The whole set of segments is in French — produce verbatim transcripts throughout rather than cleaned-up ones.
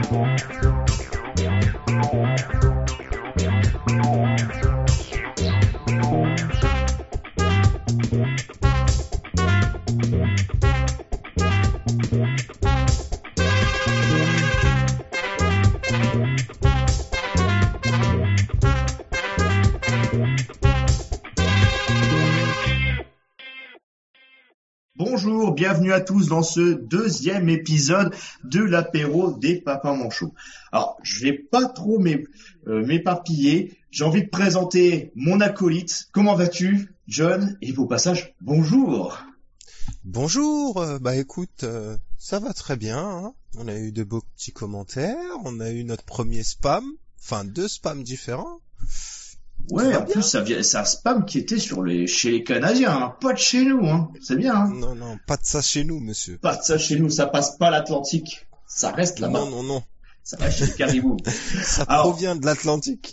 Bonjour, bienvenue à tous dans ce deuxième épisode de l'apéro des Papas Manchots. Alors, je vais pas trop m'é- euh, m'éparpiller, j'ai envie de présenter mon acolyte. Comment vas-tu, John? Et au passage, bonjour. Bonjour, euh, bah écoute, euh, ça va très bien, hein. On a eu de beaux petits commentaires, on a eu notre premier spam, enfin deux spams différents. Ouais, en plus, ça vient, c'est un spam qui était sur les, chez les Canadiens, hein, pas de chez nous, hein. C'est bien, hein. Non, non, pas de ça chez nous, monsieur. Pas de ça chez nous, ça passe pas l'Atlantique. Ça reste là-bas. Non, non, non, Ça reste chez les caribous. ça Alors- provient de l'Atlantique.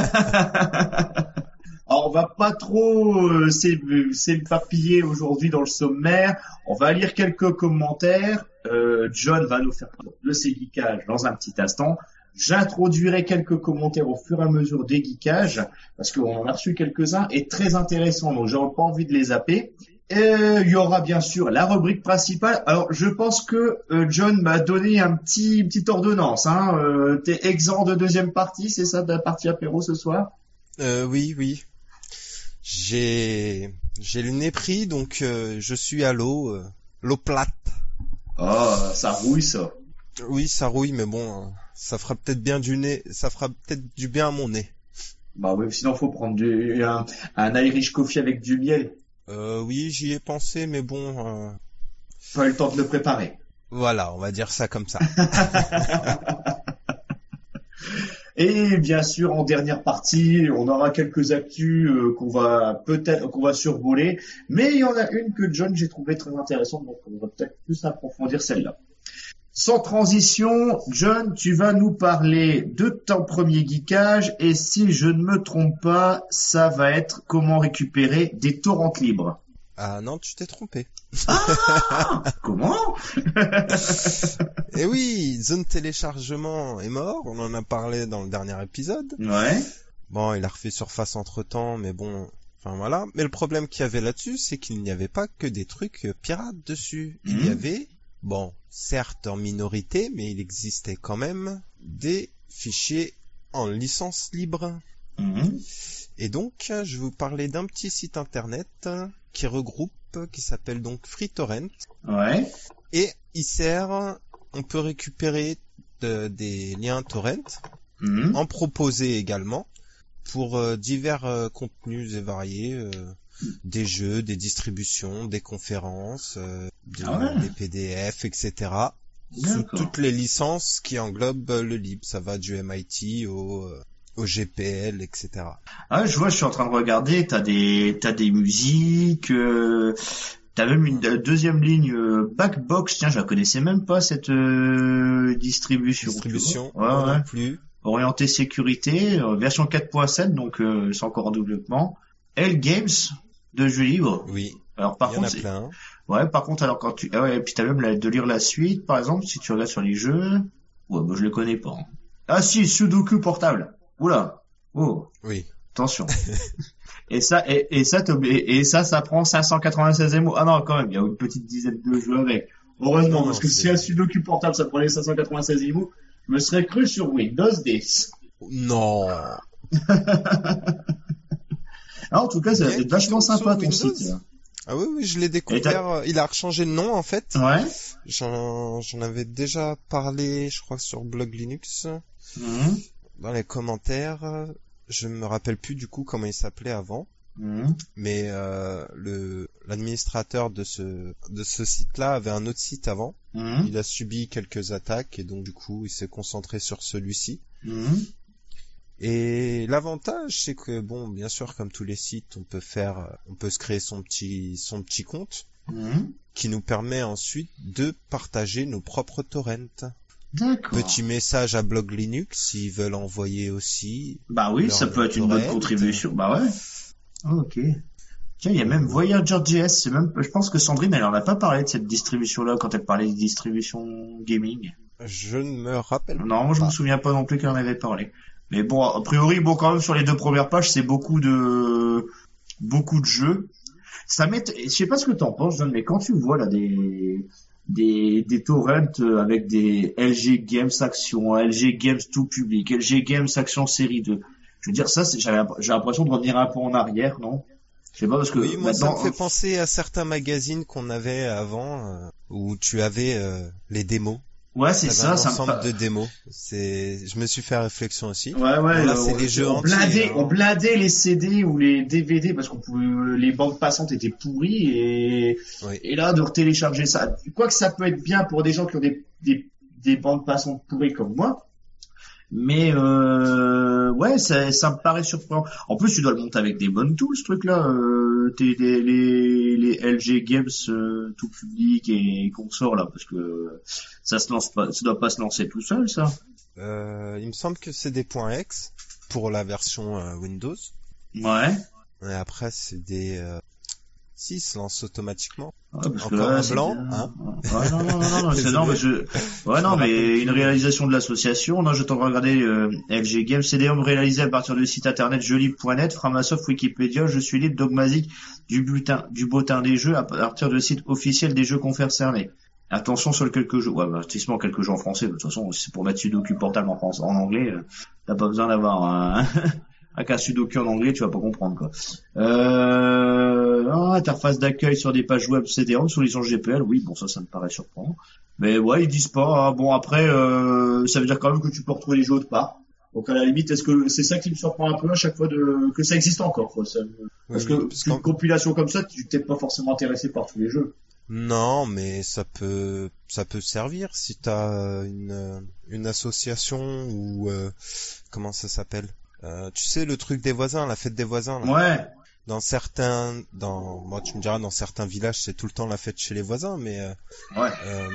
Alors, on va pas trop euh, s'é- s'éparpiller aujourd'hui dans le sommaire. On va lire quelques commentaires. Euh, John va nous faire part de ses geekages dans un petit instant. J'introduirai quelques commentaires au fur et à mesure des geekages, parce qu'on en a reçu quelques-uns et très intéressants, donc j'aurais pas envie de les zapper. Et il y aura bien sûr la rubrique principale. Alors, je pense que euh, John m'a donné un petit petite ordonnance. Hein. Euh, T'es exempt de deuxième partie, c'est ça, de la partie apéro ce soir? Euh, oui, oui. J'ai, j'ai le nez pris, donc euh, je suis à l'eau, euh, l'eau plate. Oh, ça rouille ça. Oui, ça rouille, mais bon, euh, ça fera peut-être bien du nez, ça fera peut-être du bien à mon nez. Bah oui, sinon faut prendre du, un, un Irish coffee avec du miel. Euh, oui, j'y ai pensé, mais bon, euh, Pas eu le temps de le préparer. voilà, on va dire ça comme ça. Et bien sûr, en dernière partie, on aura quelques actus euh, qu'on va peut-être qu'on va survoler, mais il y en a une que John j'ai trouvé très intéressante, donc on va peut-être plus approfondir celle-là. Sans transition, John, tu vas nous parler de ton premier geekage, et si je ne me trompe pas, ça va être comment récupérer des torrents libres. Ah non, tu t'es trompé. Ah, comment? Eh oui, zone téléchargement est mort, on en a parlé dans le dernier épisode. Ouais. Bon, il a refait surface entre temps, mais bon, enfin voilà. Mais le problème qu'il y avait là-dessus, c'est qu'il n'y avait pas que des trucs euh, pirates dessus. Il y Mhm. avait, bon, certes en minorité, mais il existait quand même des fichiers en licence libre. Mhm. Et donc, je vais vous parler d'un petit site internet qui regroupe, qui s'appelle donc FreeTorrent. Ouais. Et il sert, on peut récupérer de- des liens torrent, Mhm. en proposer également, pour euh, divers euh, contenus et variés, euh, des jeux, des distributions, des conférences, euh, de- Ah ouais. des P D F, et cetera. Sous D'accord. toutes les licences qui englobent euh, le libre. Ça va du M I T au, euh, au G P L, et cetera. Ah, je vois, je suis en train de regarder, t'as des, t'as des musiques, euh, t'as même une euh, deuxième ligne euh, Backbox, tiens, je la connaissais même pas, cette euh, distribution. Distribution, tu vois. moi Ouais, ouais. non plus. Orienté sécurité, euh, version quatre point sept, donc euh, c'est encore en développement. L Games, de jeux libres. Oui, Alors par il y en contre, a c'est... plein. ouais, par contre, alors quand tu, ah ouais, et puis t'as même la... de lire la suite, par exemple, si tu regardes sur les jeux, ouais, bah je les connais pas. Hein. Ah si, Sudoku portable. Oula, oh. Oui. Attention. Et ça, et, et ça, t'es obli- et, et ça, ça prend cinq cent quatre-vingt-seize émos. Ah non, quand même, il y a une petite dizaine de jeux avec. Heureusement, Non, parce non, que c'est- si un Sudoku portable, ça prenait cinq cent quatre-vingt-seize émos, je me serais cru sur Windows dix. Non. Ah, en tout cas, ça va Bien être vachement qu'il tourne sympa sur ton Windows. site. Là. Ah oui, oui, je l'ai découvert. euh, Il a rechangé de nom en fait. Ouais. J'en, j'en avais déjà parlé, je crois, sur Blog Linux, Mhm. dans les commentaires. Je me rappelle plus du coup comment il s'appelait avant, Mhm. mais euh, le l'administrateur de ce de ce site-là avait un autre site avant. Mhm. Il a subi quelques attaques et donc du coup il s'est concentré sur celui-ci. Mhm. Et l'avantage, c'est que bon, bien sûr, comme tous les sites, on peut faire, on peut se créer son petit son petit compte. Mhm. Qui nous permet ensuite de partager nos propres torrents. D'accord. Petit message à Blog Linux s'ils veulent envoyer aussi. Bah oui, leur ça peut être une bonne torrent. contribution. Bah ouais. Ok. Tiens, il y a même Voyager.js. C'est même, je pense que Sandrine, elle en a pas parlé de cette distribution-là quand elle parlait de distribution gaming. Je ne me rappelle pas. Non, moi je me souviens pas non plus qu'on en avait parlé. Mais bon, a priori, bon, quand même sur les deux premières pages, c'est beaucoup de beaucoup de jeux. Ça met, je sais pas ce que t'en penses, John, mais quand tu vois là des des des torrents avec des L G Games Action, L G Games tout public, L G Games Action série deux. Je veux dire, ça, c'est, j'ai l'impression de revenir un peu en arrière, non? Je sais pas parce que oui, moi maintenant, ça me fait penser à certains magazines qu'on avait avant euh, où tu avais euh, les démos. Ouais, c'est ça, un ça ensemble me de démos. C'est, je me suis fait réflexion aussi. Ouais, ouais. Bon, là, euh, c'est on, les jeux on entiers. blindait, hein. on blindait les C D ou les D V D parce qu'on pouvait, les bandes passantes étaient pourries et Oui. et là de télécharger ça. Quoi que ça peut être bien pour des gens qui ont des des des bandes passantes pourries comme moi. Mais euh, ouais, ça, ça me paraît surprenant. En plus, tu dois le monter avec des bonnes tools, ce truc-là. Euh, t'es, les, les, les L G Games euh, tout public et consorts là, parce que ça se lance pas, ça doit pas se lancer tout seul, ça. Euh, il me semble que c'est des points X pour la version euh, Windows. Ouais. Et après, c'est des... Euh... Si, ils se lancent automatiquement. Ouais, parce Encore que là, un c'est blanc, bien. hein. Ouais, non, non, non, non, non, c'est non, mais je, ouais, non, mais une réalisation de l'association, non, je t'en regarder, euh, L G Games, C D-ROM réalisé à partir du site internet jolib point net, Framasoft, Wikipédia, Je suis libre, Dogmazic, du bulletin, du bottin des jeux, à partir du site officiel des jeux concernés. Attention sur le quelques jeux, ouais, bah, effectivement, quelques jeux en français, de toute façon, c'est pour mettre Sudoku portable en France, en anglais, euh, t'as pas besoin d'avoir un, avec un Sudoku en anglais, tu vas pas comprendre, quoi. Euh, ah, interface d'accueil sur des pages web C D-ROM sous licence G P L, oui, bon, ça, ça me paraît surprenant. Mais ouais, ils disent pas, hein. Bon, après, euh, ça veut dire quand même que tu peux retrouver les jeux autre part. Donc, à la limite, est-ce que c'est ça qui me surprend un peu à chaque fois de, que ça existe encore, quoi. Ça me... Parce oui, que, parce une qu'en... compilation comme ça, tu t'es pas forcément intéressé par tous les jeux. Non, mais ça peut, ça peut servir si t'as une, une association ou, euh, comment ça s'appelle? Euh, tu sais, le truc des voisins, la fête des voisins, là. Ouais. Dans certains, dans, moi, tu me diras, dans certains villages, c'est tout le temps la fête chez les voisins, mais, euh, Ouais. euh,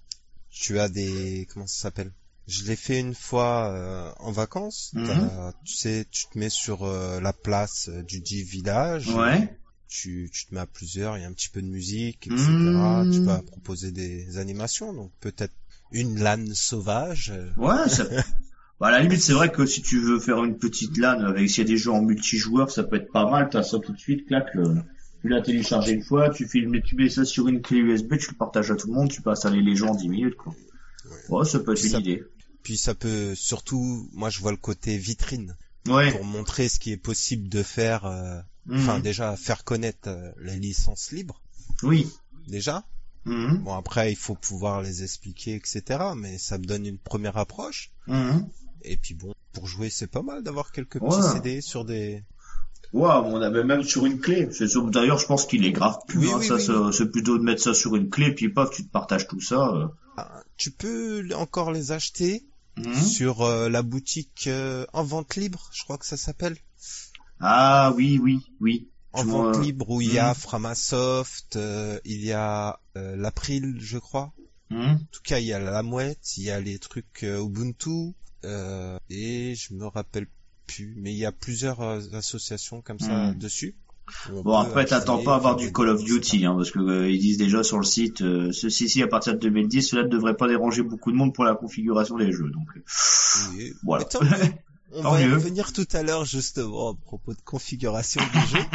tu as des, comment ça s'appelle? Je l'ai fait une fois, euh, en vacances. Mhm. T'as- tu sais, tu te mets sur, euh, la place euh, du dit village. Ouais. Tu, tu te mets à plusieurs, il y a un petit peu de musique, et cetera. Mmh. Tu vas proposer des animations, donc peut-être une LAN sauvage. euh, Ouais, ça... bah, à la limite, c'est vrai que si tu veux faire une petite LAN avec, s'il y a des jeux en multijoueur, ça peut être pas mal, t'as ça tout de suite, clac, le... tu l'as téléchargé une fois, tu filmes, tu mets ça sur une clé U S B, tu le partages à tout le monde, tu peux installer les jeux en dix minutes, quoi. Ouais, ça peut être Puis une ça- idée. Puis ça peut surtout, moi je vois le côté vitrine, Ouais. pour montrer ce qui est possible de faire, euh, Mhm. enfin déjà faire connaître euh, les licences libres, Oui. déjà. Mhm. Bon après il faut pouvoir les expliquer, et cetera. Mais ça me donne une première approche. Mhm. Et puis bon, pour jouer c'est pas mal d'avoir quelques Ouais. petits C D sur des... Waouh, on avait même sur une clé. C'est sûr- D'ailleurs, je pense qu'il est grave plus, Oui, hein, oui, ça, oui. c'est- c'est plutôt de mettre ça sur une clé, puis paf, tu te partages tout ça. euh. Ah, tu peux encore les acheter Mhm. sur euh, la boutique euh, en vente libre, je crois que ça s'appelle. Ah oui, oui, oui. En Tu vente vois, libre où il y a Mhm. Framasoft, euh, il y a euh, l'April, je crois. Mhm. En tout cas, il y a la mouette, il y a les trucs euh, Ubuntu, euh, et je me rappelle plus, mais il y a plusieurs euh, associations comme ça Mhm. dessus. où on Bon, peut après, t'attends acheter, pas à avoir faire du des Call of démos, et Duty, hein, parce que euh, ils disent déjà sur le site, euh, ceci-ci à partir de deux mille dix, cela ne devrait pas déranger beaucoup de monde pour la configuration des jeux. Donc, euh, cetera. Oui. voilà. Mais tant mieux. On Tant va y mieux. revenir tout à l'heure justement à propos de configuration du jeu.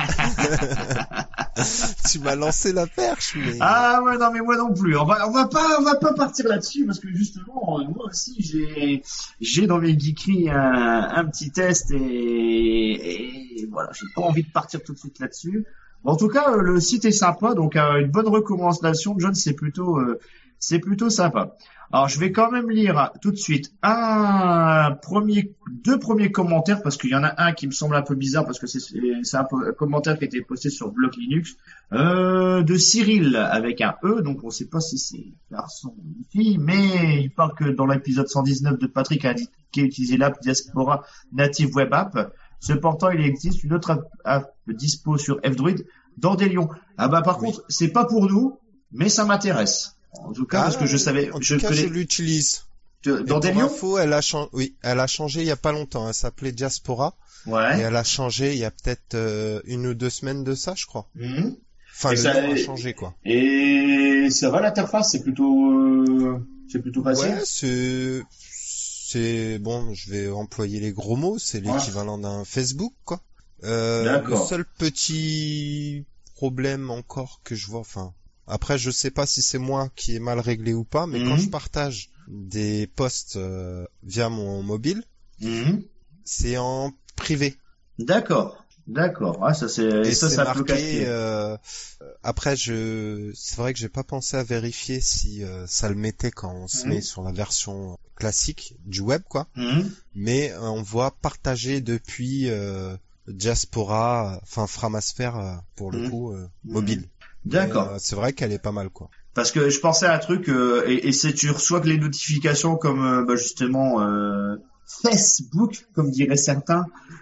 Tu m'as lancé la perche, mais... Ah ouais, non mais moi non plus. On va on va pas on va pas partir là-dessus parce que justement euh, moi aussi j'ai j'ai dans mes geekeries un, un petit test et, et voilà, j'ai pas envie de partir tout de suite là-dessus. Bon, en tout cas, euh, le site est sympa, donc euh, une bonne recommandation, John, c'est plutôt euh, c'est plutôt sympa. Alors je vais quand même lire euh, tout de suite un premier deux premiers commentaires parce qu'il y en a un qui me semble un peu bizarre parce que c'est c'est un, peu, un commentaire qui a été posté sur Bloc Linux. Euh, de Cyril avec un E, donc on sait pas si c'est un garçon ou une fille, mais il parle que dans l'épisode cent dix-neuf de Patrick a indiqué utiliser l'app Diaspora Native Web App. Cependant, il existe une autre app, app dispo sur F-Droid, Dandelion. Ah bah par Oui. contre, c'est pas pour nous, mais ça m'intéresse. En tout cas, Ah, parce que je savais, en je tout cas, connais je l'utilise. de- Et pour Dandelion. info, elle a changé, oui, elle a changé il y a pas longtemps. Elle s'appelait Diaspora. Et Ouais. elle a changé il y a peut-être euh, une ou deux semaines de ça, je crois. Mhm. Enfin, Et le ça- nom a changé, quoi. Et ça va, l'interface, c'est plutôt, euh, c'est plutôt facile. Ouais, c'est, c'est, bon, je vais employer les gros mots, c'est Ouais. l'équivalent d'un Facebook, quoi. Euh, le D'accord. seul petit problème encore que je vois, enfin, après, je sais pas si c'est moi qui est mal réglé ou pas, mais Mhm. quand je partage des posts euh, via mon mobile, Mhm. c'est en privé. D'accord. D'accord. Ah, ça c'est, Et ça, c'est ça peut marqué. casser. Euh, après, je, c'est vrai que j'ai pas pensé à vérifier si euh, ça le mettait quand on se Mhm. met sur la version classique du web, quoi. Mhm. Mais euh, on voit partager depuis euh, Diaspora, enfin Framasphère euh, pour le Mhm. coup euh, Mhm. mobile. D'accord. Mais, euh, c'est vrai qu'elle est pas mal, quoi. Parce que je pensais à un truc, euh, et, et c'est tu reçois que les notifications comme euh, bah, justement euh, Facebook, comme diraient certains.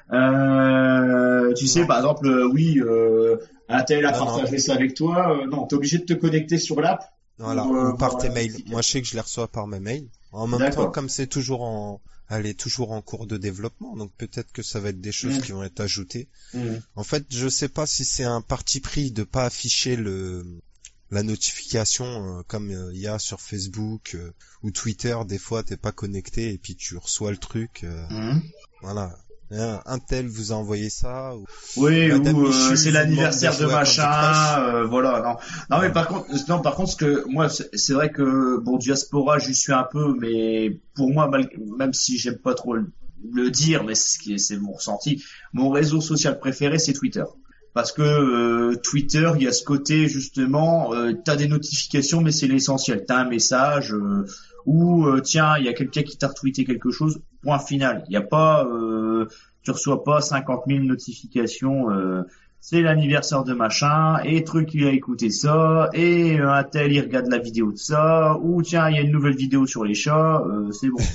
Euh, tu sais, Non. par exemple, euh, oui, euh, un tel a Non, partagé ça avec toi. Euh, non, t'es obligé de te connecter sur l'app. Voilà, Ou, euh, ou par voir tes la mails. notification. Moi, je sais que je les reçois par mes mails. En même D'accord. temps, comme c'est toujours en, elle est toujours en cours de développement, donc peut-être que ça va être des choses Mhm. qui vont être ajoutées. Mhm. En fait, je sais pas si c'est un parti pris de pas afficher le la notification euh, comme euh, il y a sur Facebook euh, ou Twitter. Des fois, t'es pas connecté et puis tu reçois le truc. euh, Mhm. Voilà. Un, un tel vous a envoyé ça. Ou... Oui, Madame ou euh, Michu c'est vous l'anniversaire demande de de jouer à Candy machin, Crush. euh, voilà. Non, non, mais Voilà. par contre, non, par contre, ce que moi, c'est c'est vrai que bon, Diaspora, j'y suis un peu, mais pour moi, mal- même si j'aime pas trop le, le dire, mais c'est ce qui est- c'est mon ressenti. Mon réseau social préféré, c'est Twitter. Parce que euh, Twitter, il y a ce côté justement, euh, t'as des notifications, mais c'est l'essentiel. T'as un message euh, ou euh, tiens, il y a quelqu'un qui t'a retweeté quelque chose. Point final. Il y a pas, euh, tu reçois pas cinquante mille notifications. Euh, c'est l'anniversaire de machin et truc il a écouté ça et euh, un tel il regarde la vidéo de ça ou tiens il y a une nouvelle vidéo sur les chats. Euh, c'est bon.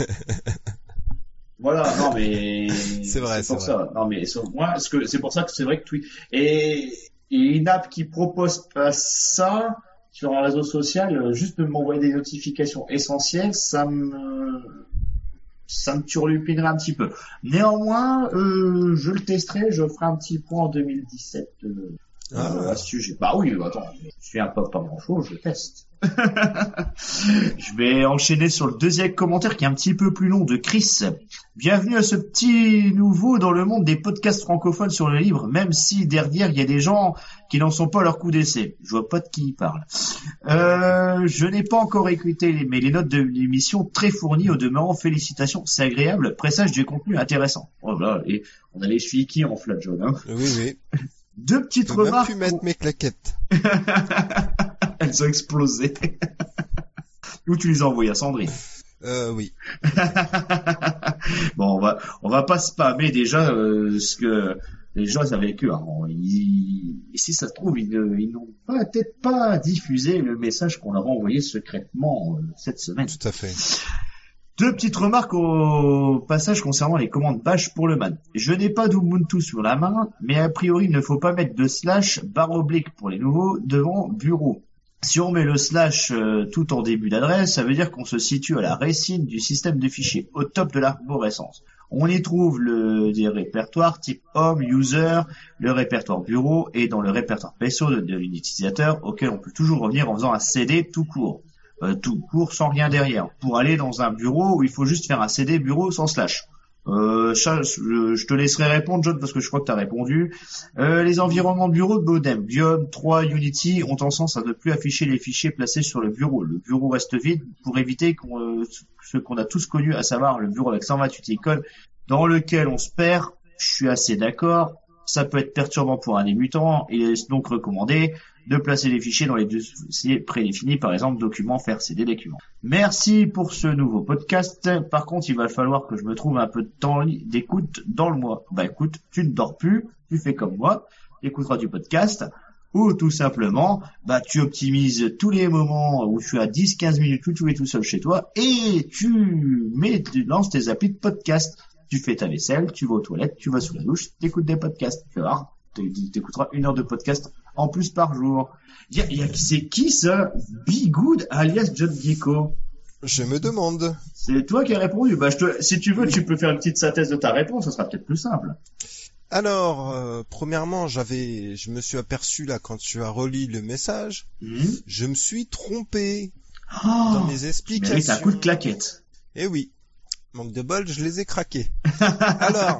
Voilà, non mais C'est vrai, c'est pour c'est vrai. ça. Non mais sur- moi, ce que c'est pour ça que c'est vrai que Twitter et, et une app qui propose pas ça sur un réseau social, euh, juste de m'envoyer des notifications essentielles, ça me ça me turlupinerait un petit peu. Néanmoins, euh, je le testerai, je ferai un petit point en deux mille dix-sept euh, Ah. euh, à ce sujet. Bah oui, attends, je suis un peu pas grand chose, je teste. Je vais enchaîner sur le deuxième commentaire qui est un petit peu plus long de Chris. Bienvenue à ce petit nouveau dans le monde des podcasts francophones sur le livre, même si derrière il y a des gens qui n'en sont pas à leur coup d'essai. Je vois pas de qui il parle. Euh, je n'ai pas encore écouté les, mais les notes de l'émission très fournies au demeurant. Félicitations, c'est agréable, présage du contenu intéressant. Voilà, et on a les filles qui en flat jaune. Hein. Oui, oui. Deux Je petites peux même remarques. plus mettre mes claquettes. Elles ont explosé. Où tu les as envoyées à Sandrine? Euh, oui. Bon, on va, on va pas spammer déjà euh, ce que les gens avaient que. Hein, ils, et si ça se trouve, ils, ne- ils n'ont pas- peut-être pas diffusé le message qu'on leur a envoyé secrètement euh, cette semaine. Tout à fait. Deux petites remarques au passage concernant les commandes bash pour le man. Je n'ai pas d'Ubuntu sur la main, mais a priori il ne faut pas mettre de slash barre oblique pour les nouveaux devant bureau. Si on met le slash euh, tout en début d'adresse, ça veut dire qu'on se situe à la racine du système de fichiers, au top de l'arborescence. On y trouve le, des répertoires type home, user, le répertoire bureau et dans le répertoire P S O de, de l'utilisateur auquel on peut toujours revenir en faisant un C D tout court. Euh, tout court sans rien derrière. Pour aller dans un bureau où il faut juste faire un C D bureau sans slash. Euh, ça, je, je te laisserai répondre, John, parce que je crois que tu as répondu. Euh, les environnements de bureau de Modem, Biome, trois, Unity ont tendance à ne plus afficher les fichiers placés sur le bureau. Le bureau reste vide pour éviter qu'on, euh, ce qu'on a tous connu, à savoir le bureau avec cent vingt-huit icônes dans lequel on se perd. Je suis assez d'accord. Ça peut être perturbant pour un débutant et est donc recommandé de placer les fichiers dans les dossiers prédéfinis, par exemple documents, faire C D documents. Merci pour ce nouveau podcast. Par contre, il va falloir que je me trouve un peu de temps d'écoute dans le mois. Bah écoute, tu ne dors plus, tu fais comme moi, tu écouteras du podcast, ou tout simplement, bah tu optimises tous les moments où tu as dix quinze minutes où tu es tout seul chez toi et tu mets, tu lances tes applis de podcast. Tu fais ta vaisselle, tu vas aux toilettes, tu vas sous la douche, t'écoutes des podcasts. Tu vas voir, t'écouteras une heure de podcast en plus par jour. Y a, y a, c'est qui ça? Be Good alias John Gecko. Je me demande. C'est toi qui as répondu. Bah, je te, si tu veux, tu peux faire une petite synthèse de ta réponse, ça sera peut-être plus simple. Alors, euh, premièrement, j'avais, je me suis aperçu là quand tu as relis le message, Mmh. je me suis trompé Oh, dans mes tu explications. mérites un coup de claquette. Eh oui, manque de bol, je les ai craqués. Alors,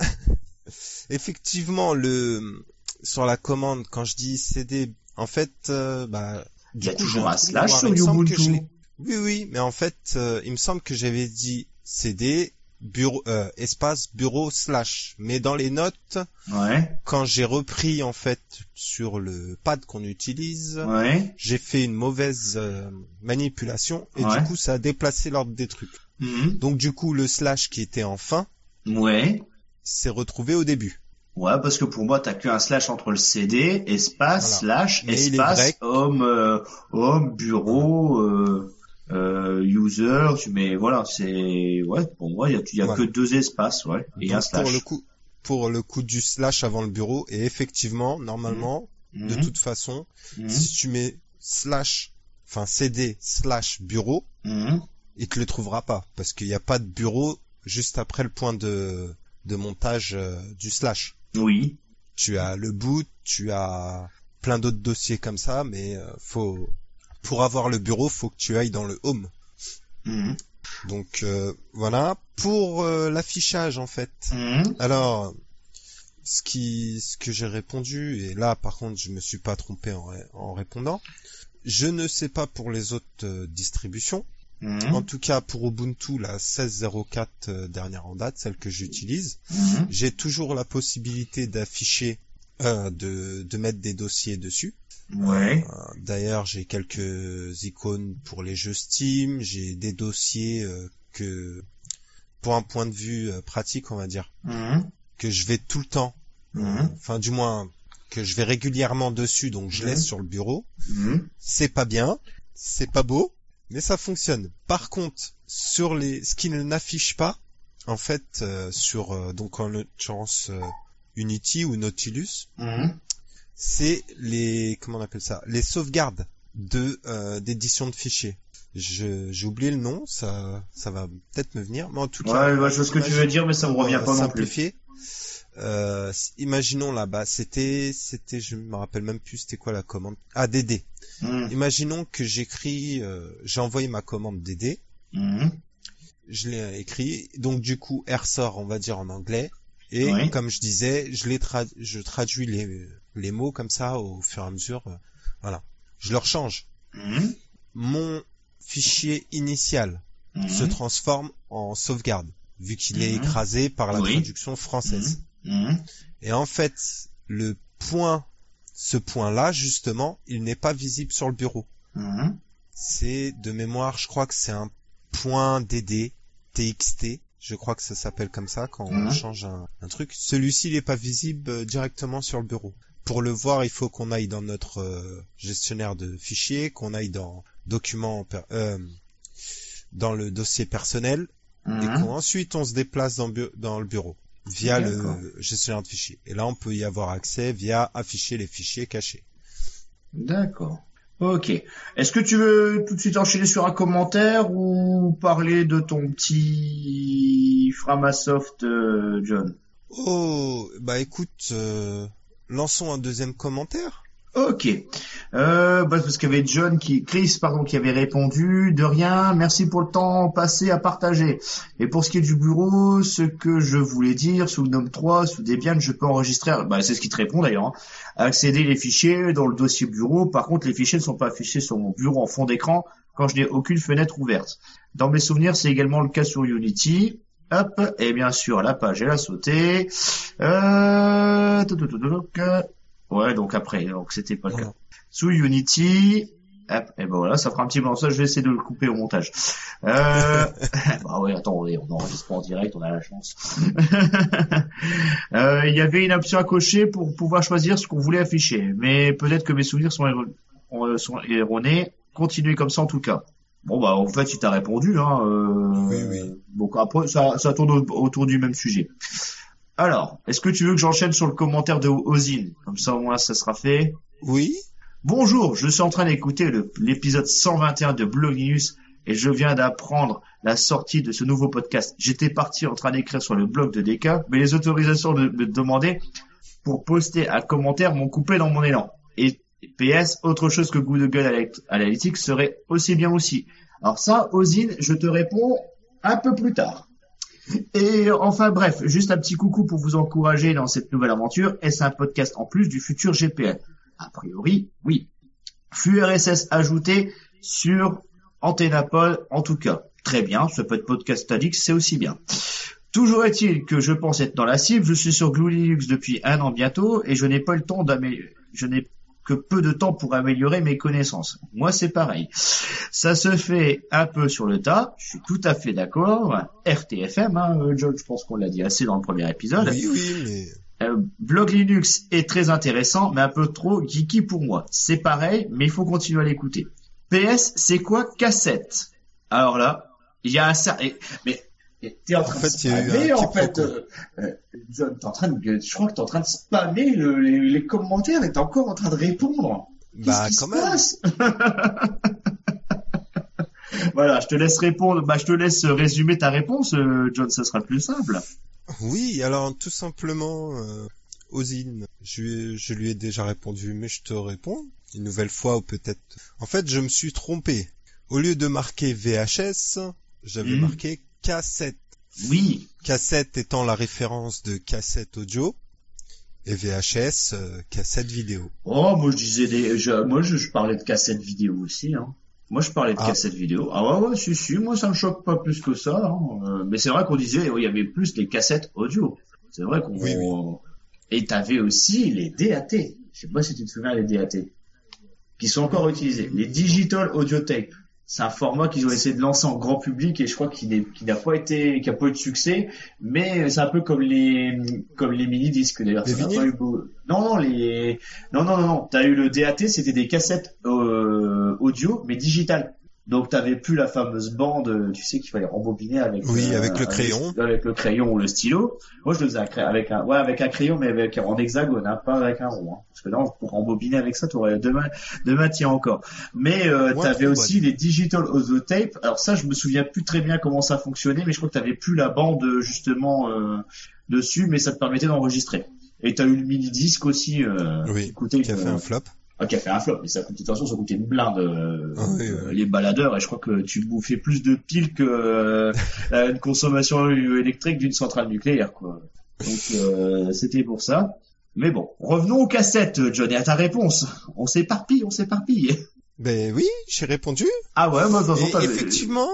effectivement, le sur la commande, quand je dis C D, en fait, euh, bah, Il y a du coup, toujours j'ai un trou de slash mémoire. sur Il me semble que je Ubuntu. l'ai- Oui, oui, mais en fait, euh, il me semble que j'avais dit C D bureau euh, espace bureau slash. Mais dans les notes, Ouais, quand j'ai repris en fait sur le pad qu'on utilise, ouais, j'ai fait une mauvaise euh, manipulation et Ouais. du coup ça a déplacé l'ordre des trucs. Mmh. Donc du coup le slash qui était en fin Ouais. s'est retrouvé au début. Ouais, parce que pour moi, t'as qu'un slash entre le C D, espace, Voilà. slash, Mais il est espace, vrai. home, euh, home, bureau, euh, euh, user, tu mets, voilà, c'est, ouais, pour moi, il y a, il y a Voilà. que deux espaces, ouais, et un Donc slash. pour le coup pour le coup du slash avant le bureau et effectivement normalement Mhm. de toute façon Mhm. si tu mets slash enfin C D slash bureau Mhm. il te le trouvera pas parce qu'il n'y a pas de bureau juste après le point de de montage euh, du slash. Oui. Tu as le boot, tu as plein d'autres dossiers comme ça, mais euh, faut pour avoir le bureau, faut que tu ailles dans le home. Mhm. Donc euh, voilà pour euh, l'affichage en fait. Mhm. Alors ce qui ce que j'ai répondu et là par contre je me suis pas trompé en, ré- en répondant. Je ne sais pas pour les autres euh, distributions. Mhm. En tout cas pour Ubuntu la seize zéro quatre euh, dernière en date, celle que j'utilise. Mhm. J'ai toujours la possibilité d'afficher, euh, de, de mettre des dossiers dessus. Ouais. Euh, D'ailleurs, j'ai quelques icônes pour les jeux Steam. J'ai des dossiers euh, que, pour un point de vue euh, pratique, on va dire, Mhm. que je vais tout le temps, Mhm. enfin du moins que je vais régulièrement dessus, donc je Mhm. laisse sur le bureau. Mhm. C'est pas bien, c'est pas beau, mais ça fonctionne. Par contre, sur les, ce qui ne n'affiche pas, en fait, euh, sur euh, donc en l'occurrence euh, Unity ou Nautilus, Mhm. c'est les comment on appelle ça, les sauvegardes de euh, d'édition de fichiers. Je j'ai oublié le nom, ça ça va peut-être me venir, mais en tout cas. Ouais, ouais, je vois ce que tu veux dire, mais ça me pour, revient euh, pas non plus. simplifier, euh, s- imaginons là-bas, c'était c'était je me rappelle même plus c'était quoi la commande. Ah D D. Mhm. Imaginons que j'écris, euh, j'ai envoyé ma commande D D, Mhm. je l'ai écrit, donc du coup elle ressort, on va dire en anglais, et Oui. comme je disais, je les trad- je traduis les les mots comme ça au fur et à mesure, euh, voilà, je leur change. Mhm. Mon fichier initial Mhm. se transforme en sauvegarde, vu qu'il est Mhm. écrasé par la Oui. traduction française. Mhm. Et en fait, le point, ce point-là justement, il n'est pas visible sur le bureau. Mhm. C'est de mémoire, je crois que c'est un point D D, T X T, je crois que ça s'appelle comme ça quand on Mhm. change un, un truc. Celui-ci, il n'est pas visible euh, directement sur le bureau. Pour le voir, il faut qu'on aille dans notre euh, gestionnaire de fichiers, qu'on aille dans documents, per- euh, dans le dossier personnel, et Mhm. qu'ensuite on se déplace dans, bu- dans le bureau via D'accord. le gestionnaire de fichiers. Et là, on peut y avoir accès via afficher les fichiers cachés. D'accord. Ok. Est-ce que tu veux tout de suite enchaîner sur un commentaire ou parler de ton petit Framasoft, euh, John? Oh, bah écoute, euh, lançons un deuxième commentaire. Ok. Euh, bah, parce qu'il y avait John qui, Chris, pardon, qui avait répondu. De rien. Merci pour le temps passé à partager. Et pour ce qui est du bureau, ce que je voulais dire, sous le Gnome trois, sous Debian, je peux enregistrer, bah, c'est ce qui te répond d'ailleurs, hein, accéder les fichiers dans le dossier bureau. Par contre, les fichiers ne sont pas affichés sur mon bureau en fond d'écran quand je n'ai aucune fenêtre ouverte. Dans mes souvenirs, c'est également le cas sur Unity. Hop. Et bien sûr, la page, elle a sauté. Euh... tout, tout, tout, tout, tout. Ouais, donc après, donc c'était pas le cas. Voilà. Sous Unity, hop, et ben voilà, ça fera un petit blanc. Ça, je vais essayer de le couper au montage. Euh, bah ouais, attends, on on enregistre pas en direct, on a la chance. Euh, il y avait une option à cocher pour pouvoir choisir ce qu'on voulait afficher, mais peut-être que mes souvenirs sont, erro- euh, sont erronés. Continuez comme ça en tout cas. Bon bah en fait, il t'a répondu, hein. Euh, Oui, oui. Donc après, ça, ça tourne au- autour du même sujet. Alors, est-ce que tu veux que j'enchaîne sur le commentaire de Ozin? Comme ça, au moins, ça sera fait. Oui. Bonjour, je suis en train d'écouter le- l'épisode cent vingt et un de Blog Linux et je viens d'apprendre la sortie de ce nouveau podcast. J'étais parti en train d'écrire sur le blog de D K, mais les autorisations de me demander pour poster un commentaire m'ont coupé dans mon élan. Et P S, autre chose que Google Analytics serait aussi bien aussi. Alors ça, Ozine, je te réponds un peu plus tard. Et enfin bref, juste un petit coucou pour vous encourager dans cette nouvelle aventure. Est-ce un podcast en plus du futur G P L? A priori, oui. Flux R S S ajouté sur Antennapod, en tout cas. Très bien, ce peut être podcast statique, c'est aussi bien. Toujours est-il que je pense être dans la cible. Je suis sur G N U Linux depuis un an bientôt et je n'ai pas le temps d'améliorer. Je n'ai que peu de temps pour améliorer mes connaissances. Moi, c'est pareil. Ça se fait un peu sur le tas. Je suis tout à fait d'accord. R T F M, hein, John, je pense qu'on l'a dit assez dans le premier épisode. Oui, oui, mais... Euh, Blog Linux est très intéressant, mais un peu trop geeky pour moi. C'est pareil, mais il faut continuer à l'écouter. P S, c'est quoi cassette? Alors là, il y a un certain... Mais t'es en train en fait, de spammer, en fait. Euh, euh, John, t'es en train de... Je crois que t'es en train de spammer le, les, les commentaires et t'es encore en train de répondre. Bah, Qu'est-ce qui quand se même. passe? Voilà, je te laisse répondre. Bah, je te laisse résumer ta réponse, euh, John, ça sera plus simple. Oui, alors tout simplement, euh, Ozine, je, lui ai- je lui ai déjà répondu, mais je te réponds une nouvelle fois ou peut-être... En fait, je me suis trompé. Au lieu de marquer V H S, j'avais Mmh. marqué cassette. Oui. Cassette étant la référence de cassette audio et V H S, euh, cassette vidéo. Oh, moi je disais des, je, moi je, je parlais de cassettes vidéo aussi, hein. Moi je parlais de Ah. cassettes vidéo. Ah ouais, ouais, si, si, moi ça me choque pas plus que ça, hein. Euh, mais c'est vrai qu'on disait, oh, il y avait plus des cassettes audio. C'est vrai qu'on, Oui, oui. et t'avais aussi les D A T. Je sais pas si tu te souviens les D A T. Qui sont encore utilisés. Les Digital Audio Tape. C'est un format qu'ils ont essayé de lancer en grand public et je crois qu'il n'est, qu'il n'a pas été, qu'il n'a pas eu de succès, mais c'est un peu comme les, comme les mini-disques d'ailleurs. Les Ça n'a vinyles pas eu beau... Non, non, les, non, non, non, non. T'as eu le D A T, c'était des cassettes, euh, audio, mais digitales. Donc t'avais plus la fameuse bande, tu sais, qu'il fallait rembobiner avec, Oui, euh, avec le crayon. Avec, avec le crayon ou le stylo. Moi, je le faisais avec un, ouais, avec un crayon, mais avec, en hexagone, hein, pas avec un rond, hein. Parce que là, pour rembobiner avec ça, t'aurais demain, demain, tiens encore. Mais, euh, Ouais, t'avais trop aussi bonne. les digital audio tape. Alors ça, je me souviens plus très bien comment ça fonctionnait, mais je crois que t'avais plus la bande, justement, euh, dessus, mais ça te permettait d'enregistrer. Et t'as eu le mini-disque aussi, euh, Oui, qui coûtait qui a une- fait un flop. Ah, qui a fait un flop, mais ça coûtait, attention, ça coûtait une blinde, euh, Ah oui, euh, oui. les baladeurs, et je crois que tu bouffais plus de piles que euh, une consommation électrique d'une centrale nucléaire, quoi. Donc, euh, c'était pour ça. Mais bon, revenons aux cassettes, John, et à ta réponse. On s'éparpille, on s'éparpille. Ben oui, j'ai répondu. Ah ouais, moi, de toute Et façon, t'avais- effectivement,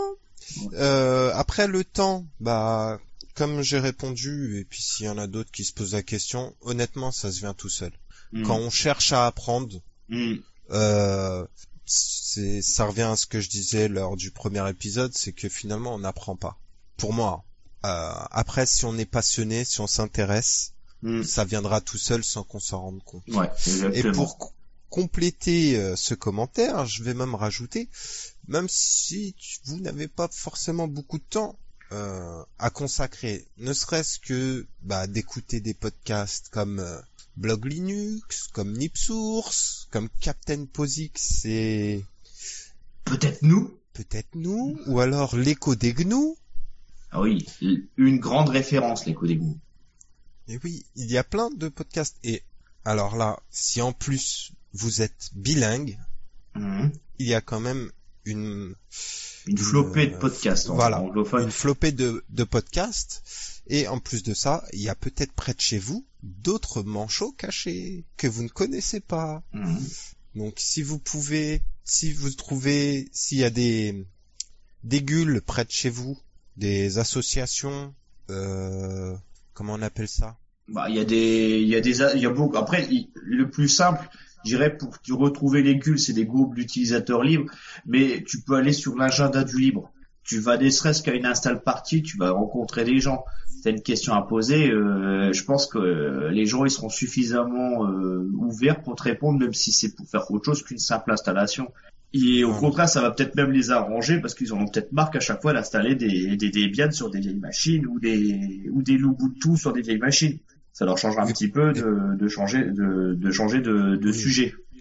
euh, après le temps, bah, comme j'ai répondu, et puis s'il y en a d'autres qui se posent la question, honnêtement, ça se vient tout seul. Hmm. Quand on cherche à apprendre, Hmm. euh, c'est, ça revient à ce que je disais lors du premier épisode, c'est que finalement on n'apprend pas. Pour moi. Euh, après, si on est passionné, si on s'intéresse, Hmm. ça viendra tout seul sans qu'on s'en rende compte. Ouais, exactement. Et pour co- compléter euh, ce commentaire, je vais même rajouter, même si tu- vous n'avez pas forcément beaucoup de temps euh, à consacrer, ne serait-ce que bah, d'écouter des podcasts comme euh, Blog Linux, comme Nipsource, comme Captain Posix et Peut-être nous. peut-être nous, ou alors l'écho des gnous. Ah oui, une grande référence, les coups d'égout. Et oui, il y a plein de podcasts. Et alors là, si en plus vous êtes bilingue, Hmm. il y a quand même une Une flopée de euh, podcasts en voilà, anglophone. une flopée de, de podcasts. Et en plus de ça, il y a peut-être près de chez vous d'autres manchots cachés que vous ne connaissez pas. Hmm. Donc si vous pouvez, si vous trouvez, s'il y a des des gueules près de chez vous, des associations, euh, comment on appelle ça? Bah, il y a des, il y a des, il y a beaucoup. Après, il- le plus simple, je dirais, pour tu retrouver les gueules, c'est des groupes d'utilisateurs libres. Mais tu peux aller sur l'agenda du libre. Tu vas ne serait-ce qu'à une install party, tu vas rencontrer des gens. T'as une question à poser. Euh, je pense que euh, les gens ils seront suffisamment euh, ouverts pour te répondre, même si c'est pour faire autre chose qu'une simple installation. Et au Ouais. contraire, ça va peut-être même les arranger parce qu'ils en ont peut-être marre qu'à chaque fois d'installer des, des Debian sur des vieilles machines ou des ou des Ubuntu sur des vieilles machines. Ça leur changera un Et- petit peu de, de changer de, de changer de, de Oui. sujet.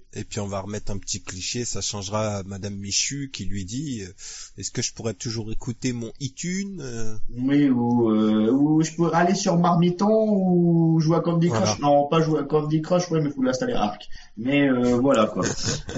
Et puis on va remettre un petit cliché, ça changera à Madame Michu qui lui dit euh, est-ce que je pourrais toujours écouter mon iTunes euh... Oui, ou, euh, ou je pourrais aller sur Marmiton ou jouer à Candy Crush. Voilà. Non, pas jouer à Candy Crush, ouais, mais faut l'installer Arc. Mais euh, voilà quoi.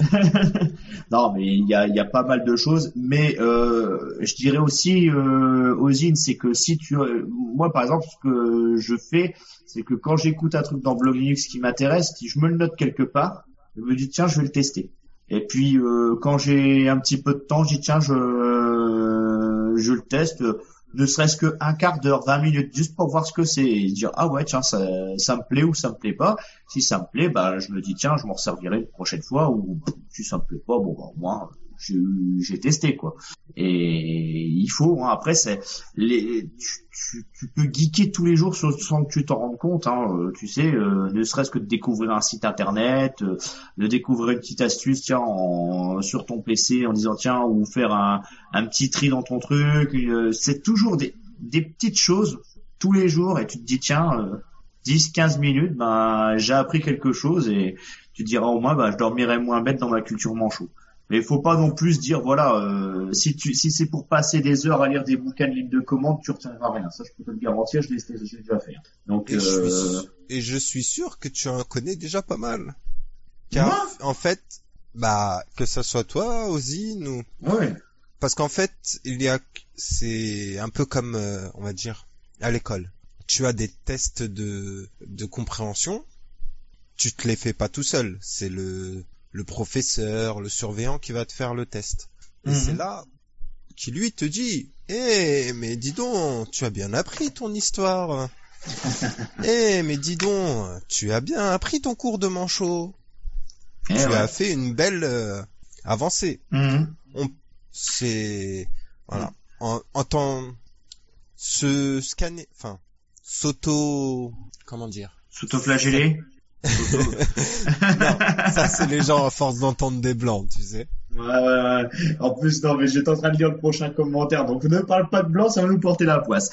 Non, mais il y a, il y a pas mal de choses. Mais euh, je dirais aussi, euh, Ozine, c'est que si tu... Euh, moi, par exemple, ce que je fais, c'est que quand j'écoute un truc dans Blog Linux qui m'intéresse, si je me le note quelque part, je me dis tiens, je vais le tester. Et puis euh, quand j'ai un petit peu de temps, je dis tiens, je euh, je le teste, euh, ne serait-ce que un quart d'heure, vingt minutes, juste pour voir ce que c'est, et dire ah ouais tiens ça ça me plaît ou ça me plaît pas. Si ça me plaît, bah je me dis tiens, je m'en servirai une prochaine fois, ou si ça me plaît pas, bon bah au moins j'ai j'ai testé quoi. Et il faut hein, après c'est les tu, tu, tu peux geeker tous les jours sans, sans que tu t'en rendes compte hein, euh, tu sais euh, ne serait-ce que de découvrir un site internet, euh, de découvrir une petite astuce tiens en, sur ton P C en disant tiens, ou faire un un petit tri dans ton truc, euh, c'est toujours des des petites choses tous les jours, et tu te dis tiens euh, dix quinze minutes, ben j'ai appris quelque chose, et tu te diras au moins bah je dormirai moins bête dans ma culture manchot. Mais il faut pas non plus dire voilà euh, si tu si c'est pour passer des heures à lire des bouquins de livres de commande, tu retiendras rien. Ça je peux te le garantir, je l'ai j'ai déjà fait. Donc et, euh... je suis, et je suis sûr que tu en connais déjà pas mal. Car Moi en fait, bah que ça soit toi, Ozine ou ouais. Parce qu'en fait, il y a c'est un peu comme euh, on va dire à l'école. Tu as des tests de de compréhension, tu te les fais pas tout seul, c'est le le professeur, le surveillant qui va te faire le test. Et mmh. c'est là qui lui te dit « Eh, mais dis donc, tu as bien appris ton histoire. Eh, mais dis donc, tu as bien appris ton cours de manchot. Eh tu ouais. as fait une belle euh, avancée. Mmh. » On, c'est voilà, mmh. en, en temps se scanner, enfin s'auto, comment dire, s'auto-flageller. Non, ça c'est les gens à force d'entendre des blancs, tu sais. Ouais, ouais, ouais. En plus, non, mais j'étais en train de lire le prochain commentaire, donc ne parle pas de blanc, ça va nous porter la poisse.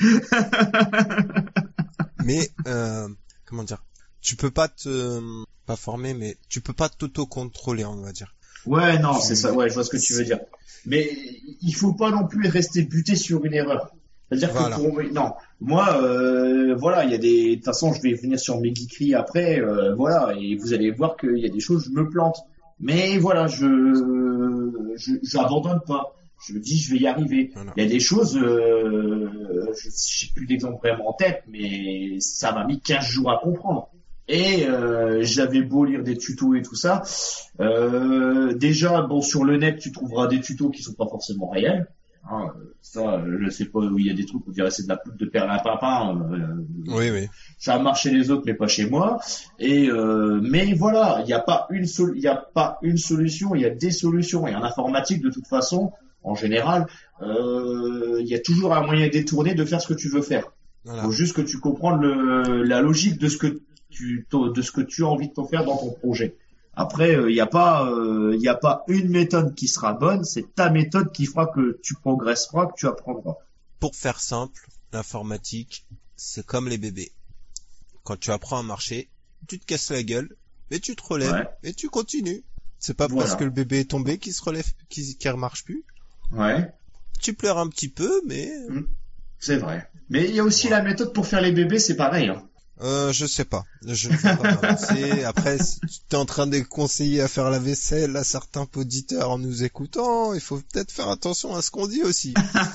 Mais euh, comment dire, tu peux pas te, pas former, mais tu peux pas t'auto-contrôler, on va dire. Ouais, non, tu... c'est ça. Ouais, je vois ce que tu veux dire. Mais il faut pas non plus rester buté sur une erreur. C'est-à-dire voilà. que pour non, moi, euh, voilà, il y a des. De toute façon, je vais venir sur mes geekeries après, euh, voilà, et vous allez voir qu'il y a des choses, je me plante. Mais voilà, je, je, j'abandonne pas. Je me dis, je vais y arriver. Voilà. Il y a des choses, euh, je j'ai plus d'exemple vraiment en tête, mais ça m'a mis quinze jours à comprendre. Et euh, j'avais beau lire des tutos et tout ça. Euh, déjà, bon, sur le net, tu trouveras des tutos qui sont pas forcément réels. Hein, ça, je sais pas où il y a des trucs, on dirait c'est de la poudre de perlimpinpin. Euh, oui, oui. Ça a marché les autres, mais pas chez moi. Et euh, mais voilà, il n'y a pas une sol- il y a pas une solution, il y a des solutions. Et en informatique, de toute façon, en général, euh, il y a toujours un moyen détourné de faire ce que tu veux faire. Voilà. Faut juste que tu comprennes le, la logique de ce que tu, de ce que tu as envie de faire dans ton projet. Après, il euh, n'y a pas, il euh, y a pas une méthode qui sera bonne. C'est ta méthode qui fera que tu progresseras, que tu apprendras. Pour faire simple, l'informatique, c'est comme les bébés. Quand tu apprends à marcher, tu te casses la gueule, mais tu te relèves ouais. et tu continues. C'est pas voilà. parce que le bébé est tombé qu'il se relève, qu'il, qu'il remarche plus. Ouais. Tu pleures un petit peu, mais mmh. c'est vrai. Mais il y a aussi ouais. la méthode pour faire les bébés, c'est pareil. Hein. Euh, je sais pas. Je ne sais pas m'avancer. Après, si tu es en train de conseiller à faire la vaisselle à certains auditeurs en nous écoutant, il faut peut-être faire attention à ce qu'on dit aussi.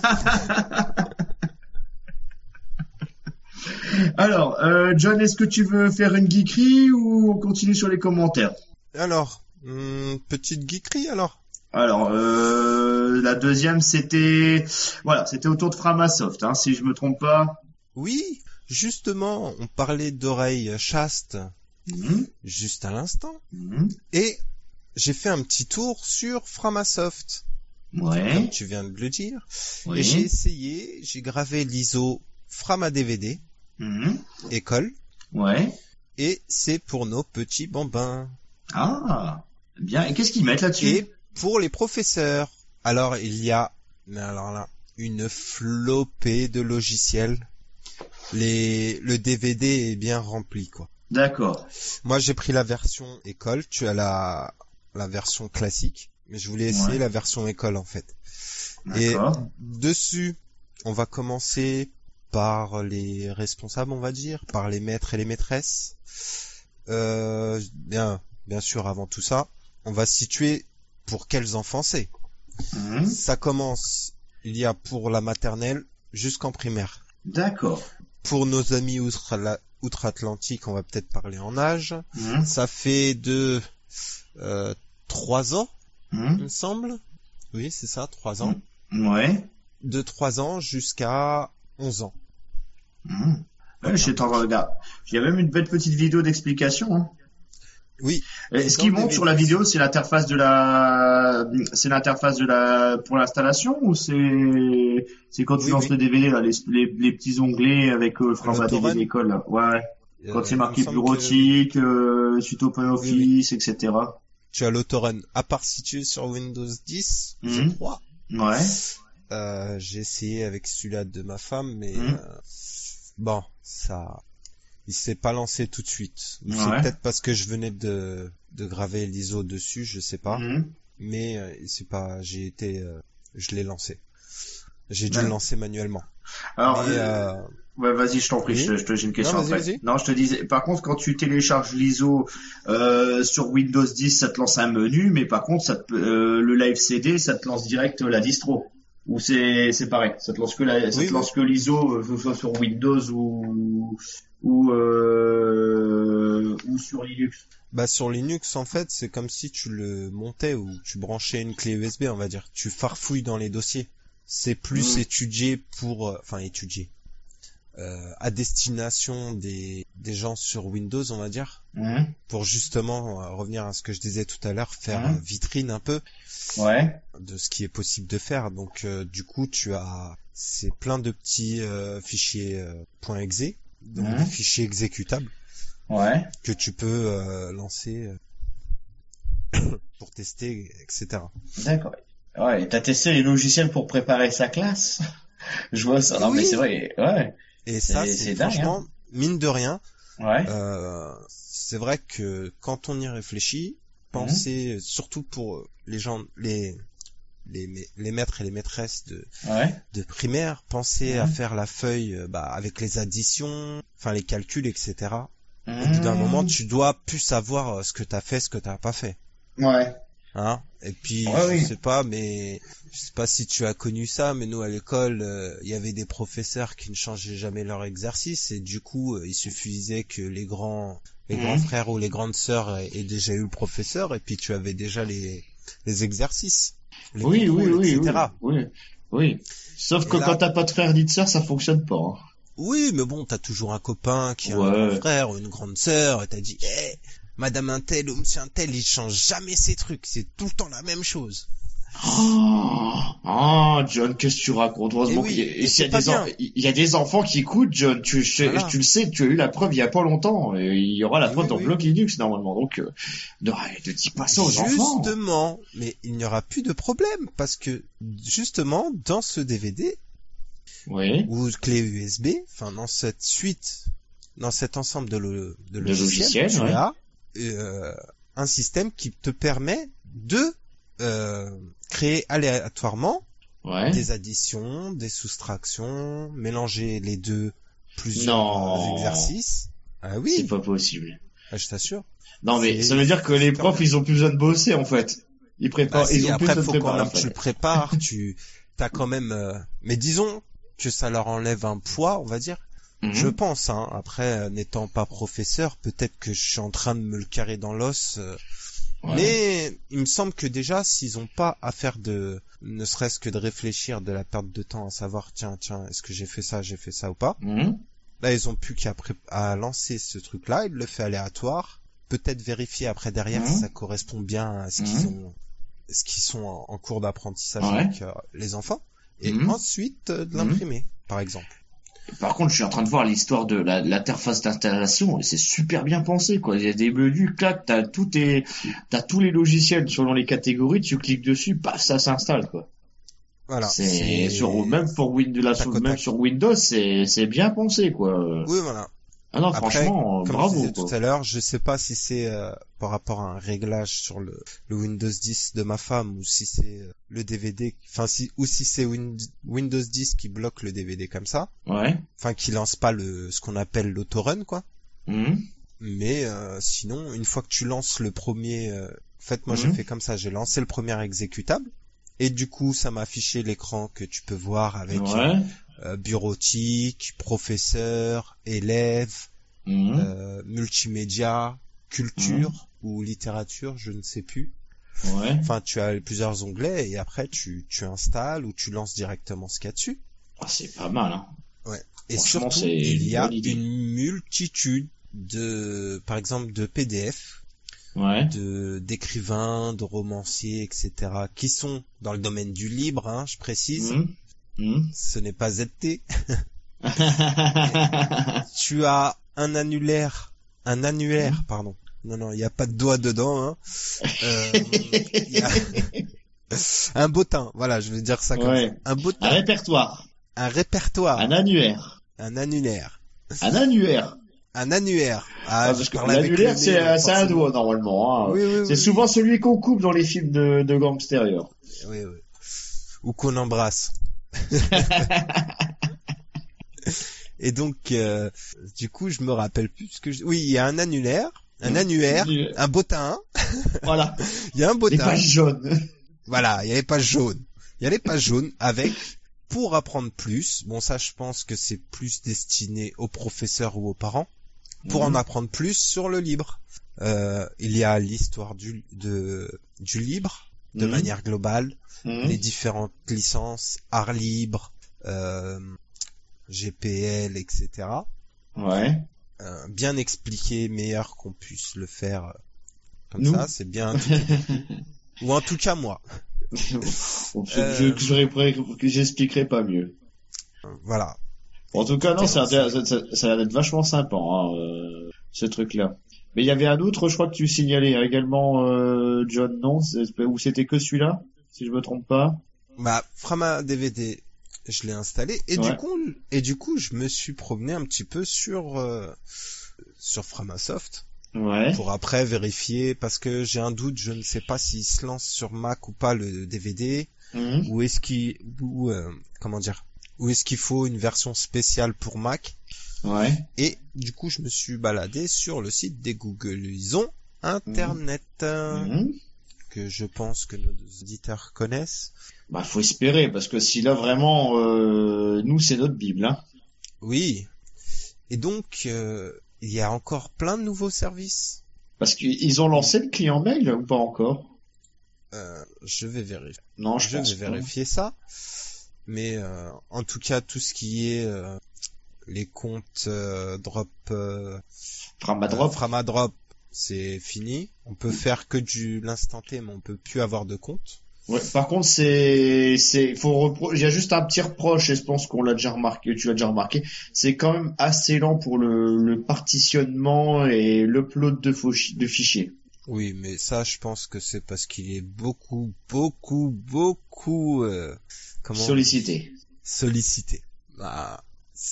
Alors, euh, John, est-ce que tu veux faire une geekerie ou on continue sur les commentaires? Alors, hum, petite geekerie alors. Alors, euh, la deuxième, c'était, voilà, c'était autour de Framasoft, hein, si je me trompe pas. Oui. Justement, on parlait d'oreilles chastes mmh. juste à l'instant. Mmh. Et j'ai fait un petit tour sur Framasoft. Ouais. Comme tu viens de le dire. Oui. Et j'ai essayé, j'ai gravé l'I S O FramaDVD. Mmh. École. Ouais. Et c'est pour nos petits bambins. Ah, bien. Et qu'est-ce qu'ils mettent là-dessus? Et pour les professeurs. Alors, il y a, mais alors là, une flopée de logiciels. Les, le D V D est bien rempli, quoi. D'accord. Moi, j'ai pris la version école. Tu as la, la version classique, mais je voulais essayer Ouais. la version école en fait. D'accord. Et dessus, on va commencer par les responsables, on va dire, par les maîtres et les maîtresses. Euh, bien, bien sûr, avant tout ça, on va situer pour quels enfants c'est. Mhm. Ça commence, il y a pour la maternelle jusqu'en primaire. D'accord. Pour nos amis outre la- outre-Atlantique, on va peut-être parler en âge. Mhm. Ça fait de euh, trois ans, il Mhm. me semble. Oui, c'est ça, trois ans. Ouais. De trois ans jusqu'à onze ans. Mhm. Ouais, je suis en train de regarder. Il y a même une belle petite vidéo d'explication. Hein. Oui. Et ce Dans qui le montre sur la D V D, vidéo, c'est l'interface de la, c'est l'interface de la pour l'installation ou c'est c'est quand tu Oui, lances oui. le D V D là, les, les, les petits onglets avec euh, format D V D L'autorun. d'école là. Ouais. Quand Euh, c'est il marqué me semble que bureautique, euh, suite OpenOffice, et cetera. tu as l'autorun. À part si tu es sur Windows dix, je Mhm. crois. Ouais. Euh, j'ai essayé avec celui-là de ma femme, mais Mhm. euh, bon, ça, il s'est pas lancé tout de suite. Ou c'est Ouais. peut-être parce que je venais de de graver l'I S O dessus, je sais pas. Mhm. Mais euh, c'est pas, j'ai été, euh, je l'ai lancé. J'ai dû Ouais. le lancer manuellement. Alors, Mais euh, euh, ouais, vas-y, je t'en prie, oui. je te, je te j'ai une question Non, vas-y, après. vas-y. Non, je te disais, par contre, quand tu télécharges l'I S O euh, sur Windows dix, ça te lance un menu, mais par contre, ça te, euh, le Live C D, ça te lance direct la distro. Ou c'est c'est pareil, ça te lance que la, ça Oui, te oui. lance que l'I S O, euh, que ce soit sur Windows ou ou euh, ou sur Linux. Bah sur Linux en fait c'est comme si tu le montais ou tu branchais une clé U S B on va dire. Tu farfouilles dans les dossiers. C'est plus Mm. étudié pour, euh, enfin étudié, euh, à destination des des gens sur Windows on va dire, Mhm. pour justement euh, revenir à ce que je disais tout à l'heure, faire Mhm. euh, vitrine un peu Ouais. de ce qui est possible de faire. Donc euh, du coup tu as c'est plein de petits euh, fichiers euh, .exe, donc Mhm. des fichiers exécutables Ouais. que tu peux euh, lancer euh, pour tester, et cetera. D'accord. Ouais, et t'as testé les logiciels pour préparer sa classe? Je vois ça. Non, Oui. mais c'est vrai. Ouais. Et C'est- ça, c'est c'est dingue, franchement, mine de rien, Ouais. euh, c'est vrai que quand on y réfléchit, penser, surtout pour les gens, les les ma- les maîtres et les maîtresses de Ouais. de primaire, penser Mhm. à faire la feuille, euh, bah avec les additions, enfin les calculs, et cetera. Au bout Mmh. d'un moment, tu dois plus savoir euh, ce que t'as fait, ce que t'as pas fait. Ouais. Hein? Et puis, Ouais, je oui. sais pas, mais je sais pas si tu as connu ça, mais nous à l'école, euh, il y avait des professeurs qui ne changeaient jamais leur exercice et du coup, euh, il suffisait que les grands, les Mhm. grands frères ou les grandes sœurs aient, aient déjà eu le professeur et puis tu avais déjà les, les exercices, les Oui, oui, contrôles, oui, et oui, cetera. oui, oui. Sauf Et que là- quand t'as pas de frère ni de sœur, ça fonctionne pas. Hein. Oui, mais bon, t'as toujours un copain qui a Ouais. un grand frère ou une grande sœur et t'as dit, eh, Madame un tel ou Monsieur un tel, il change jamais ses trucs, c'est tout le temps la même chose. Oh, oh, John, qu'est-ce que tu racontes? Heureusement Eh oui, qu'il y a, et il y a c'est des pas bien. en- il y a des enfants qui écoutent, John. Tu, je- Voilà. tu le sais, tu as eu la preuve il y a pas longtemps. Et il y aura la Eh preuve oui, dans oui. Blog Linux normalement. Donc, euh, ne, ne dis pas ça aux enfants. Justement, mais il n'y aura plus de problème parce que justement dans ce D V D Oui. ou clé U S B, enfin dans cette suite, dans cet ensemble de, lo- de De logiciels, logiciels, tu ouais. as euh, un système qui te permet de euh, créer aléatoirement Ouais. des additions, des soustractions, mélanger les deux, plusieurs Non. exercices. Ah C'est oui, pas possible. ah, je t'assure. Non, mais C'est- ça veut dire que les c'est profs, comme- ils ont plus besoin de bosser en fait. Ils Bah, préparent, si, ils ont plus après, besoin de faut quand préparer même après. tu le prépares, tu t'as quand même. euh, Mais disons que ça leur enlève un poids, on va dire. Mhm. Je pense. Hein. Après, euh, n'étant pas professeur, peut-être que je suis en train de me le carrer dans l'os. euh, Ouais. Mais il me semble que déjà, s'ils ont pas à faire de, ne serait-ce que de réfléchir, de la perte de temps, à savoir, tiens, tiens, est-ce que j'ai fait ça, j'ai fait ça ou pas. Mhm. Là, ils ont plus qu'à pré- à lancer ce truc-là. Il le fait aléatoire. Peut-être vérifier après derrière Mhm. si ça correspond bien à ce Mhm. qu'ils ont, ce qu'ils sont en, en cours d'apprentissage Ouais. avec euh, les enfants. Et Mhm. ensuite euh, de l'imprimer, par exemple. Par contre, je suis en train de voir l'histoire de la, l'interface d'installation et c'est super bien pensé, quoi. Il y a des menus, clac, t'as tout tes, t'as tous les logiciels selon les catégories, tu cliques dessus, paf, ça s'installe, quoi. Voilà. C'est sur, même pour Windows, là, tac sur, au même tac. sur Windows, c'est, c'est bien pensé, quoi. Oui, voilà. Ah non, Après, franchement, comme bravo. je disais Quoi. tout à l'heure, je sais pas si c'est euh, par rapport à un réglage sur le, le Windows dix de ma femme ou si c'est euh, le D V D, enfin si ou si c'est Win- Windows dix qui bloque le D V D comme ça, Ouais. enfin qui lance pas le ce qu'on appelle l'autorun quoi. Mmh. Mais euh, sinon, une fois que tu lances le premier, euh, en fait moi Mhm. j'ai fait comme ça, j'ai lancé le premier exécutable et du coup ça m'a affiché l'écran que tu peux voir avec Ouais. euh, bureautique, professeur, élève. Mmh. Euh, multimédia, culture ou littérature, je ne sais plus. Ouais. Enfin, tu as plusieurs onglets et après tu, tu installes ou tu lances directement ce qu'il y a dessus. Ah, c'est pas mal, hein. Ouais. Et Franchement, surtout, c'est il y a une bonne idée. une multitude de, par exemple, de P D F, Ouais. de d'écrivains, de romanciers, et cetera, qui sont dans le domaine du libre, hein, je précise. Mmh. Mmh. Ce n'est pas Z T. Tu as un annulaire, un annuaire, Mmh. pardon. Non, non, il n'y a pas de doigt dedans. Hein. Euh, y a un bottin, voilà, je vais dire ça comme Ouais. ça. Un Un bottin, répertoire. un répertoire, Un annuaire. un annulaire, Un annuaire. un annuaire. Ah, Ah, je parce que parlais avec l'annulaire, le nez, c'est donc c'est un forcément. doigt, normalement. Hein. Oui, oui, C'est oui, souvent oui. celui qu'on coupe dans les films de, de gangstérieurs. Oui, oui. Ou qu'on embrasse. Et donc, euh, du coup, je me rappelle plus ce que je... Oui, il y a un annulaire, un annuaire, un bottin. Voilà. Il y a un Les bottin. pages jaunes. Voilà, il y a les pages jaunes. Il y a les pages jaunes avec pour apprendre plus. Bon, ça, je pense que c'est plus destiné aux professeurs ou aux parents. Pour Mhm. en apprendre plus sur le libre. Euh, il y a l'histoire du, de, du libre, de Mhm. manière globale. Mhm. Les différentes licences, art libre, euh, G P L, et cetera. Ouais. Euh, bien expliqué, meilleur qu'on puisse le faire euh, comme Nous. ça, c'est bien. Ou en tout cas moi. Bon, je, Euh, je- que j'aurais pré- que j'expliquerai pas mieux. Voilà. En tout cas, non, ça, Écoutez, ça, ça, ça a l'air d'être vachement sympa, hein, euh, ce truc-là. Mais il y avait un autre, je crois que tu signalais également, euh, John, non? C'est- Ou c'était que celui-là, si je me trompe pas? Bah, Frama D V D, je l'ai installé et Ouais. du coup, et du coup, je me suis promené un petit peu sur euh, sur Framasoft Ouais. pour après vérifier parce que j'ai un doute, je ne sais pas s'il se lance sur Mac ou pas le D V D Mhm. ou est-ce qu'il ou euh, comment dire, ou est-ce qu'il faut une version spéciale pour Mac. Ouais. Et du coup, je me suis baladé sur le site des Googlisons Internet Mhm. que je pense que nos auditeurs connaissent. Bah, faut espérer, parce que si là, vraiment, euh, nous, c'est notre Bible, hein. Oui. Et donc, euh, il y a encore plein de nouveaux services. Parce qu'ils ont lancé le client mail, ou pas encore? Euh, je vais vérifier. Non, je, Je pense vais pas. vérifier ça. Mais euh, en tout cas, tout ce qui est euh, les comptes euh, drop, euh, Framadrop. euh, Framadrop, c'est fini. On peut faire que du l'instant T, mais on peut plus avoir de compte. Ouais, par contre, c'est, c'est, faut repro... il y a juste un petit reproche, et je pense qu'on l'a déjà remarqué, tu l'as déjà remarqué, c'est quand même assez lent pour le, le partitionnement et l'upload de, faux chi- de fichiers. Oui, mais ça, je pense que c'est parce qu'il est beaucoup, beaucoup, beaucoup euh, comment Sollicité. sollicité. Bah,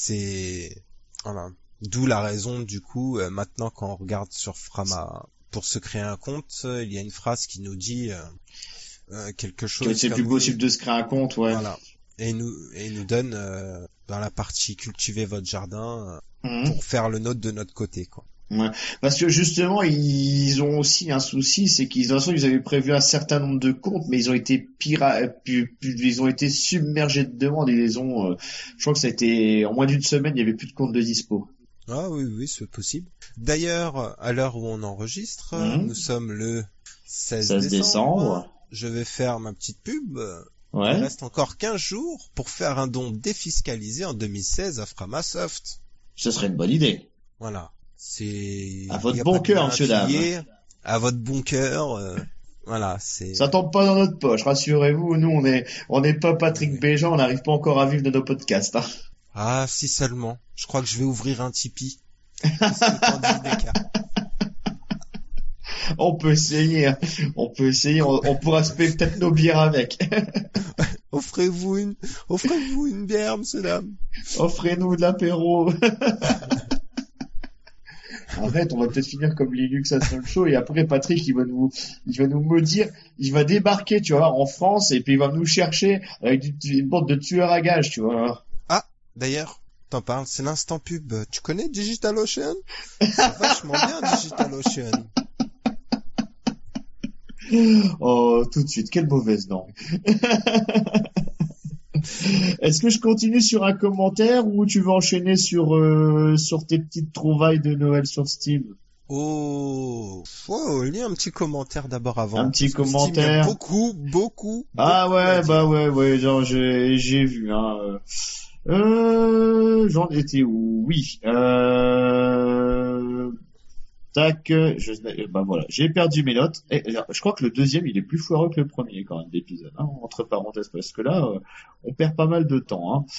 c'est voilà. D'où la raison du coup euh, maintenant quand on regarde sur Frama pour se créer un compte, euh, il y a une phrase qui nous dit euh, euh, quelque chose Que c'est comme plus oui, possible de se créer un compte, ouais. voilà. Et il nous et il nous donne euh, dans la partie cultiver votre jardin euh, Mhm. pour faire le nôtre de notre côté quoi. Ouais. Parce que justement, ils ont aussi un souci, c'est qu'ils, de toute façon, ils avaient prévu un certain nombre de comptes, mais ils ont été pira... pu- pu- ils ont été submergés de demandes. Ils les ont, euh, je crois que ça a été, en moins d'une semaine, il y avait plus de comptes de dispo. Ah oui oui, c'est possible. D'ailleurs, à l'heure où on enregistre, Mhm. nous sommes le seize seize décembre. Je vais faire ma petite pub. Il Ouais. reste encore quinze jours pour faire un don défiscalisé en deux mille seize à Framasoft. Ce serait une bonne idée. Voilà. C'est À votre y a bon pas de cœur, lien monsieur, dame. affilié. À votre bon cœur. euh, Voilà, c'est. Ça tombe pas dans notre poche, rassurez-vous. Nous, on est, on n'est pas Patrick Oui. Béjean, on n'arrive pas encore à vivre de nos podcasts. Hein. Ah, si seulement. Je crois que je vais ouvrir un Tipeee. Qu'est-ce que t'en dis, Deka ? On peut essayer, hein. on peut essayer. On, on pourra se payer peut-être nos bières avec. Offrez-vous une, offrez-vous une bière, monsieur dame. Offrez-nous de l'apéro. Arrête, on va peut-être finir comme Linux à Soul Show et après Patrick il va nous il va nous maudire, il va débarquer, tu vois, en France et puis il va nous chercher avec une bande de tueurs à gages, tu vois. Ah, d'ailleurs, t'en parles, c'est l'instant pub. Tu connais DigitalOcean? C'est vachement bien DigitalOcean. Oh, tout de suite, quelle mauvaise langue. Est-ce que je continue sur un commentaire ou tu veux enchaîner sur euh, sur tes petites trouvailles de Noël sur Steam? Oh, wow, lis un petit commentaire d'abord avant. Un petit Parce que commentaire. Steam, il y a beaucoup, beaucoup. Ah beaucoup ouais, à bah dire. ouais, ouais, genre j'ai j'ai vu. Hein. Euh, j'en étais où? Oui. Euh, tac. Je, bah voilà, j'ai perdu mes notes. Et, je crois que le deuxième, il est plus foireux que le premier quand même d'épisode. Hein, entre parenthèses, parce que là, euh, on perd pas mal de temps. Hein.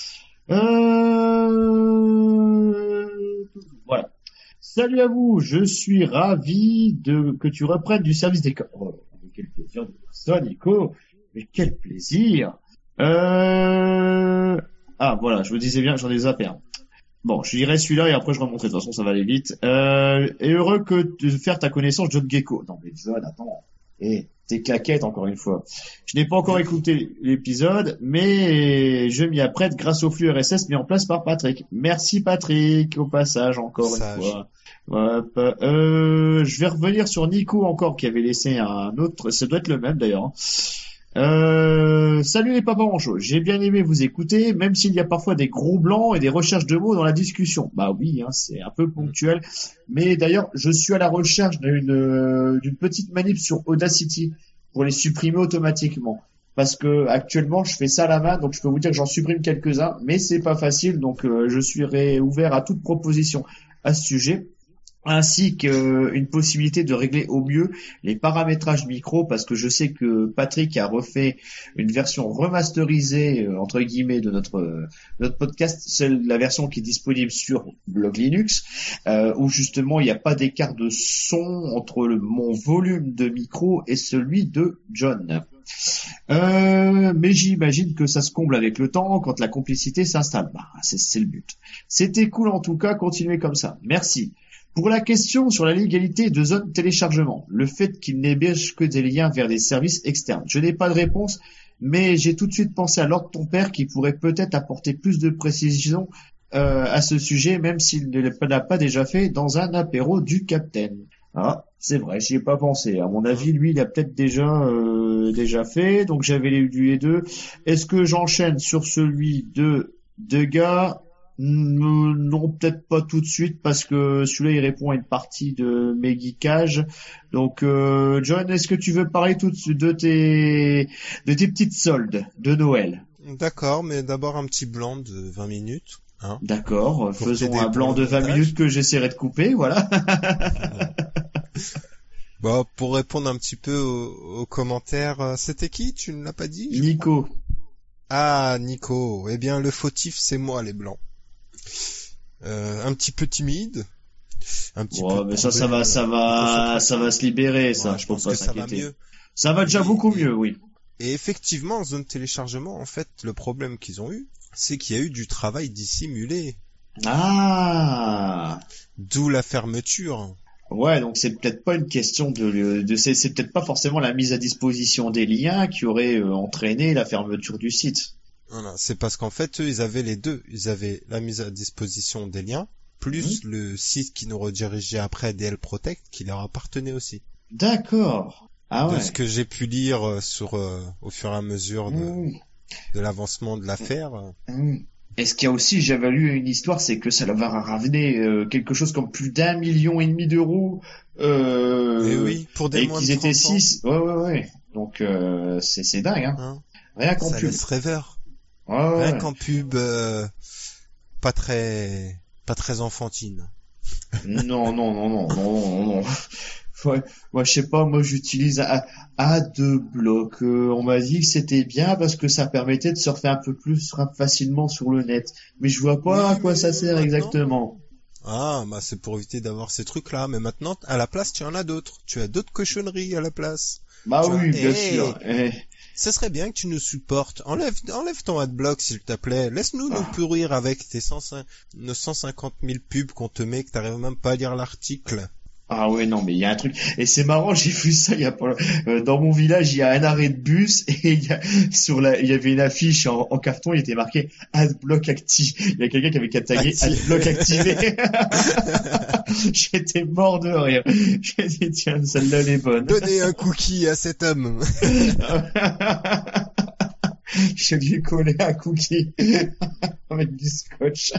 Euh, voilà. Salut à vous, je suis ravi de que tu reprennes du service des... Oh, mais quel plaisir de faire ça, Nico. Mais quel plaisir. Euh... Ah, voilà, je me disais bien, j'en ai zappé un. Bon, je dirais celui-là et après je remonterai. De toute façon, ça va aller vite. Euh... Et heureux que de faire ta connaissance, John Gecko. Non, mais John, attends. Eh, t'es claquette, encore une fois. Je n'ai pas encore écouté l'épisode, mais je m'y apprête grâce au flux R S S mis en place par Patrick. Merci Patrick, au passage, encore Sage. une fois. Hop, euh, je vais revenir sur Nico encore, qui avait laissé un autre, ça doit être le même d'ailleurs. Hein. Euh, salut les papas manchots, j'ai bien aimé vous écouter, même s'il y a parfois des gros blancs et des recherches de mots dans la discussion. Bah oui, hein, c'est un peu ponctuel. Mais d'ailleurs, je suis à la recherche d'une euh, d'une petite manip sur Audacity pour les supprimer automatiquement. Parce que actuellement, je fais ça à la main, donc je peux vous dire que j'en supprime quelques-uns, mais c'est pas facile, donc euh, je suis ré- ouvert à toute proposition à ce sujet. Ainsi qu'une possibilité de régler au mieux les paramétrages micro, parce que je sais que Patrick a refait une version remasterisée euh, entre guillemets de notre euh, notre podcast, celle la version qui est disponible sur Blog Linux, euh, où justement il n'y a pas d'écart de son entre le, mon volume de micro et celui de John. Euh, mais j'imagine que ça se comble avec le temps quand la complicité s'installe. Bah, c'est, c'est le but. C'était cool en tout cas, continuez comme ça. Merci. Pour la question sur la légalité de zone téléchargement, le fait qu'il n'héberge que des liens vers des services externes, je n'ai pas de réponse, mais j'ai tout de suite pensé à Lord ton père qui pourrait peut-être apporter plus de précision euh, à ce sujet, même s'il ne l'a pas déjà fait dans un apéro du Capitaine. Ah, c'est vrai, j'y ai pas pensé. À mon avis, lui, il a peut-être déjà euh, déjà fait, donc j'avais lu les deux. Est-ce que j'enchaîne sur celui de Degas? Non, peut-être pas tout de suite parce que celui-là il répond à une partie de mes geekages. Donc euh, John, est-ce que tu veux parler tout de suite de tes de tes petites soldes de Noël? D'accord, mais d'abord un petit blanc de vingt minutes. Hein. D'accord, Pour faisons t'aider un pour blanc le de vingt montage. minutes que j'essaierai de couper, voilà. Bon, pour répondre un petit peu aux, aux commentaires, euh, c'était qui? Tu ne l'as pas dit? je Nico. crois Ah, Nico. Eh bien, le fautif, c'est moi, les blancs. Euh, un petit peu timide. Un petit Ouais, peu mais ça, ça va, ça va, ça va se libérer, ça. Ouais, je je pense pense pas que ça va s'inquiéter. mieux. Ça va déjà Et- beaucoup et- mieux, oui. Et effectivement, en zone téléchargement, en fait, le problème qu'ils ont eu, c'est qu'il y a eu du travail dissimulé. Ah. D'où la fermeture. Ouais, donc c'est peut-être pas une question de, de c'est, c'est peut-être pas forcément la mise à disposition des liens qui aurait euh, entraîné la fermeture du site. Voilà, c'est parce qu'en fait, eux, ils avaient les deux. Ils avaient la mise à disposition des liens, plus le site qui nous redirigeait après D L Protect, qui leur appartenait aussi. D'accord. Ah De ouais. ce que j'ai pu lire euh, sur euh, au fur et à mesure de, Mmh. de l'avancement de l'affaire. euh, Mmh. Et ce qu'il y a aussi, j'avais lu une histoire, c'est que ça leur va ramener euh, quelque chose comme plus d'un million et demi d'euros. Euh, Et oui, pour des et moins qu'ils de étaient trente ans, six. Ouais, ouais, ouais. Donc euh, c'est c'est dingue, hein. hein, Rien qu'en ça pub. laisse rêveur. Ouais, ouais, Rien ouais. qu'en pub, euh, pas très, pas très enfantine. Non, non, non, non, non, non, non. Ouais, moi je sais pas, moi j'utilise A- Adblock. Euh, on m'a dit que c'était bien parce que ça permettait de surfer un peu plus rap- facilement sur le net. Mais je vois pas Oui, à quoi mais ça sert maintenant- exactement. Ah, bah c'est pour éviter d'avoir ces trucs-là. Mais maintenant, à la place, tu en as d'autres. Tu as d'autres cochonneries à la place. Bah Tu vois, oui, bien hey. sûr. Eh, Ce serait bien que tu nous supportes. Enlève, enlève ton adblock, s'il te plaît. Laisse-nous nous pourrir avec tes cent cinq, nos cent cinquante mille pubs qu'on te met, que t'arrives même pas à lire l'article. Ah ouais, non, mais il y a un truc. Et c'est marrant, j'ai vu ça il y a pas, euh, dans mon village, il y a un arrêt de bus et il y a, sur la, il y avait une affiche en, en carton, il était marqué Adblock actif. Il y a quelqu'un qui avait tagué Adblock activé. J'étais mort de rire. J'ai dit, tiens, celle-là, elle est bonne. Donnez un cookie à cet homme. J'ai dû coller un cookie avec du scotch.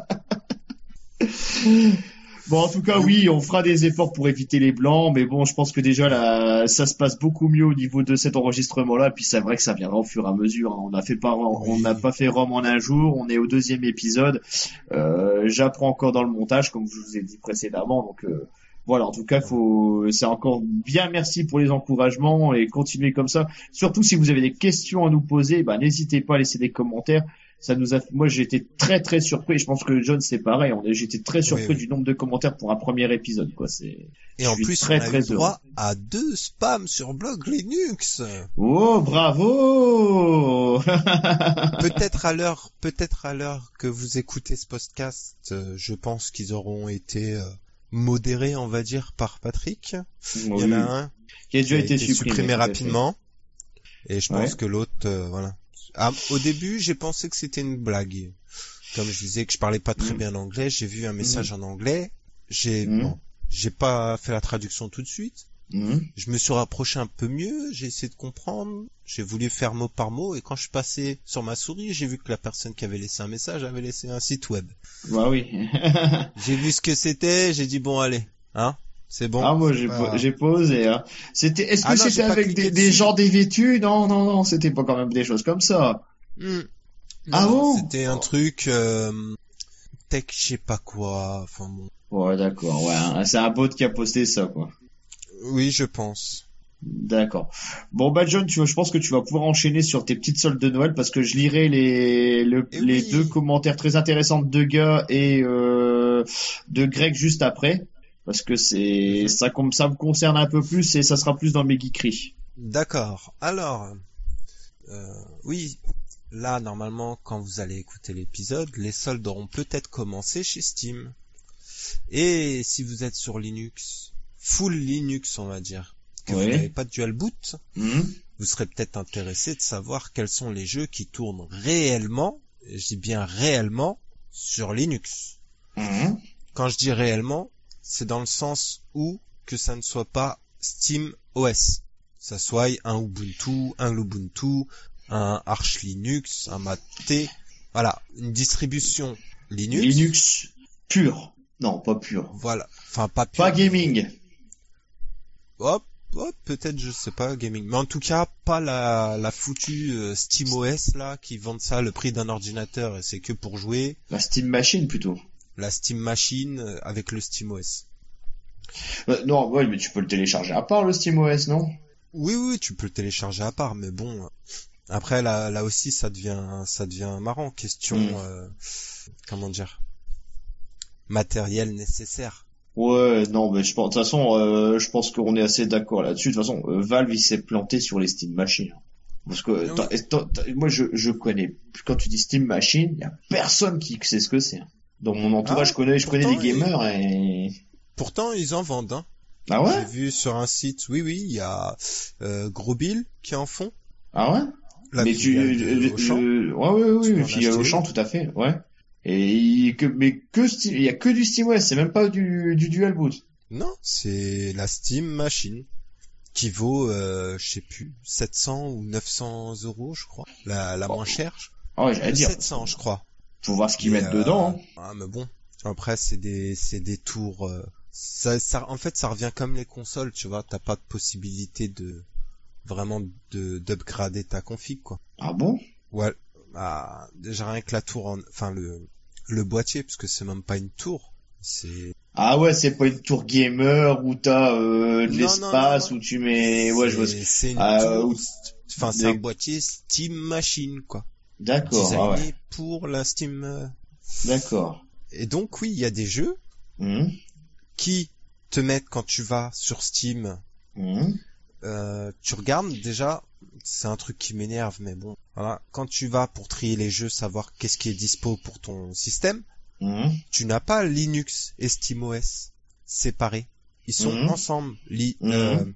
Bon, en tout cas, oui, on fera des efforts pour éviter les blancs, mais bon, je pense que déjà là, ça se passe beaucoup mieux au niveau de cet enregistrement-là. Puis c'est vrai que ça viendra au fur et à mesure. Hein. On n'a fait pas, on n'a pas fait Rome en un jour. On est au deuxième épisode. Euh, j'apprends encore dans le montage, comme je vous ai dit précédemment. Donc euh, voilà, en tout cas, faut, c'est encore bien merci pour les encouragements et continuez comme ça. Surtout si vous avez des questions à nous poser, bah n'hésitez pas à laisser des commentaires. Ça nous a, moi j'ai été très très surpris. Je pense que John c'est pareil. On est, j'étais très surpris oui, oui. du nombre de commentaires pour un premier épisode, quoi. C'est. Et en plus, très, on a très eu droit à deux spams sur Blog Linux. Oh, bravo. Peut-être à l'heure, peut-être à l'heure que vous écoutez ce podcast, je pense qu'ils auront été modérés, on va dire, par Patrick. Oui. Il y en a un qui a déjà qui été, a été supprimé, supprimé rapidement, fait. Et je pense ouais. que l'autre, euh, voilà. Ah, au début, j'ai pensé que c'était une blague. Comme je disais que je parlais pas très mmh. bien anglais, j'ai vu un message mmh. en anglais. J'ai, mmh. bon, j'ai pas fait la traduction tout de suite. Mmh. Je me suis rapproché un peu mieux, j'ai essayé de comprendre, j'ai voulu faire mot par mot, et quand je suis passé sur ma souris, j'ai vu que la personne qui avait laissé un message avait laissé un site web. Bah oui. J'ai vu ce que c'était, j'ai dit bon allez, hein. C'est bon. Ah moi j'ai euh... j'ai pas osé. Hein. C'était est-ce que ah non, c'était avec des, des gens dévêtus? Non non non, c'était pas quand même des choses comme ça. Mmh. Ah bon? C'était un truc euh, tech, je sais pas quoi. Enfin bon. Ouais d'accord. Ouais, c'est un bot qui a posté ça quoi. Oui, je pense. D'accord. Bon bah John, tu vois, je pense que tu vas pouvoir enchaîner sur tes petites soldes de Noël parce que je lirai les le, les oui. deux commentaires très intéressants de Guy et euh, de Greg juste après. Parce que c'est, ça, ça me concerne un peu plus et ça sera plus dans mes geekeries. D'accord. Alors, euh, oui, là, normalement, quand vous allez écouter l'épisode, les soldes auront peut-être commencé chez Steam. Et si vous êtes sur Linux, full Linux, on va dire, que oui. vous n'avez pas de dual boot, mmh. vous serez peut-être intéressé de savoir quels sont les jeux qui tournent réellement, et je dis bien réellement, sur Linux. Mmh. Quand je dis réellement, c'est dans le sens où que ça ne soit pas SteamOS. Ça soit un Ubuntu, un Lubuntu, un Arch Linux, un Mate. Voilà, une distribution Linux. Linux pur. Non, pas pur. Voilà, enfin pas pur. Pas gaming. Hop, hop, peut-être, je sais pas, gaming. Mais en tout cas, pas la, la foutue euh, SteamOS là, qui vendent ça le prix d'un ordinateur et c'est que pour jouer. La Steam Machine plutôt. La Steam Machine avec le SteamOS. Euh, non, ouais, mais tu peux le télécharger à part le SteamOS, non? Oui, oui, tu peux le télécharger à part, mais bon. Après, là, là aussi, ça devient, ça devient marrant. Question, mmh. euh, comment dire, matériel nécessaire. Ouais, non, mais je pense, de toute façon, euh, je pense qu'on est assez d'accord là-dessus. De toute façon, euh, Valve, il s'est planté sur les Steam Machines. Parce que, t'as, t'as, t'as, moi, je, je connais, quand tu dis Steam Machine, il y a personne qui sait ce que c'est. Dans mon entourage, ah, je connais, je connais des gamers et... Pourtant, ils en vendent, hein. Ah ouais? J'ai vu sur un site, oui, oui, il y a, euh, Gros Bill qui en font. Ah ouais? La mais tu, euh, Auchan, euh, ouais, ouais, oui, oui, puis il y a Auchan, tout à fait, ouais. Et il, que, mais que Steam, il y a que du SteamOS, c'est même pas du, du Dual Boot. Non, c'est la Steam Machine. Qui vaut, euh, je sais plus, sept cents ou neuf cents euros, je crois. La, la oh. moins chère. Ah ouais, j'allais dire. sept cents, je crois. Faut voir ce qu'ils mettent euh, dedans. Hein. Ah, mais bon. Après, c'est des, c'est des tours, euh, ça, ça, en fait, ça revient comme les consoles, tu vois. T'as pas de possibilité de, vraiment de, d'upgrader ta config, quoi. Ah bon? Ouais. Ah, déjà rien que la tour en, enfin, le, le boîtier, parce que c'est même pas une tour. C'est... Ah ouais, c'est pas une tour gamer où t'as, euh, de non, l'espace, non, non, où tu mets, ouais, je vois ce que c'est une ah, tour, où... enfin, c'est des... un boîtier Steam Machine, quoi. D'accord. Designé ah ouais. pour la Steam. D'accord. Et donc oui, il y a des jeux mmh. qui te mettent quand tu vas sur Steam, mmh. euh, tu regardes déjà, c'est un truc qui m'énerve, mais bon, voilà. Quand tu vas pour trier les jeux, savoir qu'est-ce qui est dispo pour ton système, Mmh. tu n'as pas Linux et SteamOS séparés. Ils sont Mmh. ensemble. Li- Mmh. euh,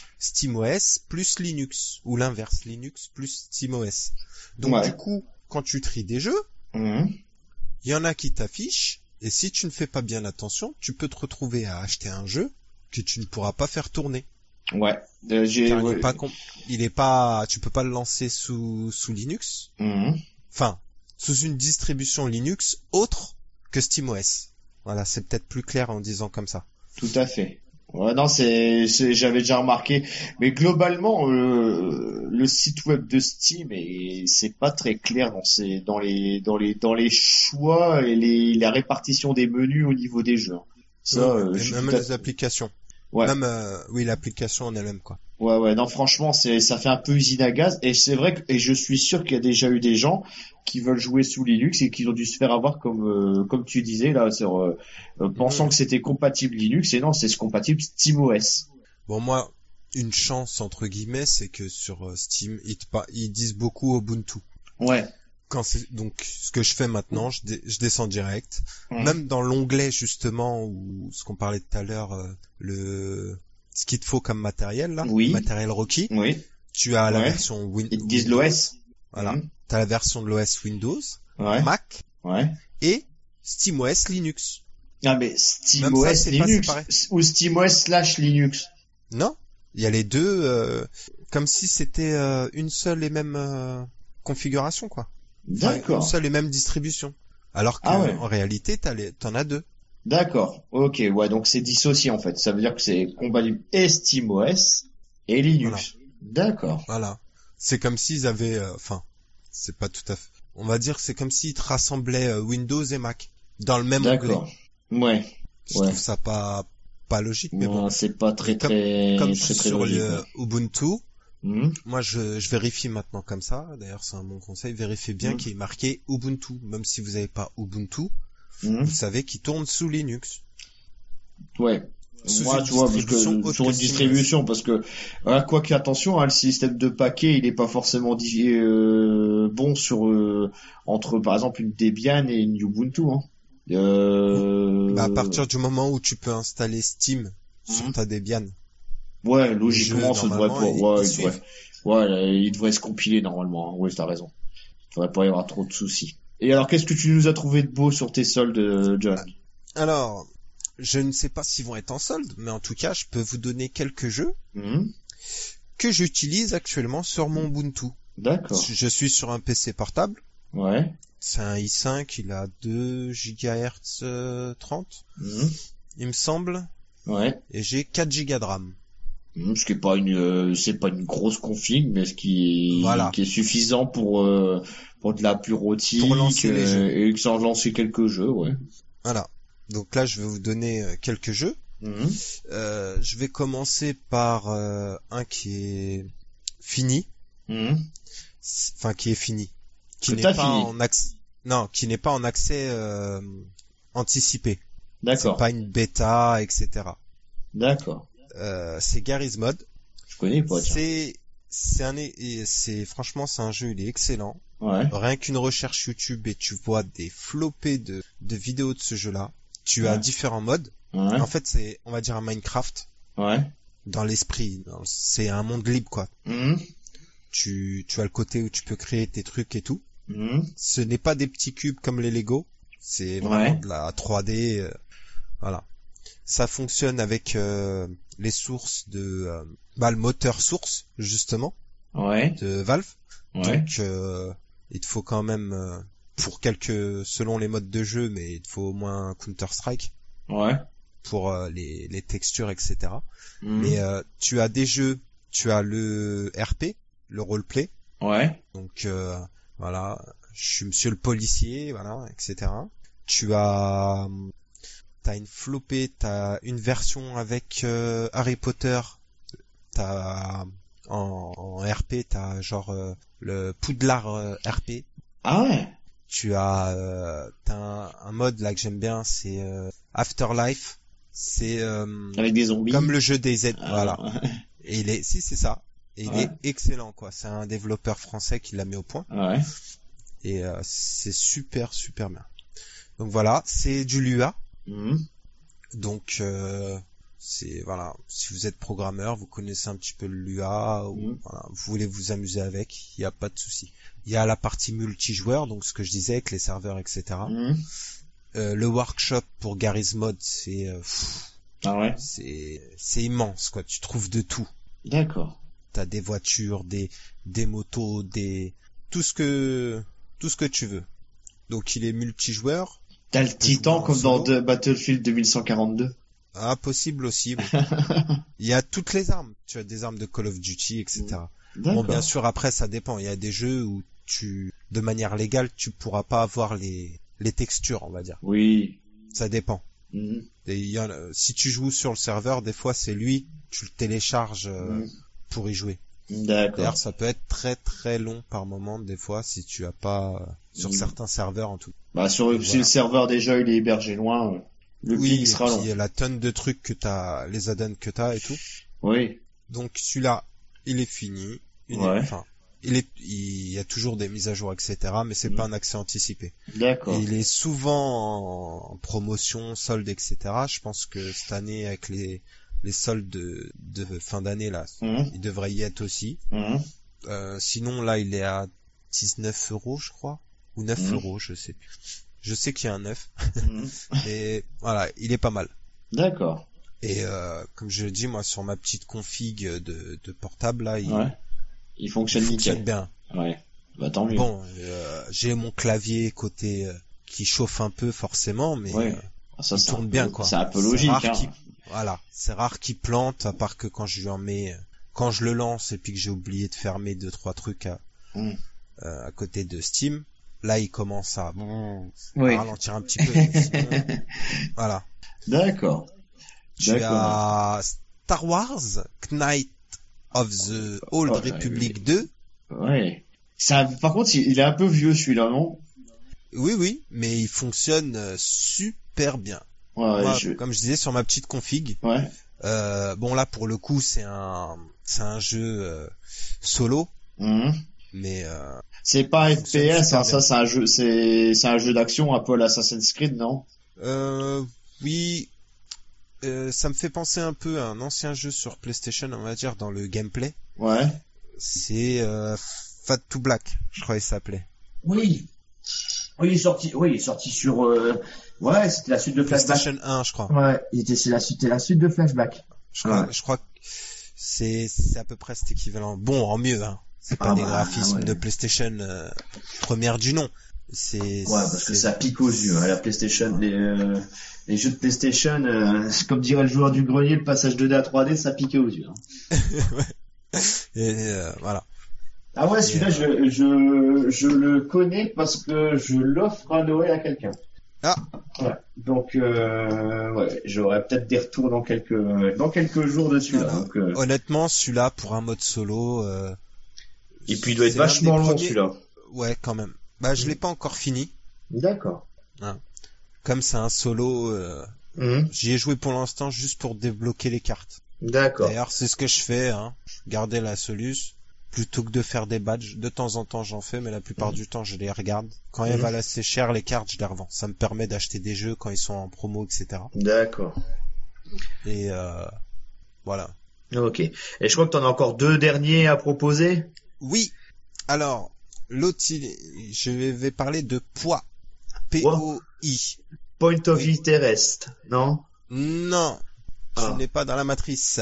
SteamOS plus Linux, ou l'inverse, Linux plus SteamOS. Donc Ouais. du coup, quand tu tries des jeux, Mmh. il y en a qui t'affichent, et si tu ne fais pas bien attention, tu peux te retrouver à acheter un jeu que tu ne pourras pas faire tourner. Ouais. Euh, j'ai, Car il ouais. est pas, com- il est pas, tu peux pas le lancer sous sous Linux. Mmh. Enfin, sous une distribution Linux autre que SteamOS. Voilà, c'est peut-être plus clair en disant comme ça. Tout à fait. Ouais, non, c'est, c'est, j'avais déjà remarqué. Mais globalement, euh, le site web de Steam, et c'est pas très clair dans ses, dans les, dans les, dans les choix et les, la répartition des menus au niveau des jeux. Ça, Ouais, euh, et je suis même tout à les fait- applications. Ouais. Même, euh, oui, l'application en elle-même, quoi. Ouais, ouais, non, franchement, c'est, ça fait un peu usine à gaz, et c'est vrai que, et je suis sûr qu'il y a déjà eu des gens qui veulent jouer sous Linux et qui ont dû se faire avoir comme, euh, comme tu disais, là, sur, euh, euh, pensant Mmh. que c'était compatible Linux, et non, c'est compatible SteamOS. Bon, moi, une chance, entre guillemets, c'est que sur euh, Steam, ils, te pa- ils disent beaucoup Ubuntu. Ouais. Quand c'est, donc, ce que je fais maintenant, je, dé- je descends direct. Mmh. Même dans l'onglet, justement, où, ce qu'on parlait tout à l'heure, euh, le, ce qu'il te faut comme matériel, là. Oui. Matériel requis. Oui. Tu as la Ouais. version Win- Ils te disent Windows. l'O S. Voilà. Mmh. T'as la version de l'O S Windows, Ouais. Mac Ouais. et SteamOS Linux. Ah, mais Même ça, SteamOS c'est pas Linux séparé. ou SteamOS slash Linux. Non, il y a les deux, euh, comme si c'était euh, une seule et même euh, configuration, quoi. Enfin, une D'accord. seule et même distribution. Alors que Ah ouais. en réalité, t'as les, t'en as deux. D'accord. Ok. Ouais. Donc c'est dissocié en fait. Ça veut dire que c'est compatible et SteamOS et Linux. D'accord. Voilà. C'est comme s'ils avaient, euh, enfin, c'est pas tout à fait. On va dire que c'est comme s'ils te rassemblaient euh, Windows et Mac dans le même onglet. D'accord. Ouais. Je Ouais. trouve ça pas pas logique, mais bon. Ouais, c'est pas très Comme- très Comme très très sur logique. le Ouais. Ubuntu, Mhm. moi je, je vérifie maintenant comme ça. D'ailleurs, c'est un bon conseil. Vérifiez bien Mhm. qu'il est marqué Ubuntu, même si vous n'avez pas Ubuntu. Mhm. Vous savez qu'il tourne sous Linux. Ouais. Sous Moi, une tu vois, parce distribution que haute sur que une SteamOS. distribution, parce que voilà, quoi que attention, hein, le système de paquet, il est pas forcément di- euh, bon sur euh, entre par exemple une Debian et une Ubuntu. Hein. Euh... Bah, à partir du moment où tu peux installer Steam sur Mhm. ta Debian, Ouais, logiquement, jeux, ça devrait pas. normalement, ils- Ouais, ils il suivent. devrait. Ouais, là, il devrait se compiler normalement. Hein. Oui, t'as raison. Il devrait pas y avoir trop de soucis. Et alors, qu'est-ce que tu nous as trouvé de beau sur tes soldes, John? alors, je ne sais pas s'ils vont être en solde, mais en tout cas, je peux vous donner quelques jeux Mhm. que j'utilise actuellement sur mon Ubuntu. D'accord. Je suis sur un P C portable. Ouais. C'est un i cinq, il a deux gigahertz euh, trente, Mhm. il me semble, Ouais. et j'ai quatre gigas de RAM. Mhm, ce qui est pas une, euh, c'est pas une grosse config, mais ce qui, Voilà. qui est suffisant pour euh, pour de la bureautique Pour lancer les jeux. et que ça lancer quelques jeux, ouais. Voilà. Donc là, je vais vous donner euh, quelques jeux. Mhm. Euh, je vais commencer par euh, un qui est fini, Mhm. C- enfin qui est fini, qui Que n'est t'as pas fini. en accès, non, qui n'est pas en accès euh, anticipé. C'est D'accord. pas une bêta, et cetera. D'accord. Euh, c'est Garry's Mod. Je connais pas, tiens. C'est c'est un et c'est franchement c'est un jeu, il est excellent. Ouais. Rien qu'une recherche YouTube et tu vois des flopées de de vidéos de ce jeu-là. Tu as Ouais. différents modes. Ouais. En fait, c'est on va dire un Minecraft Ouais. dans l'esprit. Dans- C'est un monde libre quoi. Mhm. Tu tu as le côté où tu peux créer tes trucs et tout. Mhm. Ce n'est pas des petits cubes comme les Lego. C'est vraiment Ouais. de la trois D. euh, voilà. Ça fonctionne avec euh, les sources de euh, bah, le moteur source justement Ouais. de Valve. Ouais. Donc euh, il te faut quand même euh, pour quelques selon les modes de jeu, mais il te faut au moins Counter Strike Ouais. pour euh, les les textures et cetera. Mhm. Mais euh, tu as des jeux, tu as le R P, le roleplay. Ouais. Donc euh, voilà, je suis monsieur le policier, voilà, et cetera. Tu as t'as une flopée, t'as une version avec euh, Harry Potter, t'as en, en R P, t'as genre euh, le Poudlard euh, R P. Ah ouais. Tu as euh, t'as un, un mode là que j'aime bien, c'est euh, Afterlife. C'est euh, Avec des zombies. comme le jeu des Z, Ah, voilà. ouais. Et il est, si c'est ça. Et Ouais. il est excellent, quoi. C'est un développeur français qui l'a mis au point. Ouais. Et euh, c'est super, super bien. Donc voilà, c'est du Lua. Mhm. Donc euh, c'est voilà, si vous êtes programmeur, vous connaissez un petit peu le Lua, ou Mhm. voilà, vous voulez vous amuser avec, il y a pas de souci. Il y a la partie multijoueur, donc ce que je disais avec les serveurs, et cetera. Mhm. Euh, le workshop pour Garry's Mod, c'est euh, pff, Ah ouais. c'est c'est immense, quoi. Tu trouves de tout. D'accord. T'as des voitures, des des motos, des tout ce que tout ce que tu veux. Donc il est multijoueur. T'as le peux Titan jouer en comme dans solo. de Battlefield deux mille cent quarante-deux. Ah, possible aussi. Oui. Il y a toutes les armes. Tu as des armes de Call of Duty, et cetera. D'accord. Bon, bien sûr, après ça dépend. Il y a des jeux où tu, de manière légale, tu pourras pas avoir les les textures, on va dire. Oui. Ça dépend. Mhm. Et il y en a- si tu joues sur le serveur, des fois c'est lui, tu le télécharges euh, Mhm. pour y jouer. D'accord. D'ailleurs, ça peut être très très long par moment, des fois, si tu as pas euh, sur Mhm. certains serveurs en tout. Bah sur Donc, si voilà. le serveur déjà il est hébergé loin, euh, le Oui, ping et sera puis long. la tonne de trucs que t'as, les add-ons que t'as et tout. Oui. Donc celui-là, il est fini. Il est- Ouais. enfin, il est, il y a toujours des mises à jour, et cetera. Mais c'est Mhm. pas un accès anticipé. D'accord. Et il est souvent en promotion, solde, et cetera. Je pense que cette année, avec les les soldes de, de fin d'année là, Mhm. il devrait y être aussi. Mhm. Euh, sinon là, il est à dix-neuf euros, je crois, ou neuf Mhm. euros, je sais plus. Je sais qu'il y a un neuf. Mhm. Et voilà, il est pas mal. D'accord. Et euh, comme je le dis, moi, sur ma petite config de, de portable, là, il, Ouais. Il il fonctionne fonctionne nickel. bien. Ouais. Bah tant mieux. Bon, euh, j'ai mon clavier côté euh, qui chauffe un peu forcément, mais Ouais. euh, Ah, ça il c'est un tourne peu- bien, quoi. C'est un peu C'est logique, rare hein. qu'il- Voilà, c'est rare qu'il plante, à part que quand je lui en mets, euh, quand je le lance et puis que j'ai oublié de fermer deux trois trucs à, Mm. euh, à côté de Steam, là, il commence à, Oui. à ralentir un petit peu. mais sinon, voilà. D'accord. Tu D'accord. as Star Wars, Knight of the Old Oh, Republic deux. Ouais. Ça, par contre, il il est un peu vieux celui-là, non? Oui, oui, mais il fonctionne euh, super bien. Ouais, Moi, je... comme je disais, sur ma petite config, ouais. euh, bon là pour le coup c'est un c'est un jeu euh, solo, Mhm. mais euh, C'est pas un fonctionne F P S, super hein, ça bien. c'est un jeu, c'est c'est un jeu d'action un peu à l'Assassin's Creed, non? euh, oui, euh, ça me fait penser un peu à un ancien jeu sur PlayStation, on va dire, dans le gameplay. Ouais. C'est euh, Fat to Black, je crois qu'il s'appelait. Oui. Oui, il est sorti, oui, il est sorti sur, euh... ouais, c'était la suite de Flashback. PlayStation un, je crois. Ouais, il était, c'est la suite, c'était la suite de Flashback. Je crois, Ouais. je crois que c'est c'est à peu près cet équivalent. Bon, en mieux, hein. C'est pas Ah des bah, graphismes ouais. de PlayStation euh, première du nom. C'est Ouais, parce que c'est- ça pique aux yeux, hein, la PlayStation, les, euh, les jeux de PlayStation, euh, comme dirait le joueur du grenier, le passage deux D à trois D, ça piquait aux yeux. Hein. et euh, voilà. Ah ouais, celui-là, je, je, je le connais parce que je l'offre à Noël à quelqu'un. Ah. Ouais. Donc, euh, ouais, j'aurai peut-être des retours dans quelques, dans quelques jours dessus, là. Euh, Donc, euh, Honnêtement, celui-là pour un mode solo. Euh, et puis, il doit être c'est l'un vachement des long, premiers- celui-là. Ouais, quand même. Bah, je l'ai pas encore fini. D'accord. Comme c'est un solo, euh, Mhm. j'y ai joué pour l'instant juste pour débloquer les cartes. D'accord. D'ailleurs, c'est ce que je fais, hein. Garder la Solus. Plutôt que de faire des badges, de temps en temps j'en fais, mais la plupart Mhm. du temps je les regarde. Quand elles Mhm. valent assez cher, les cartes, je les revends. Ça me permet d'acheter des jeux quand ils sont en promo, et cetera. D'accord. Et euh, voilà. Ok. Et je crois que t'en as encore deux derniers à proposer. Oui. Alors, l'autre, il- je vais parler de poids. P O I. Point of Oui. interest, non? Non, Ah. ce n'est pas dans la matrice.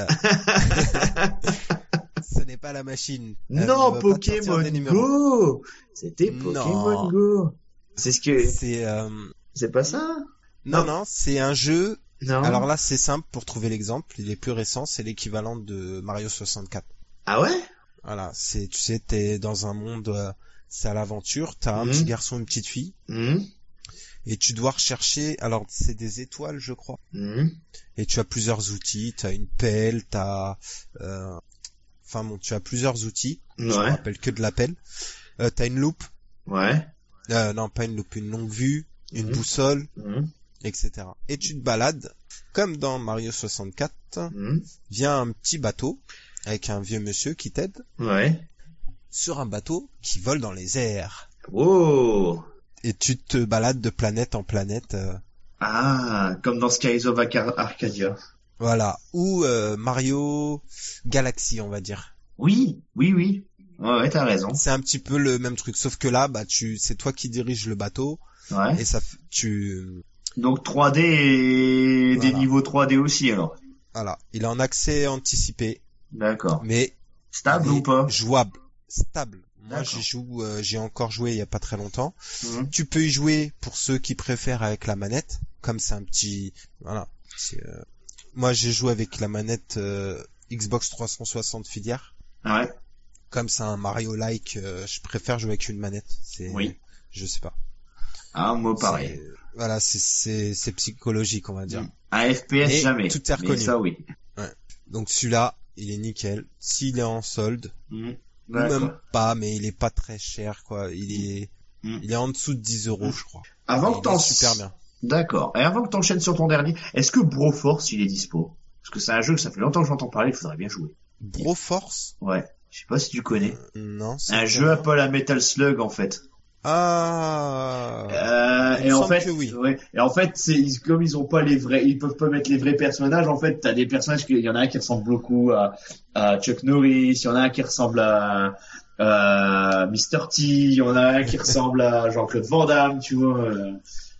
Ce n'est pas la machine. Elle Non, ne va pas te sortir Pokémon des numéros. Go! C'était Non. Pokémon Go. C'est ce que, C'est euh, c'est pas ça? non Non. non, c'est un jeu. Non? Alors là, c'est simple pour trouver l'exemple. Il est plus récent, c'est l'équivalent de Mario soixante-quatre. Ah ouais? Voilà, c'est, tu sais, t'es dans un monde, euh, c'est à l'aventure. T'as un Mhm. petit garçon, une petite fille, Mhm. et tu dois rechercher. Alors, c'est des étoiles, je crois. Mhm. Et tu as plusieurs outils. T'as une pelle, t'as, euh, enfin bon, tu as plusieurs outils. Je me Ouais. rappelle que de la pelle. Euh, t'as une loupe. Ouais. Euh, non, pas une loupe, une longue vue, une Mhm. boussole, Mhm. et cetera. Et tu te balades, comme dans Mario soixante-quatre, Mhm. via un petit bateau avec un vieux monsieur qui t'aide Ouais. sur un bateau qui vole dans les airs. Oh. Et tu te balades de planète en planète. Euh... Ah, comme dans Skies of Arca- Arcadia. Voilà. Ou euh, Mario Galaxy, on va dire. Oui, oui, oui. Ouais, ouais, t'as raison. C'est un petit peu le même truc, sauf que là, bah, tu, c'est toi qui diriges le bateau. Ouais. Et ça, f- tu, Donc trois D et Voilà. des niveaux trois D aussi, alors. voilà. Il est en accès anticipé, D'accord. mais Stable il est ou pas? jouable, stable. Moi, D'accord. j'y joue, euh, j'ai encore joué il y a pas très longtemps. Mhm. Tu peux y jouer pour ceux qui préfèrent avec la manette, comme c'est un petit, voilà. C'est, euh, Moi, j'ai joué avec la manette euh, Xbox trois cent soixante filière. Ouais. Comme c'est un Mario-like, euh, je préfère jouer avec une manette. C'est, Oui. je sais pas. Ah, moi pareil. C'est- Voilà, c'est c'est c'est psychologique, on va dire. Un F P S Et jamais. tout est Mais reconnu. ça oui. Donc celui-là, il est nickel. S'il est en solde, Mhm. ou même D'accord. pas, mais il est pas très cher, quoi. Il est, Mm. il est en dessous de dix euros, je crois. Avant Et que il t'en... est super bien. D'accord. Et avant que t'enchaînes sur ton dernier, est-ce que Broforce il est dispo? Parce que c'est un jeu que ça fait longtemps que j'entends parler, il faudrait bien jouer. Broforce? Ouais. Je sais pas si tu connais. Non, c'est Un pas jeu bien. un peu à la Metal Slug en fait. Ah. Euh, il et me en semble fait, que oui. ouais. Et en fait, c'est ils- comme ils ont pas les vrais, ils peuvent pas mettre les vrais personnages. En fait, t'as des personnages qui, il y en a un qui ressemble beaucoup à, à Chuck Norris, il y en a un qui ressemble à, à mister T, il y en a un qui ressemble à Jean-Claude Van Damme, tu vois. euh.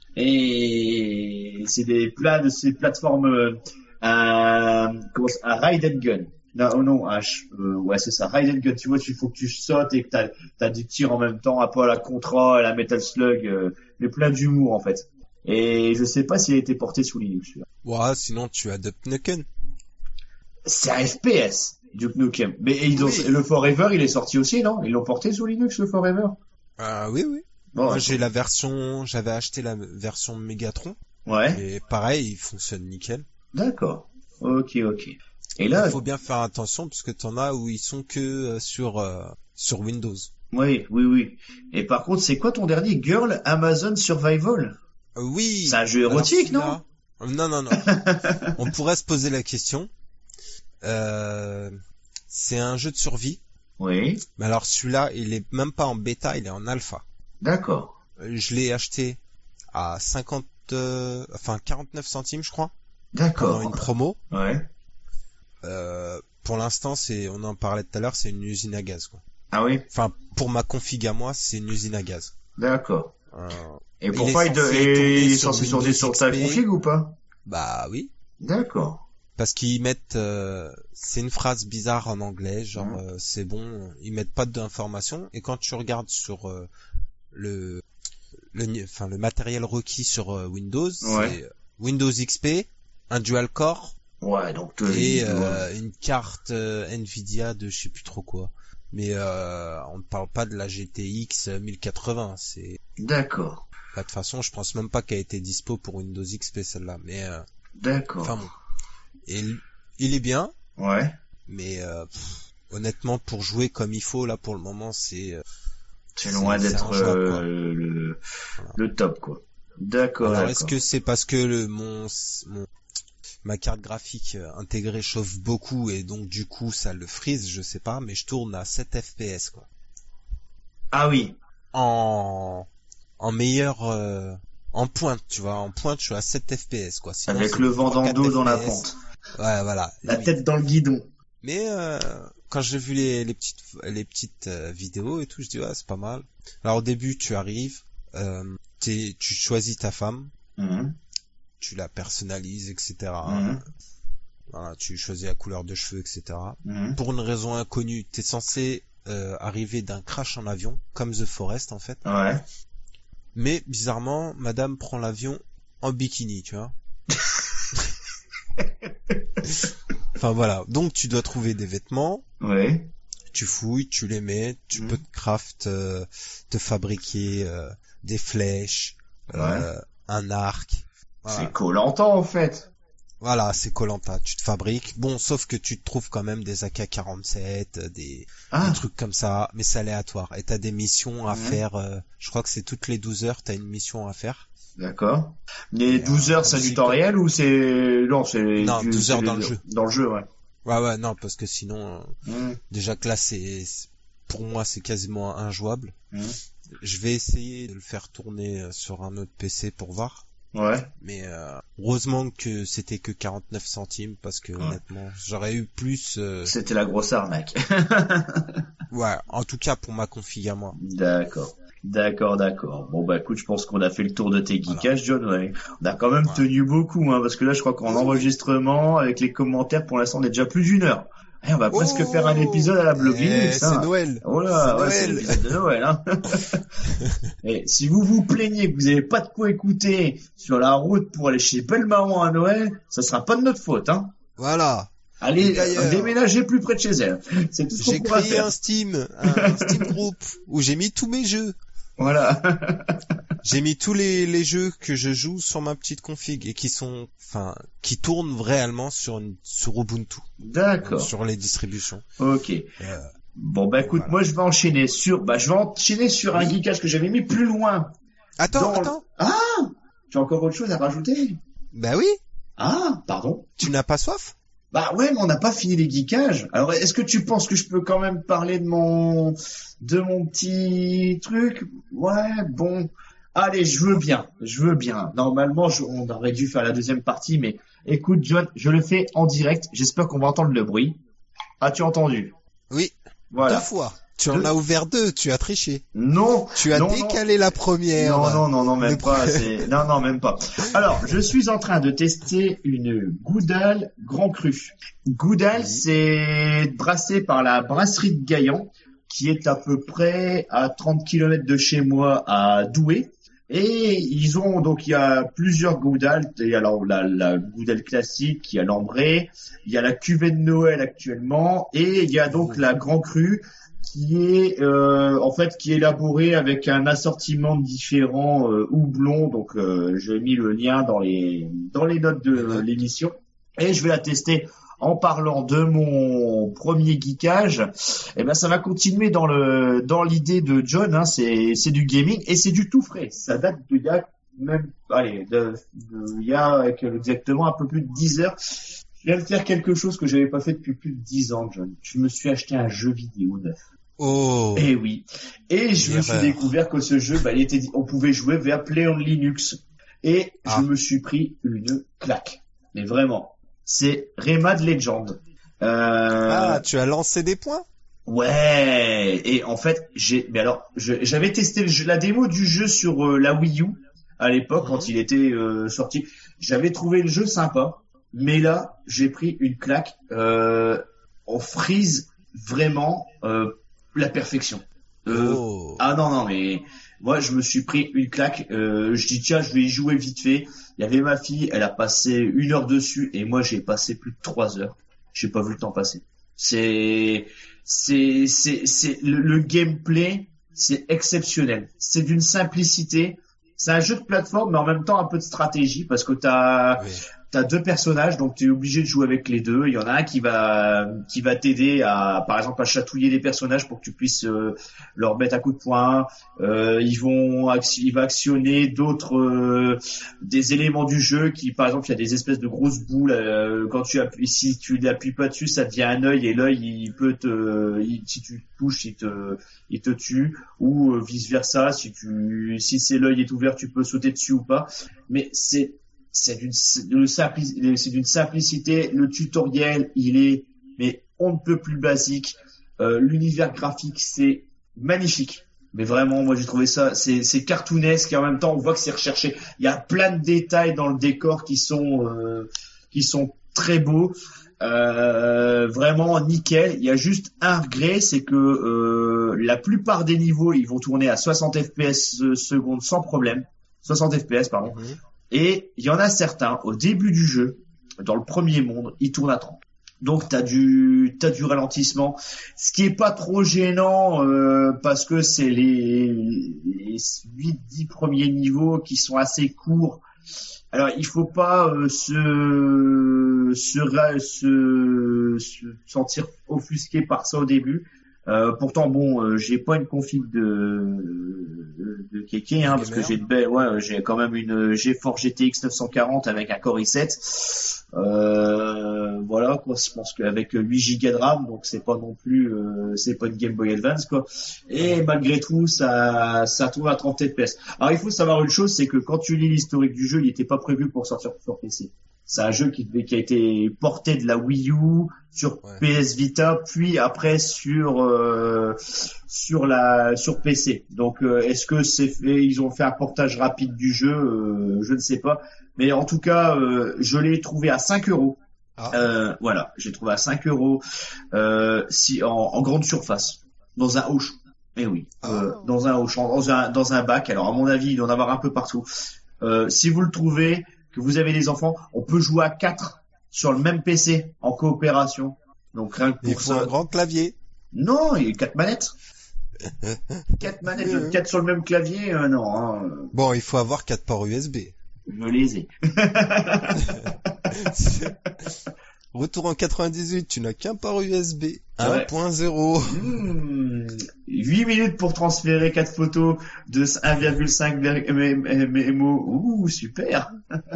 Et c'est des plats de ces plateformes, euh, à, comment ça- à Ride and Gun. Non, oh non, à ch- euh, ouais, c'est ça, Ride and Gun. Tu vois, il faut que tu sautes et que t'as, t'as du tir en même temps, un peu à la Contra, à la Metal Slug, euh, mais plein d'humour en fait. Et je sais pas s'il a été porté sous Linux. celui-là. Ouais, sinon tu as Duck Nukem. C'est un F P S, Duke Nukem. Mais ils ont, Oui. le Forever, il est sorti aussi, non? Ils l'ont porté sous Linux, le Forever? Ah oui, oui. Bon, Moi j'ai la version, j'avais acheté la version Megatron. ouais, Et pareil, il fonctionne nickel. d'accord. Ok, ok. Et Il là, faut bien faire attention parce que t'en as où ils sont que euh, sur euh, sur Windows. oui, oui, oui. Et par contre, c'est quoi ton dernier? Girl Amazon Survival? Euh, oui. C'est un jeu Alors, érotique, non? celui-là- Euh, Non, non, non. On pourrait se poser la question. Euh, c'est un jeu de survie. Oui, Mais alors celui-là, il est même pas en bêta, il est en alpha. d'accord. Euh, Je l'ai acheté à cinquante, euh, enfin quarante-neuf centimes, je crois, pendant D'accord. une promo. Ouais. Euh, pour l'instant, c'est, on en parlait tout à l'heure, c'est une usine à gaz, quoi. Ah oui, Enfin, pour ma config à moi, c'est une usine à gaz. d'accord. Euh, Et Il pourquoi est il, de... censé et tourner il est sur censé tourner Windows sur ta X P. config ou pas? bah oui. D'accord. Parce qu'ils mettent, euh, c'est une phrase bizarre en anglais, genre Mhm. euh, c'est bon, ils mettent pas d'informations. Et quand tu regardes sur euh, le, le, ni- enfin le matériel requis sur euh, Windows, Ouais. c'est Windows X P, un dual core Ouais, donc toi, et il- euh, une carte euh, Nvidia de je sais plus trop quoi. Mais euh, on ne parle pas de la G T X mille quatre-vingts. C'est D'accord. bah, de toute façon, je pense même pas qu'elle ait été dispo pour Windows X P celle-là. Mais euh, D'accord. enfin bon. Et l- il est bien. Ouais. Mais euh, pff, honnêtement, pour jouer comme il faut, là, pour le moment, c'est... euh, C'est loin c'est d'être injouable, quoi. euh, le... Voilà. le top, quoi. D'accord, Alors, d'accord. est-ce que c'est parce que le, mon, mon, ma carte graphique euh, intégrée chauffe beaucoup et donc, du coup, ça le freeze? Je sais pas, mais je tourne à sept F P S, quoi. Ah oui. En, en meilleur... euh, en pointe, tu vois. En pointe, je suis à sept F P S, quoi. Sinon, Avec c'est le vent dans le trois, dos dans la quatre F P S. pente. Ouais, voilà. La limite. tête dans le guidon. Mais euh, quand j'ai vu les, les petites les petites euh, vidéos et tout, je dis ouais, c'est pas mal. Alors au début, tu arrives, euh, t'es, tu choisis ta femme, Mhm. tu la personnalises, et cetera. Mhm. Voilà, tu choisis la couleur de cheveux, et cetera. Mhm. Pour une raison inconnue, t'es censé euh, arriver d'un crash en avion, comme The Forest en fait. Ouais. Mais bizarrement, Madame prend l'avion en bikini, tu vois. Enfin voilà, donc tu dois trouver des vêtements. Ouais. Tu fouilles, tu les mets, tu Mhm. peux te craft, euh, te fabriquer euh, des flèches, euh, un arc. Voilà, C'est Koh-Lanta, en fait. voilà c'est Koh-Lanta. Tu te fabriques. Bon, sauf que tu te trouves quand même des A K quarante-sept, euh, des, Ah. des trucs comme ça, mais c'est aléatoire. Et t'as des missions à Mhm. faire. euh, je crois que c'est toutes les douze heures, t'as une mission à faire. D'accord. Les Et, douze euh, heures, c'est aussi du temps comme- réel ou c'est... Non, c'est... Non, du- douze c'est heures les- dans le jeu. Dans le jeu, ouais. Ouais, ouais, non, parce que sinon, euh, Mmh. déjà que là, c'est, pour moi, c'est quasiment injouable. Mmh. Je vais essayer de le faire tourner euh, sur un autre P C pour voir. Ouais. Mais euh, heureusement que c'était que quarante-neuf centimes, parce que Ouais. honnêtement, j'aurais eu plus... euh, C'était la grosse arnaque. Ouais, en tout cas pour ma config à moi. D'accord. D'accord, d'accord. Bon bah écoute, je pense qu'on a fait le tour de tes geekages, John. Ouais. On a quand même Ouais. tenu beaucoup, hein, parce que là, je crois qu'en Oui, oui. enregistrement, avec les commentaires, pour l'instant, on est déjà plus d'une heure. Eh, on va presque Oh faire un épisode à la Blog Eh, Linux, c'est hein. Noël. Oh là, C'est ouais, c'est Noël. l'épisode de Noël, hein. Et si vous vous plaignez que vous n'avez pas de quoi écouter sur la route pour aller chez Belle-Maman à Noël, ça sera pas de notre faute, hein. Voilà. Allez, Et d'ailleurs, déménagez plus près de chez elle. C'est tout ce qu'on J'ai pourra créé faire. un Steam, un Steam group où j'ai mis tous mes jeux. Voilà. J'ai mis tous les, les jeux que je joue sur ma petite config et qui sont, enfin, qui tournent réellement sur une, sur Ubuntu. D'accord. Sur les distributions. Ok. Euh, Bon bah écoute, voilà. moi je vais enchaîner sur, bah je vais enchaîner sur un geekage que j'avais mis plus loin. Attends, Dans- attends. Tu as encore autre chose à rajouter? Bah oui. Ah, pardon. Tu n'as pas soif? Bah ouais, mais on n'a pas fini les geekages. Alors est-ce que tu penses que je peux quand même parler de mon, de mon petit truc? Ouais, bon. Allez, je veux bien, je veux bien. Normalement, je- on aurait dû faire la deuxième partie, mais écoute, John, je le fais en direct. J'espère qu'on va entendre le bruit. As-tu entendu? Oui. Voilà. Deux fois. Tu en Deux- as ouvert deux, tu as triché. Non. Tu as non, non. décalé la première. Non, non, non, non, même Le pas. pre- c'est- Non, non, même pas. Alors, je suis en train de tester une Goudal Grand Cru. Goudal, Oui. c'est brassé par la brasserie de Gaillan, qui est à peu près à trente kilomètres de chez moi, à Douai. Et ils ont, donc, il y a plusieurs Goudal. Il y a alors la, la Goudal classique, il y a l'ambré, il y a la cuvée de Noël actuellement, et il y a donc Oh. la Grand Cru, qui est euh, en fait qui est élaboré avec un assortiment de différents euh, houblons. Donc euh, j'ai mis le lien dans les dans les notes de Les notes. l'émission et je vais la tester en parlant de mon premier geekage. Et ben ça va continuer dans le dans l'idée de John, hein, c'est c'est du gaming et c'est du tout frais. Ça date de il y a même allez de, de- il y a avec exactement un peu plus de dix heures. Je viens de faire quelque chose que j'avais pas fait depuis plus de dix ans, John. Je me suis acheté un jeu vidéo neuf. Oh. Eh oui. Et je me suis Erreur. découvert que ce jeu, bah, il était, on pouvait jouer vers Play on Linux. Et Ah. je me suis pris une claque. Mais vraiment. C'est Rayman Legend. Euh, Ah, tu as lancé des points? ouais. Et en fait, j'ai, mais alors, je- j'avais testé le jeu- la démo du jeu sur euh, la Wii U à l'époque Mhm. quand il était euh, sorti. J'avais trouvé le jeu sympa. Mais là, j'ai pris une claque. Euh, on frise vraiment euh, la perfection. Euh, Oh. Ah non, non, mais moi, je me suis pris une claque. Euh, je dis, tiens, je vais y jouer vite fait. Il y avait ma fille, elle a passé une heure dessus et moi, j'ai passé plus de trois heures. J'ai pas vu le temps passer. C'est, c'est, c'est, c'est le, le gameplay, c'est exceptionnel. C'est d'une simplicité. C'est un jeu de plateforme, mais en même temps un peu de stratégie parce que t'as, Oui. t'as deux personnages, donc tu es obligé de jouer avec les deux. Il y en a un qui va qui va t'aider à, par exemple, à chatouiller les personnages pour que tu puisses euh, leur mettre un coup de poing. Euh, ils vont, acti- il va actionner d'autres euh, des éléments du jeu qui, par exemple, il y a des espèces de grosses boules. Euh, quand tu appuies, si tu n'appuies pas dessus, ça devient un œil et l'œil, il peut te, il- si tu touches, il te, il te tue. Ou vice versa, si tu, si c'est l'œil est ouvert, tu peux sauter dessus ou pas. Mais c'est c'est d'une de simpli- c'est d'une simplicité. Le tutoriel, il est mais on ne peut plus basique. Euh, l'univers graphique, c'est magnifique. Mais vraiment, moi j'ai trouvé ça, c'est c'est cartoonesque et en même temps on voit que c'est recherché. Il y a plein de détails dans le décor qui sont euh, qui sont très beaux. Euh, vraiment nickel. Il y a juste un regret, c'est que euh, la plupart des niveaux, ils vont tourner à soixante F P S secondes sans problème. soixante F P S, pardon. Mhm. Et il y en a certains, au début du jeu, dans le premier monde, ils tournent à trente. Donc t'as du t'as du ralentissement, ce qui est pas trop gênant euh, parce que c'est les les huit dix premiers niveaux qui sont assez courts. Alors il faut pas euh, se, se ra- se se sentir offusqué par ça au début. Euh, pourtant bon, euh, j'ai pas une config de de, de Kéké, hein, parce que j'ai de belles, ouais, j'ai quand même une GeForce G T X neuf cent quarante avec un Core i sept. Euh, voilà quoi, je pense qu'avec huit gigas de RAM, donc c'est pas non plus, euh, c'est pas une Game Boy Advance quoi. Et malgré tout, ça ça tourne à trente F P S. Alors il faut savoir une chose, c'est que quand tu lis l'historique du jeu, il était pas prévu pour sortir sur P C. C'est un jeu qui, qui a été porté de la Wii U sur ouais. P S Vita, puis après sur euh, sur la sur P C. Donc euh, est-ce que c'est fait, ils ont fait un portage rapide du jeu, euh, je ne sais pas. Mais en tout cas, euh, je l'ai trouvé à cinq euros. Ah. Euh, voilà, j'ai trouvé à cinq euros euh, si en, en grande surface, dans un Auchan. Eh oui, euh, oh. dans un Auchan, dans un dans un bac. Alors à mon avis, il doit en avoir un peu partout. Euh, si vous le trouvez, que vous avez des enfants, on peut jouer à quatre sur le même P C en coopération. Donc rien que pour il faut ça. Un grand clavier. Non, il y a quatre manettes. quatre manettes, quatre sur le même clavier, euh, non. Hein. Bon, il faut avoir quatre ports U S B. Je les ai. Retour en quatre-vingt-dix-huit, tu n'as qu'un port U S B. Ouais. un point zéro. Mmh, huit minutes pour transférer quatre photos de un virgule cinq M O. Ouh, super.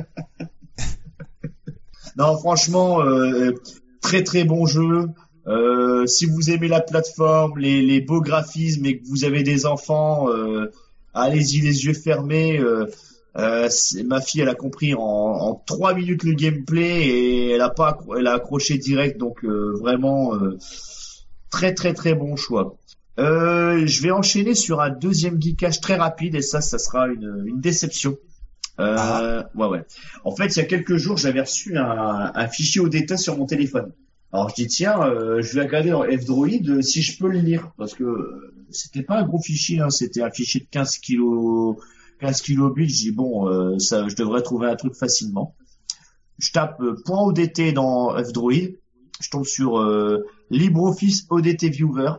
Non, franchement, euh, très très bon jeu. Euh, si vous aimez la plateforme, les, les beaux graphismes et que vous avez des enfants, euh, allez-y les yeux fermés. Euh, Euh, ma fille, elle a compris en, en trois minutes le gameplay et elle a pas, elle a accroché direct, donc euh, vraiment euh, très très très bon choix. Euh, je vais enchaîner sur un deuxième geekage très rapide et ça, ça sera une, une déception. Euh, ah. Ouais ouais. En fait, il y a quelques jours, j'avais reçu un, un fichier O D T sur mon téléphone. Alors je dis tiens, euh, je vais regarder dans F-Droid si je peux le lire parce que euh, c'était pas un gros fichier, hein, c'était un fichier de quinze kilos. quinze kilobits, je dis bon, euh, ça, je devrais trouver un truc facilement. Je tape euh, .odt dans F-Droid, je tombe sur euh, LibreOffice O D T Viewer.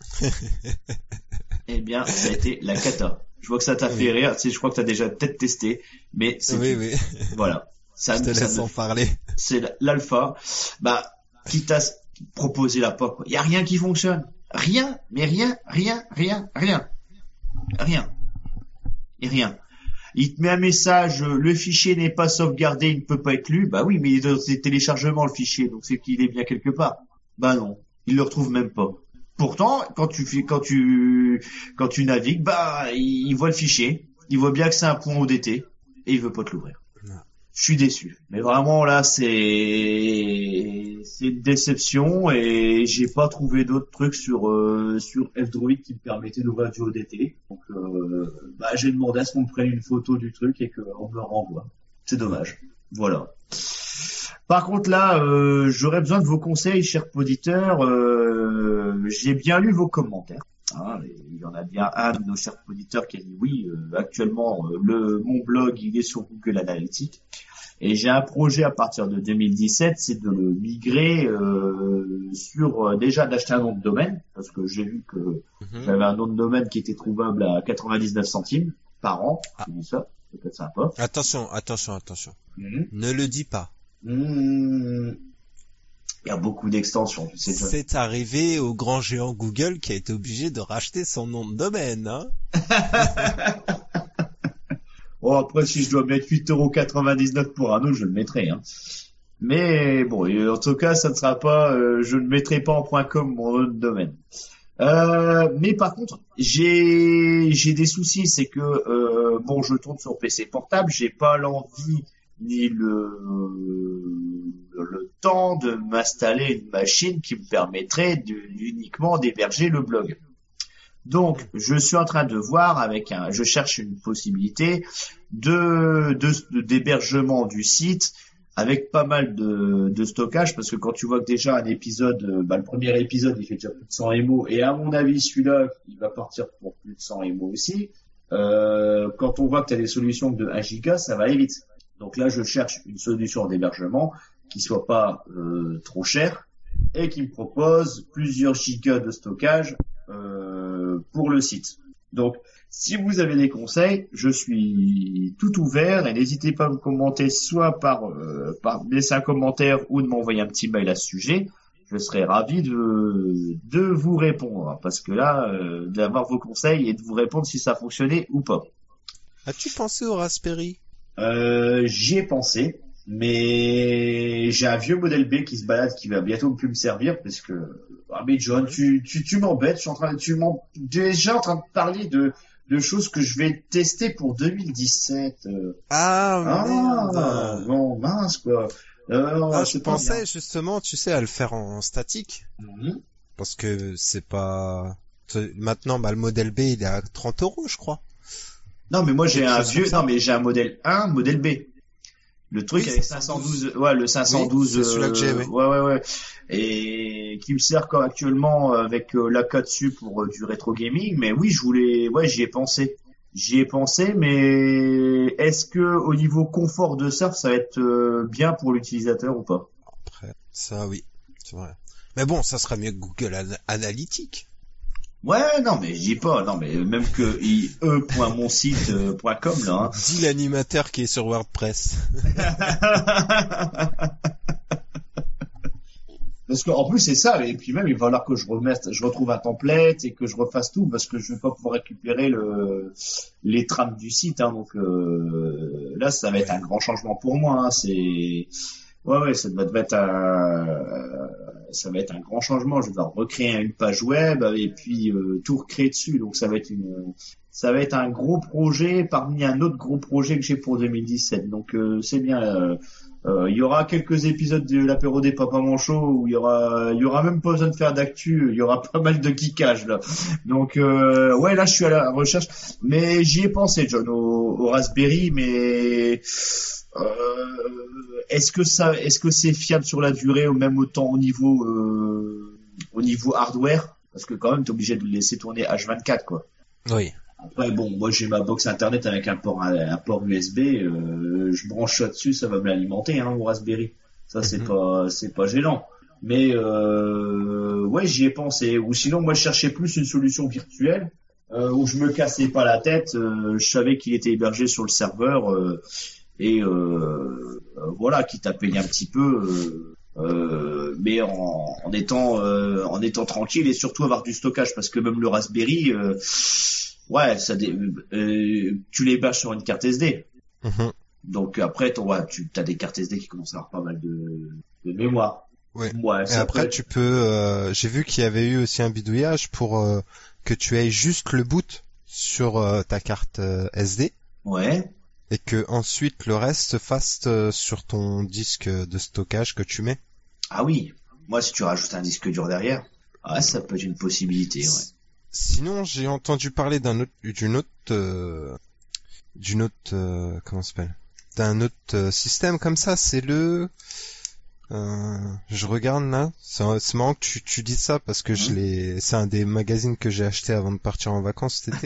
Eh bien, ça a été la cata. Je vois que ça t'a oui. fait rire. Tu sais, je crois que t'as déjà peut-être testé, mais c'est oui, oui. Voilà. Ça, je te ça laisse me... en parler. C'est l'alpha. Bah, quitte à proposer la pop, il y a rien qui fonctionne. Rien, mais rien, rien, rien, rien, rien. Et rien. Il te met un message, le fichier n'est pas sauvegardé, il ne peut pas être lu. Bah oui, mais il est dans ses téléchargements le fichier, donc c'est qu'il est bien quelque part. Bah non, il le retrouve même pas. Pourtant, quand tu fais, quand tu, quand tu navigues, bah il voit le fichier, il voit bien que c'est un point O D T et il veut pas te l'ouvrir. Non. Je suis déçu. Mais vraiment là, c'est c'est une déception et j'ai pas trouvé d'autres trucs sur euh, sur F-Droid qui me permettaient d'ouvrir du O D T. Donc euh, bah j'ai demandé à ce qu'on me prenne une photo du truc et qu'on me le renvoie. C'est dommage. Voilà. Par contre là, euh, j'aurais besoin de vos conseils, chers auditeurs. Euh, j'ai bien lu vos commentaires. Hein, il y en a bien un de nos chers auditeurs qui a dit oui, euh, actuellement euh, le mon blog il est sur Google Analytics et j'ai un projet à partir de deux mille dix-sept, c'est de le migrer euh, sur euh, déjà d'acheter un nom de domaine parce que j'ai vu que mm-hmm. j'avais un nom de domaine qui était trouvable à quatre-vingt-dix-neuf centimes par an. Ah. Je dis ça, c'est peut-être sympa. Attention, attention, attention. Mm-hmm. Ne le dis pas. Mmh. Il y a beaucoup d'extensions, tu sais. C'est arrivé au grand géant Google qui a été obligé de racheter son nom de domaine, hein. Oh, après, si je dois mettre huit euros quatre-vingt-dix-neuf pour un nom, je le mettrai, hein. Mais bon, en tout cas, ça ne sera pas, euh, je ne mettrai pas en .com mon nom de domaine. Euh, mais par contre, j'ai j'ai des soucis, c'est que euh, bon, je tourne sur P C portable, j'ai pas l'envie ni le, le temps de m'installer une machine qui me permettrait de, uniquement d'héberger le blog. Donc, je suis en train de voir avec un, je cherche une possibilité de, de, de d'hébergement du site avec pas mal de, de stockage parce que quand tu vois que déjà un épisode, bah, le premier épisode, il fait déjà plus de cent mégaoctets et à mon avis, celui-là, il va partir pour plus de cent mégaoctets aussi. Euh, quand on voit que tu as des solutions de un giga, ça va aller vite. Donc là, je cherche une solution d'hébergement qui soit pas euh, trop chère et qui me propose plusieurs gigas de stockage euh, pour le site. Donc, si vous avez des conseils, je suis tout ouvert et n'hésitez pas à me commenter soit par, euh, par laisser un commentaire ou de m'envoyer un petit mail à ce sujet. je serais ravi de de vous répondre parce que là, euh, d'avoir vos conseils et de vous répondre si ça fonctionnait ou pas. As-tu pensé au Raspberry? Euh, j'y ai pensé, mais j'ai un vieux modèle B qui se balade qui va bientôt plus me servir parce que ah mais John, tu tu tu m'embêtes, je suis en train tu m'en déjà en train de parler de de choses que je vais tester pour deux mille dix-sept. Euh. Ah, Ah, merde. non, mince quoi. Euh, Ah, c'est je pas pensais bien. justement, tu sais, à le faire en statique. Mhm. Parce que c'est pas... c'est- Maintenant, bah, le modèle B, il est à trente euros, je crois. Non, mais moi j'ai Quelque un chose comme vieux, non ça. mais j'ai un modèle un, modèle B. Le truc Oui, avec cinq cent douze. cinq cent douze, ouais, le Oui, cinq cent douze, c'est celui-là que j'ai, euh, oui. ouais, ouais, ouais, et qui me sert comme actuellement avec euh, l'A K dessus pour euh, du rétro gaming. Mais oui, je voulais, ouais, j'y ai pensé, j'y ai pensé, mais est-ce que au niveau confort de surf, ça va être euh, bien pour l'utilisateur ou pas? Après, ça, oui, c'est vrai. Mais bon, ça serait mieux que Google Ana- Analytics. Ouais, non, mais je dis pas, non, mais même que i e point mon site point com là. Dis l'animateur qui est sur WordPress. Hein. Parce qu'en plus c'est ça, et puis même il va falloir que je remette, je retrouve un template et que je refasse tout parce que je vais pas pouvoir récupérer le les trames du site, hein, donc euh, là ça va être Ouais. un grand changement pour moi, hein, c'est ouais ouais ça va être un ça va être un grand changement, je vais devoir recréer une page web et puis euh, tout recréer dessus, donc ça va être une ça va être un gros projet parmi un autre gros projet que j'ai pour deux mille dix-sept, donc euh, c'est bien. euh, Euh, il y aura quelques épisodes de l'apéro des Papas Manchots où il y aura, il y aura même pas besoin de faire d'actu, il y aura pas mal de geekage là. Donc euh, ouais, là je suis à la recherche, mais j'y ai pensé, John, au, au Raspberry, mais euh, est-ce que ça, est-ce que c'est fiable sur la durée ou même autant au niveau, euh, au niveau hardware, parce que quand même t'es obligé de le laisser tourner H vingt-quatre quoi. Oui. Après, bon, moi j'ai ma box internet avec un port un port U S B, euh, je branche ça dessus, ça va me l'alimenter, hein, au Raspberry. Ça c'est Mhm. pas c'est pas gênant. Mais euh, ouais, j'y ai pensé. Ou sinon, moi je cherchais plus une solution virtuelle euh, où je me cassais pas la tête. Euh, je savais qu'il était hébergé sur le serveur euh, et euh, euh, voilà, quitte à payer un petit peu. Euh, euh, mais en, en étant euh, en étant tranquille et surtout avoir du stockage parce que même le Raspberry euh, ouais ça dé- euh, tu l'héberges sur une carte S D, Mhm. donc après ton, ouais, tu as des cartes S D qui commencent à avoir pas mal de, de mémoire. Ouais. Ouais, Et ça peut après, être... tu peux... euh, j'ai vu qu'il y avait eu aussi un bidouillage pour euh, que tu aies juste le boot sur euh, ta carte euh, S D ouais. et que ensuite le reste se fasse euh, sur ton disque de stockage que tu mets. Ah oui, moi si tu rajoutes un disque dur derrière, ah ça peut être une possibilité, ouais. Sinon, j'ai entendu parler d'un autre, d'une autre, euh, d'une autre, euh, comment ça s'appelle, d'un autre euh, système comme ça. C'est le, euh, je regarde là. C'est, c'est marrant que tu, tu dis ça parce que je Hein. l'ai, c'est un des magazines que j'ai acheté avant de partir en vacances cet été.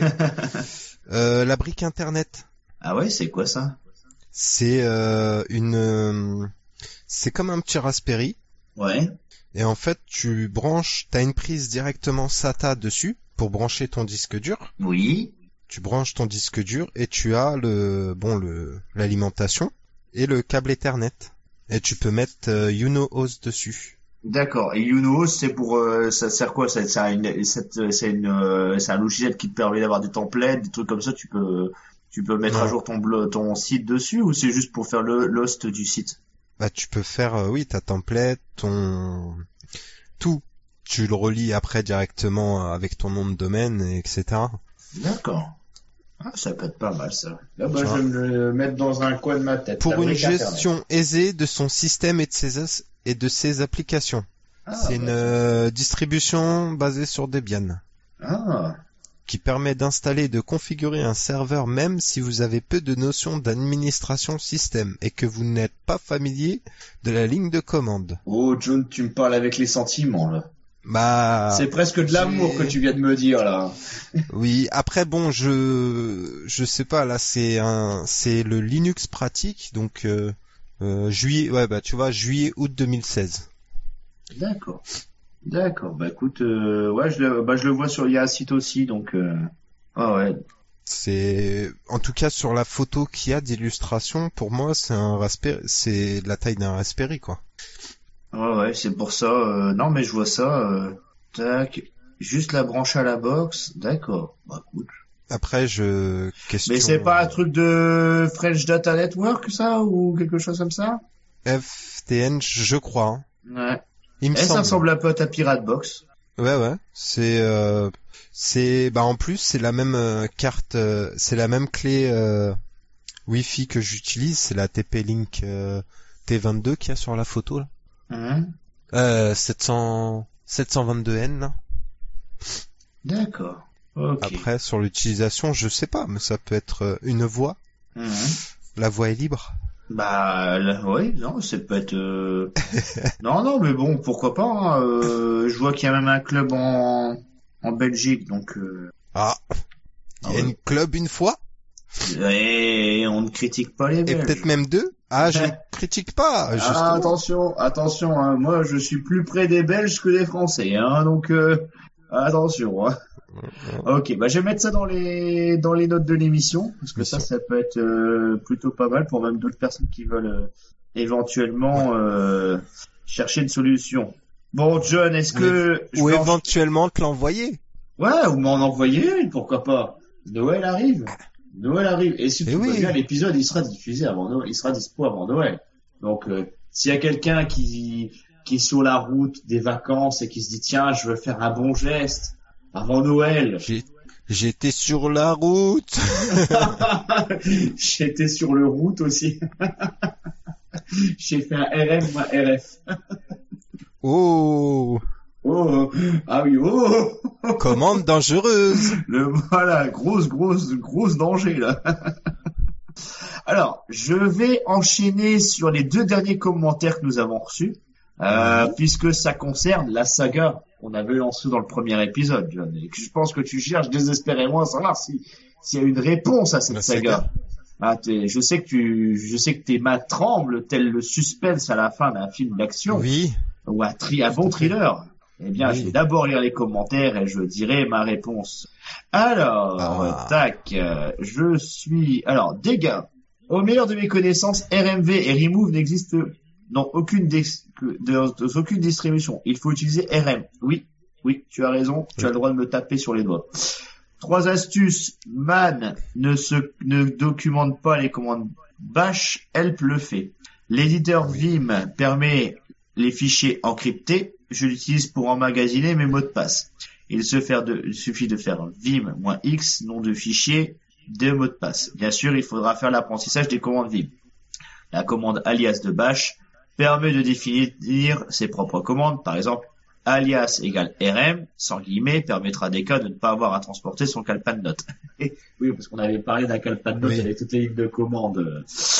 Euh, la brique internet. Ah ouais, c'est quoi ça? C'est euh, une, euh, c'est comme un petit Raspberry. Ouais. Et en fait, tu branches, t'as une prise directement SATA dessus pour brancher ton disque dur. Oui. Tu branches ton disque dur et tu as le bon le l'alimentation et le câble Ethernet. Et tu peux mettre euh, UnoHost dessus. D'accord. Et Uno, c'est pour, euh, ça sert quoi? Ça, ça a une, cette- c'est une, euh, c'est un logiciel qui te permet d'avoir des templates, des trucs comme ça. Tu peux, tu peux mettre à Non. jour ton blo- ton site dessus ou c'est juste pour faire le l'host du site? Bah tu peux faire euh, oui ta template, ton tout. Tu le relis après directement avec ton nom de domaine, et etc. D'accord. Ah, ça peut être pas mal ça. Là, bah, Tu je vois. vais me le mettre dans un coin de ma tête. La Pour une brique internet. gestion aisée de son système et de ses as- et de ses applications. Ah, C'est une bah, euh, distribution basée sur Debian, ah, qui permet d'installer et de configurer un serveur même si vous avez peu de notions d'administration système et que vous n'êtes pas familier de la ligne de commande. oh, John, tu me parles avec les sentiments là. Bah, C'est presque de l'amour j'ai- que tu viens de me dire là. oui, après bon, je je sais pas, là c'est un c'est le Linux pratique, donc euh, euh, juillet, ouais bah tu vois, juillet août deux mille seize. D'accord. D'accord. Bah écoute, euh, ouais, je le, bah je le vois sur, il y a un site aussi, donc. Euh... Ah ouais. C'est en tout cas sur la photo qu'il y a d'illustration, pour moi c'est un Raspberry, c'est de la taille d'un Raspberry quoi. Ouais, ouais, c'est pour ça. Euh, non, mais je vois ça. Euh, tac, juste la branche à la box. D'accord. Bah, écoute. Après, je question. Mais c'est pas un truc de French Data Network, ça, ou quelque chose comme ça? F T N, je crois. Hein. Ouais. Il me Et ça semble. ressemble un peu à ta Pirate Box. Ouais, ouais. C'est, euh, c'est, bah en plus c'est la même euh, carte, euh, c'est la même clé euh, Wi-Fi que j'utilise, c'est la T P-Link euh, T vingt-deux qu'il y a sur la photo là. Hum. Euh, sept cents, sept cent vingt-deux N là. D'accord. Ok. Après sur l'utilisation, je sais pas, mais ça peut être euh, une voix. Hum. La voix est libre. Bah, là, oui, non, c'est peut être. Euh... non, non, mais bon, pourquoi pas. Hein, euh, je vois qu'il y a même un club en en Belgique, donc. Euh... Ah, il y a Ah ouais. une club une fois Et on ne critique pas les et Belges. peut-être même deux. Ah, je ne critique pas. Ah, Justement. attention, attention, hein, moi je suis plus près des Belges que des Français, hein, donc euh, attention. Hein. Ok, bah je vais mettre ça dans les dans les notes de l'émission parce que ça, ça peut être euh, plutôt pas mal pour même d'autres personnes qui veulent euh, éventuellement euh, chercher une solution. Bon, John, est-ce que je ou peux en- éventuellement te l'envoyer. Ouais, ou m'en envoyer une, pourquoi pas. Noël arrive. Noël arrive. Et si Eh tu veux oui. bien, l'épisode, il sera diffusé avant Noël, il sera dispo avant Noël. Donc, euh, s'il y a quelqu'un qui, qui est sur la route des vacances et qui se dit, tiens, je veux faire un bon geste avant Noël. J'ai, j'étais sur la route. J'étais sur le route aussi. J'ai fait un R M, moi, R F. Oh, Oh, ah oui, oh, commande dangereuse. le, voilà, grosse, grosse, grosse danger, là. Alors, je vais enchaîner sur les deux derniers commentaires que nous avons reçus, euh, Mhm. puisque ça concerne la saga qu'on avait lancée dans le premier épisode, John, et que je pense que tu cherches désespérément à savoir si, s'il y a une réponse à cette La saga. saga. Ah, t'es- je sais que tu, je sais que tes mains tremblent, tel le suspense à la fin d'un film d'action, Oui. ou un, tri, un bon thriller. Eh bien, Oui. je vais d'abord lire les commentaires et je dirai ma réponse. Alors, Ah. tac, euh, je suis... Alors, dégâts. Au meilleur de mes connaissances, R M V et Remove n'existent dans aucune, dis- que- de- dans aucune distribution. Il faut utiliser R M. Oui, oui, tu as raison, tu Oui. as le droit de me taper sur les doigts. Trois astuces. Man ne se ne documente pas les commandes bash, Help le fait. L'éditeur Vim permet les fichiers encryptés. Je l'utilise pour emmagasiner mes mots de passe. Il, se faire de, il suffit de faire vim-x, nom de fichier, de mots de passe. Bien sûr, il faudra faire l'apprentissage des commandes vim. La commande alias de bash permet de définir ses propres commandes. Par exemple, alias égale rm, sans guillemets, permettra des cas de ne pas avoir à transporter son calepin de notes. Oui, parce qu'on avait parlé d'un calepin de notes Oui. avec toutes les lignes de commande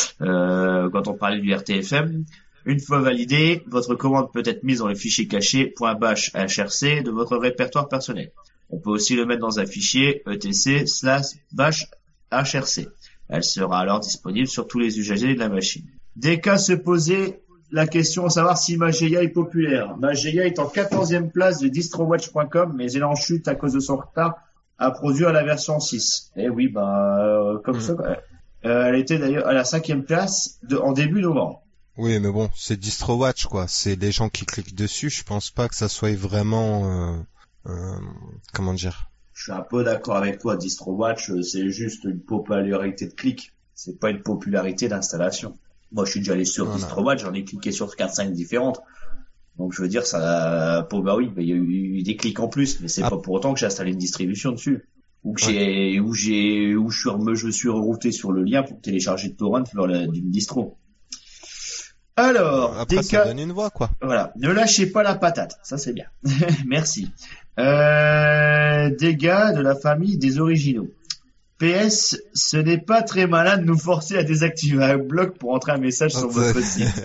euh, quand on parlait du R T F M. Une fois validée, votre commande peut être mise dans le fichier caché .bash hrc de votre répertoire personnel. On peut aussi le mettre dans un fichier etc slash bash hrc. Elle sera alors disponible sur tous les usagers de la machine. Des cas se posaient la question de savoir si Mageia est populaire. Mageia est en quatorzième place de distrowatch point com, mais elle est en chute à cause de son retard à produire la version six. Eh oui, bah euh, comme Mm. ça. Euh, elle était d'ailleurs à la cinquième place de, en début novembre. Oui, mais bon, c'est DistroWatch, quoi. C'est les gens qui cliquent dessus. Je pense pas que ça soit vraiment, euh, euh, comment dire. Je suis un peu d'accord avec toi. DistroWatch, euh, c'est juste une popularité de clic. C'est pas une popularité d'installation. Moi, je suis déjà allé sur Voilà. DistroWatch, j'en ai cliqué sur quatre cinq différentes. Donc, je veux dire, ça, pour, bah oui, bah, il y a eu des clics en plus, mais c'est Ah. pas pour autant que j'ai installé une distribution dessus. Ou que j'ai, ou j'ai, ou je suis, re- je suis rerouté sur le lien pour télécharger de torrent vers la, d'une distro. Alors, Après, des ça cas, donne une voix, quoi. voilà. Ne lâchez pas la patate. Ça, c'est bien. Merci. Euh, dégâts de la famille des originaux. P S, ce n'est pas très malin de nous forcer à désactiver un bloc pour entrer un message sur Oh, votre ça- site.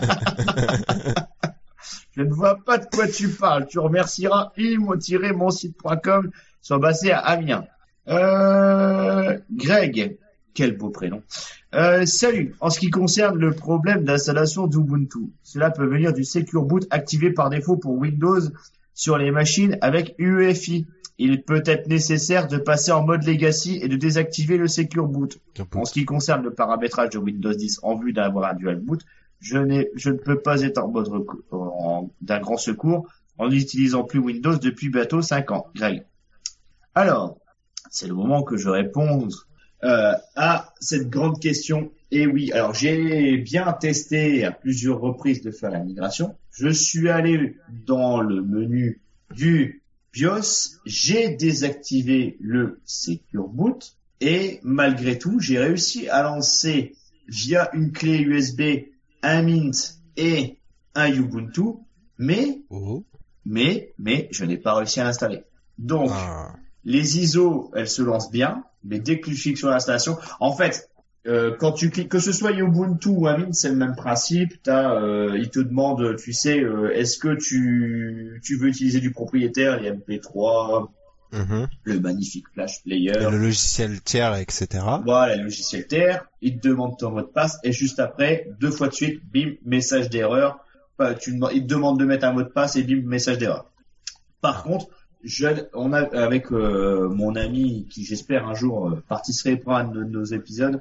Je ne vois pas de quoi tu parles. Tu remercieras im tiret mon site point com, soit basé à Amiens. Euh, Greg, quel beau prénom. Euh, salut. En ce qui concerne le problème d'installation d'Ubuntu, cela peut venir du Secure Boot activé par défaut pour Windows sur les machines avec U E F I. Il peut être nécessaire de passer en mode Legacy et de désactiver le Secure Boot. En ce qui concerne le paramétrage de Windows dix en vue d'avoir un dual boot, je n'ai, je ne peux pas être en mode rec- en- d'un grand secours en n'utilisant plus Windows depuis bientôt cinq ans. Greg. Alors, c'est le moment que je réponde euh, à cette grande question. Et oui, alors j'ai bien testé à plusieurs reprises de faire la migration. Je suis allé dans le menu du BIOS, j'ai désactivé le Secure Boot et malgré tout, j'ai réussi à lancer via une clé U S B un Mint et un Ubuntu, mais Oh. mais mais je n'ai pas réussi à l'installer. Donc Ah. les I S O, elles se lancent bien, mais dès que tu cliques sur l'installation, en fait, euh, quand tu cliques, que ce soit Ubuntu ou un Mint, c'est le même principe. T'as, euh, il te demande, tu sais, euh, est-ce que tu tu veux utiliser du propriétaire, les M P trois, Mhm. le magnifique Flash Et Player, le logiciel tiers, et cetera. voilà, le logiciel tiers. Il te demande ton mot de passe et juste après, deux fois de suite, bim, message d'erreur. Enfin, tu demandes- il te demande de mettre un mot de passe et bim, message d'erreur. Par contre, je, on a avec euh, mon ami qui j'espère un jour euh, participera à un de nos épisodes,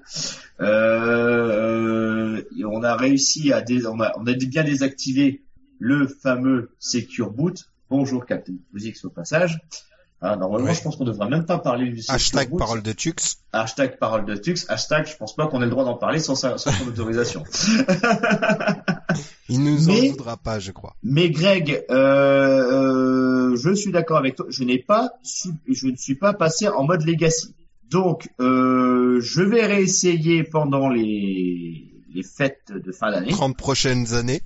euh, euh, on a réussi à dé, on a, on a bien désactivé le fameux Secure Boot. Bonjour Captain Physics au passage. Ah, normalement, Ouais. je pense qu'on devrait même pas parler du Secure Hashtag Boot. parole de Tux. Hashtag parole de Tux. Hashtag, je pense pas qu'on ait le droit d'en parler sans, sa, sans son autorisation. Il nous Mais- en voudra pas, je crois. Mais Greg, euh, euh, je suis d'accord avec toi. Je n'ai pas, su, je ne suis pas passé en mode legacy. Donc, euh, je vais réessayer pendant les les fêtes de fin d'année. trente prochaines années.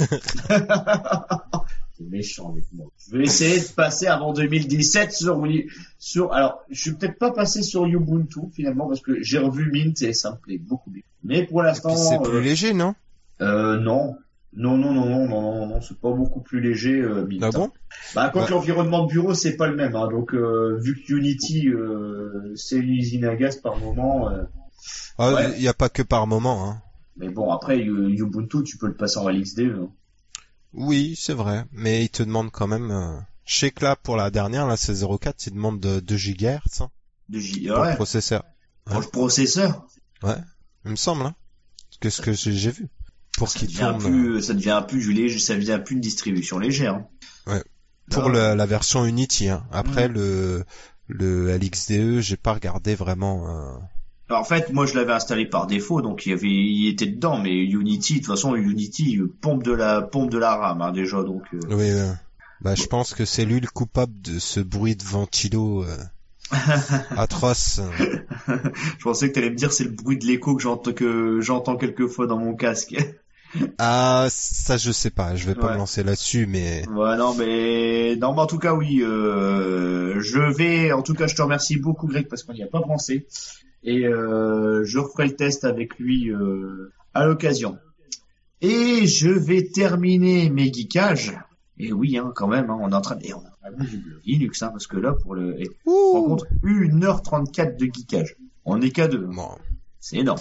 C'est méchant avec moi. Je vais essayer de passer avant deux mille dix-sept sur Wii- sur. Alors, je suis peut-être pas passé sur Ubuntu finalement parce que j'ai revu Mint et ça me plaît beaucoup bien. Mais pour Et l'instant, puis c'est euh, plus léger, non? euh, non. Non, non, non, non, non, non, non, c'est pas beaucoup plus léger, euh, Mint. Ah bon? Bah, quand Ouais. l'environnement de bureau, c'est pas le même, hein. Donc, euh, vu que Unity, euh, c'est une usine à gaz par moment, euh, Ah, Ouais. il y a pas que par moment, hein. mais bon, après, U- Ubuntu, tu peux le passer en L X D, hein. Oui, c'est vrai. Mais il te demande quand même, euh... je sais que là, pour la dernière, là, c'est zéro quatre, il demande de deux gigahertz, hein, De J, pour le ouais, processeur. pour le processeur. Ouais. Il me semble, hein. Que ce que j'ai j'ai vu. Pour Ça qu'il devient tourne, plus, ça devient plus du léger, ça devient plus une distribution légère, hein. pour Là, le- la version Unity, hein. Après, Mm. le, le L X D E, j'ai pas regardé vraiment, euh... Alors, en fait, moi, je l'avais installé par défaut, donc il y avait, il était dedans, mais Unity, de toute façon, Unity euh, pompe de la, pompe de la RAM, hein, déjà, donc, euh, Oui, euh, bah, je pense que c'est lui le coupable de ce bruit de ventilo euh, atroce. euh. je pensais que t'allais me dire c'est le bruit de l'écho que j'entends, que j'entends quelquefois dans mon casque. Ah, ça je sais pas, je vais pas Ouais. me lancer là-dessus, mais Ouais, non, mais non, mais en tout cas, oui, euh, je vais, en tout cas, je te remercie beaucoup, Greg, parce qu'on n'y a pas pensé, et euh, je referai le test avec lui euh, à l'occasion. Et je vais terminer mes geekages. Et oui, hein, quand même, hein, on est en train de, et on est en train de du bleu Linux, hein, parce que là, pour le, et, ouh, par contre, une heure trente-quatre de geekage. On n'est qu'à deux. hein. bon, C'est énorme.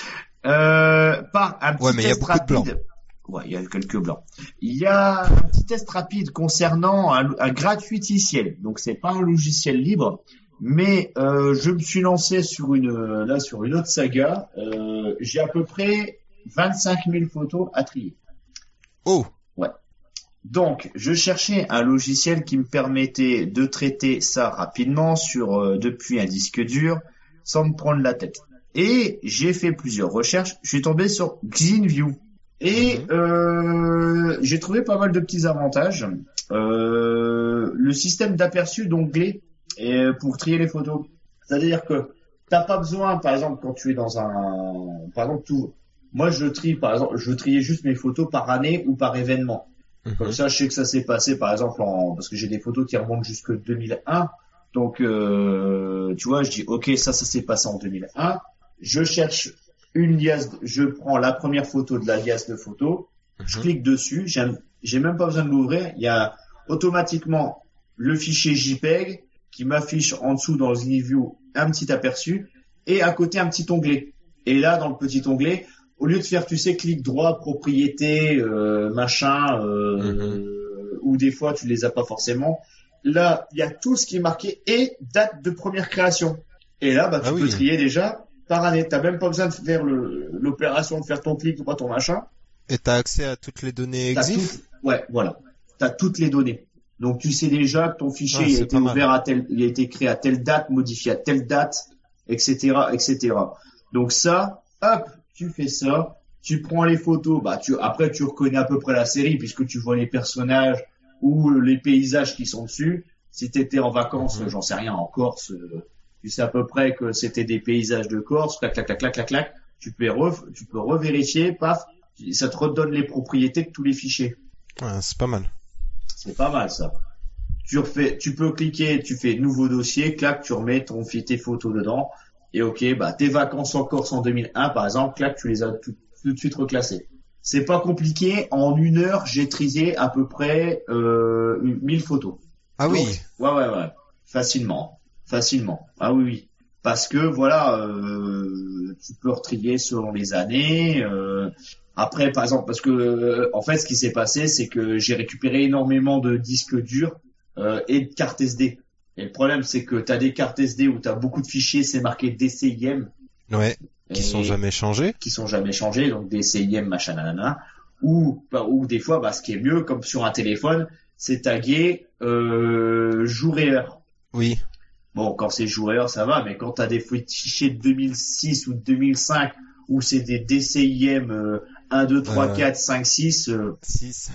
Euh, par un petit Ouais, mais il y a test beaucoup de blancs. rapide. Ouais, il y a quelques blancs. Il y a un petit test rapide concernant un, un gratuiticiel. Donc c'est pas un logiciel libre, mais euh, je me suis lancé sur une là sur une autre saga. Euh, j'ai à peu près vingt-cinq mille photos à trier. oh, Donc, je cherchais un logiciel qui me permettait de traiter ça rapidement sur euh, depuis un disque dur, sans me prendre la tête. Et j'ai fait plusieurs recherches. Je suis tombé sur XenView. Et Mhm. euh, j'ai trouvé pas mal de petits avantages. Euh, le système d'aperçu d'onglet euh, pour trier les photos. C'est-à-dire que t'as pas besoin, par exemple, quand tu es dans un... Par exemple, tout... Moi, je trie, par exemple, je triais juste mes photos par année ou par événement. Comme mhm. ça, je sais que ça s'est passé, par exemple, en... parce que j'ai des photos qui remontent jusque deux mille un. Donc, euh, tu vois, je dis, ok, ça, ça s'est passé en deux mille un. Je cherche une liasse, je prends la première photo de la liasse de photos, je Mhm. clique dessus, j'ai, j'ai même pas besoin de l'ouvrir. Il y a automatiquement le fichier JPEG qui m'affiche en dessous dans ZenView un petit aperçu et à côté un petit onglet. Et là, dans le petit onglet, au lieu de faire, tu sais, clic droit, propriété, euh, machin, euh, ou des fois tu les as pas forcément. Là, il y a tout ce qui est marqué et date de première création. Et là, bah, tu Ah peux oui. trier déjà par année. T'as même pas besoin de faire le, l'opération de faire ton clic droit, ton machin. Et t'as accès à toutes les données T'as exif? tout... Ouais, voilà. T'as toutes les données. Donc tu sais déjà que ton fichier Ah, il a c'est été pas mal. ouvert à tel, il a été créé à telle date, modifié à telle date, et cetera, et cetera. Donc ça, hop, tu fais ça, tu prends les photos, bah tu après tu reconnais à peu près la série puisque tu vois les personnages ou les paysages qui sont dessus. Si t'étais en vacances, Mhm. j'en sais rien, en Corse, euh, tu sais à peu près que c'était des paysages de Corse, clac clac clac clac clac clac. Tu peux re, tu peux revérifier, paf, ça te redonne les propriétés de tous les fichiers. Ouais, c'est pas mal. C'est pas mal ça. Tu refais, tu peux cliquer, tu fais nouveau dossier, clac, tu remets ton tes photos dedans. Et ok, bah tes vacances en Corse en deux mille un par exemple, clac, tu les as tout, tout de suite reclassées. C'est pas compliqué. En une heure, j'ai trié à peu près euh, mille photos. Ah Donc, oui. ouais, ouais, ouais, facilement, facilement. Ah oui, oui. Parce que voilà, euh, tu peux retrier selon les années. Euh, après, par exemple, parce que euh, en fait, ce qui s'est passé, c'est que j'ai récupéré énormément de disques durs euh, et de cartes S D. Et le problème, c'est que tu as des cartes S D où tu as beaucoup de fichiers, c'est marqué D C I M. Ouais. Qui sont jamais changés. Qui sont jamais changés, donc D C I M, machin, nanana. Ou, ou des fois, bah, ce qui est mieux, comme sur un téléphone, c'est tagué euh, jour et heure. Oui. Bon, quand c'est jour et heure, ça va, mais quand tu as des fichiers de deux mille six ou de deux mille cinq où c'est des D C I M euh, un, deux, trois, quatre, cinq, six... Euh... six.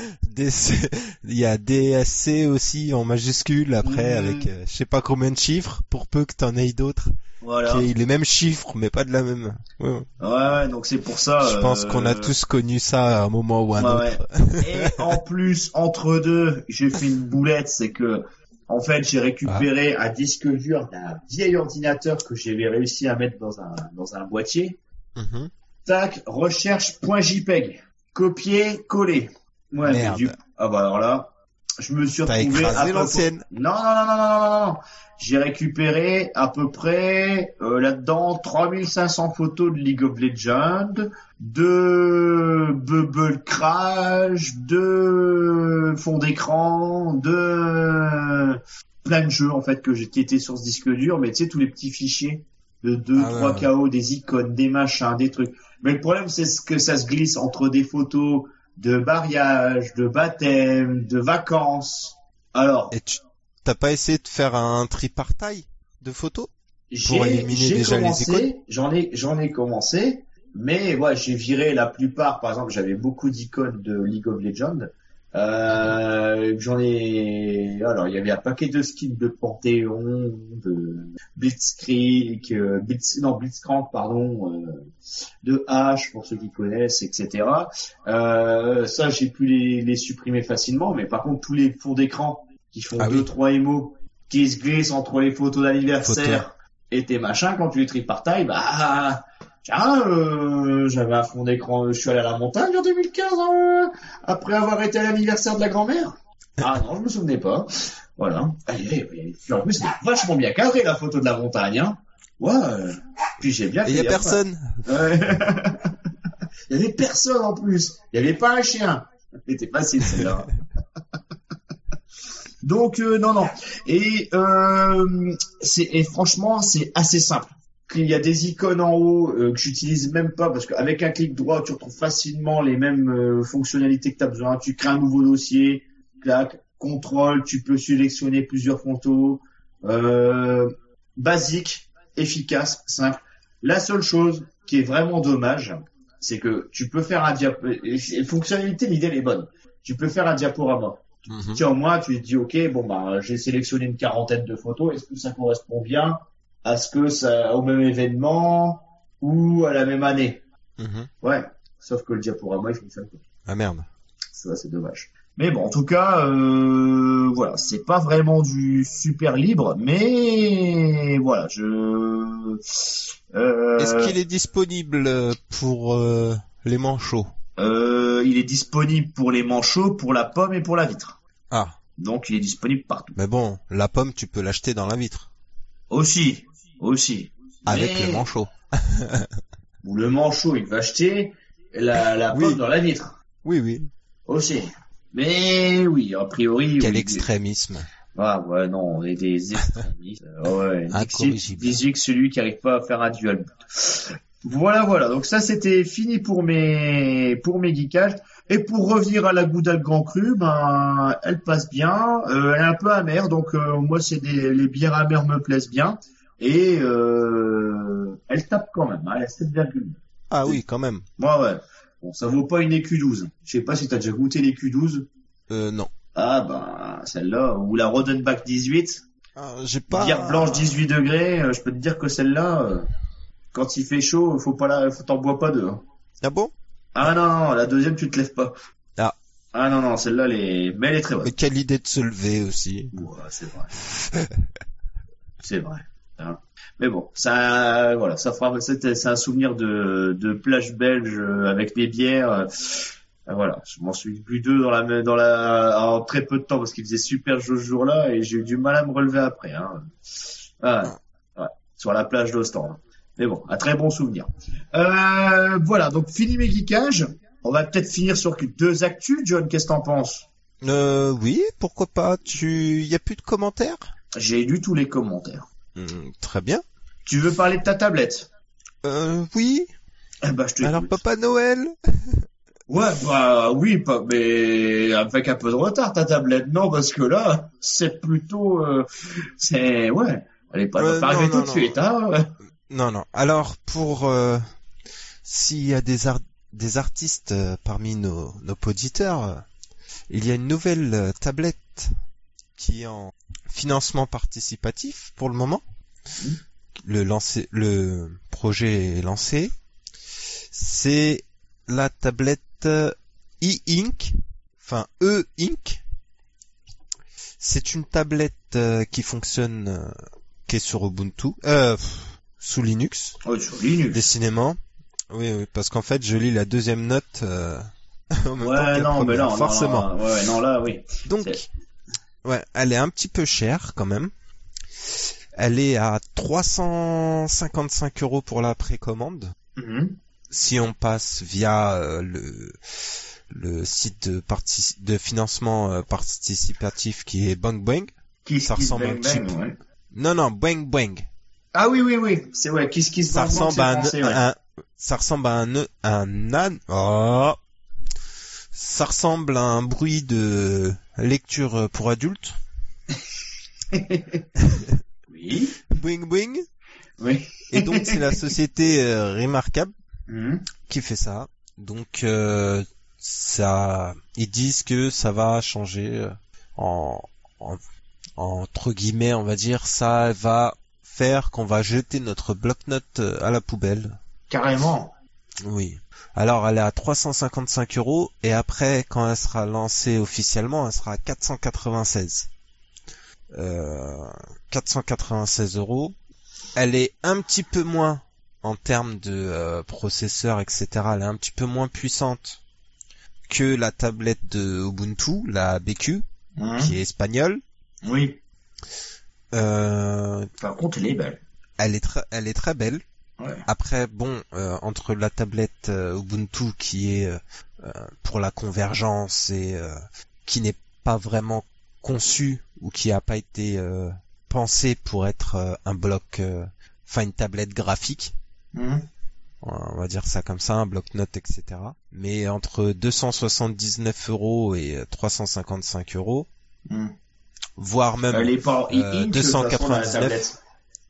D C... Il y a D S C aussi en majuscule après mmh. avec euh, je sais pas combien de chiffres pour peu que t'en aies d'autres. Voilà. Qui aient les mêmes chiffres mais pas de la même. Ouais, ouais. ouais donc c'est pour ça. Je euh... pense qu'on a tous connu ça à un moment ou à un ouais, autre. Ouais. Et en plus, entre deux, j'ai fait une boulette, c'est que en fait, j'ai récupéré ah. un disque dur d'un vieil ordinateur que j'avais réussi à mettre dans un dans un boîtier. Mmh. Tac, recherche.jpeg. Copier, coller. Ouais, mais du... Ah bah alors là, je me suis T'as retrouvé écrasé à l'ancienne. Non, non, non, non, non, non, non. J'ai récupéré à peu près euh, là-dedans trois mille cinq cents photos de League of Legends, de Bubble Crash, de fond d'écran, de plein de jeux en fait que j'ai qui étaient sur ce disque dur, mais tu sais tous les petits fichiers de deux, ah trois ouais. K O, des icônes, des machins, des trucs. Mais le problème c'est que ça se glisse entre des photos de mariage, de baptême, de vacances. Alors. Et tu t'as pas essayé de faire un tripartite de photos pour éliminer déjà commencé, les icônes? J'en ai, j'en ai commencé, mais ouais, j'ai viré la plupart. Par exemple, j'avais beaucoup d'icônes de League of Legends. Euh, j'en ai, alors il y avait un paquet de skins de Panthéon, de Blitzkrieg, euh, Blitz, non Blitzcrank pardon, euh, de H pour ceux qui connaissent, et cetera. Euh, ça j'ai pu les, les supprimer facilement, mais par contre tous les fonds d'écran qui font ah deux oui. trois émos qui se glissent entre les photos d'anniversaire Photo. et tes machins, quand tu les tripartites, bah tiens, euh, j'avais un fond d'écran, je suis allé à la montagne en deux mille quinze, hein, après avoir été à l'anniversaire de la grand-mère. Ah non, je me souvenais pas. Voilà. Et en plus, c'était vachement bien cadré la photo de la montagne. Hein. Ouais. Puis j'ai bien. Et il y a personne. Ouais. Il y avait personne en plus. Il y avait pas un chien. C'était facile celle-là. Donc euh, non non. Et euh, c'est et franchement c'est assez simple. Il y a des icônes en haut euh, que j'utilise même pas parce qu'avec un clic droit tu retrouves facilement les mêmes euh, fonctionnalités que tu as besoin. Tu crées un nouveau dossier, clac, contrôle, tu peux sélectionner plusieurs photos, euh, basique, efficace, simple. La seule chose qui est vraiment dommage, c'est que tu peux faire un diapo. Fonctionnalité, l'idée elle est bonne. Tu peux faire un diaporama. Mm-hmm. Tiens, moi, tu te dis ok, bon bah j'ai sélectionné une quarantaine de photos. Est-ce que ça correspond bien à ce que ça au même événement ou à la même année? Mm-hmm. Ouais. Sauf que le diaporama il fonctionne pas. Ah merde. Ça c'est dommage. Mais bon, en tout cas, euh, voilà, c'est pas vraiment du super libre, mais voilà, je. Euh... Est-ce qu'il est disponible pour euh, les manchots? euh, Il est disponible pour les manchots, pour la pomme et pour la vitre. Ah. Donc il est disponible partout. Mais bon, la pomme, tu peux l'acheter dans la vitre. Aussi, aussi. Avec mais... le manchot. Ou le manchot, il va acheter la, la pomme oui. dans la vitre. Oui, oui. Aussi. Mais oui, a priori. Quel oui, extrémisme. Ah ouais, non, on est des extrémistes. Ouais. Dixit, Dixit, celui qui arrive pas à faire un duel. Voilà, voilà. Donc ça, c'était fini pour mes pour mes geekages. Et pour revenir à la Gouda de Grand Cru, ben, elle passe bien. Euh, elle est un peu amère, donc euh, moi, c'est des les bières amères me plaisent bien. Et euh, elle tape quand même. Hein, elle a sept virgule neuf. Ah oui, quand même. Ouais, ouais. Bon, ça vaut pas une E Q douze. Je sais pas si t'as déjà goûté l'E Q douze. Euh, non. Ah ben, celle-là, ou la Rodenbach dix-huit. Ah, j'ai pas... Bière blanche dix-huit degrés. euh, je peux te dire que celle-là, euh, quand il fait chaud, faut pas la, faut t'en bois pas deux. Hein. Ah bon? Ah non, non, la deuxième, tu te lèves pas. Ah. Ah non, non, celle-là, elle est... mais elle est très bonne. Mais quelle idée de se lever aussi. Ouais, c'est vrai. C'est vrai. Hein. Mais bon, ça, voilà, ça fera, c'est, c'est un souvenir de, de plage belge avec des bières. Euh, voilà, je m'en suis bu deux dans la, dans la, en très peu de temps parce qu'il faisait super chaud ce jour-là et j'ai eu du mal à me relever après. Hein. Ouais, ouais, sur la plage d'Ostende. Mais bon, un très bon souvenir. Euh, voilà, donc fini mes geekages. On va peut-être finir sur deux actus. John, qu'est-ce que t'en penses? Euh, oui, pourquoi pas. Tu, y a plus de commentaires? J'ai lu tous les commentaires. Mmh, très bien. Tu veux parler de ta tablette? Euh, oui. Eh ben, je te Alors, Papa Noël? Ouais, bah oui, pas, mais avec un peu de retard ta tablette, non, parce que là, c'est plutôt, euh, c'est, ouais, elle est pas, euh, pas arrivée tout non, de non. suite, hein. Non, non. Alors, pour euh, s'il y a des ar- des artistes euh, parmi nos nos auditeurs, euh, il y a une nouvelle euh, tablette qui est en financement participatif pour le moment. Mmh. Le lancé, le projet est lancé. C'est la tablette e-ink, enfin e-ink. C'est une tablette euh, qui fonctionne, euh, qui est sur Ubuntu, euh, sous Linux. Oui, sur Linux. Décidément. Oui, oui, parce qu'en fait, je lis la deuxième note euh, en même ouais, temps que la non, première, mais non, forcément. Non, non, ouais, non, là, oui. Donc, c'est... ouais, elle est un petit peu chère quand même. Elle est à trois cent cinquante-cinq euros pour la précommande. Mm-hmm. Si on passe via euh, le le site de, partic- de financement euh, participatif qui est Bang Bang, Kiss, ça kiss, ressemble bang, un petit bang, peu. Ouais. Non, non, Bang Bang. Ah oui, oui, oui, c'est ouais, Kiss Kiss ça Bang ressemble Bang, à un, français, ouais. un, ça ressemble à un un âne. Oh. Ça ressemble à un bruit de lecture pour adultes. Oui. Boing boing. Oui. Et donc c'est la société euh, Remarkable mmh. qui fait ça. Donc euh, ça, ils disent que ça va changer euh, en, en entre guillemets, on va dire, ça va faire qu'on va jeter notre bloc-notes à la poubelle. Carrément. Oui. Alors elle est à trois cent cinquante-cinq euros et après quand elle sera lancée officiellement, elle sera à quatre cent quatre-vingt-seize. Euh, quatre cent quatre-vingt-seize euros. Elle est un petit peu moins en termes de euh, processeur, et cetera. Elle est un petit peu moins puissante que la tablette de Ubuntu, la B Q, mmh. qui est espagnole. Oui. Euh, Par contre, elle est belle. Elle est très, elle est très belle. Ouais. Après, bon, euh, entre la tablette euh, Ubuntu qui est euh, pour la convergence et euh, qui n'est pas vraiment conçue ou qui a pas été euh, pensée pour être euh, un bloc, enfin euh, une tablette graphique, mmh. on va dire ça comme ça, un bloc-notes, et cetera. Mais entre deux cent soixante-dix-neuf euros et trois cent cinquante-cinq euros, mmh. voire même Elle est pas euh, deux cent quatre-vingt-dix-neuf.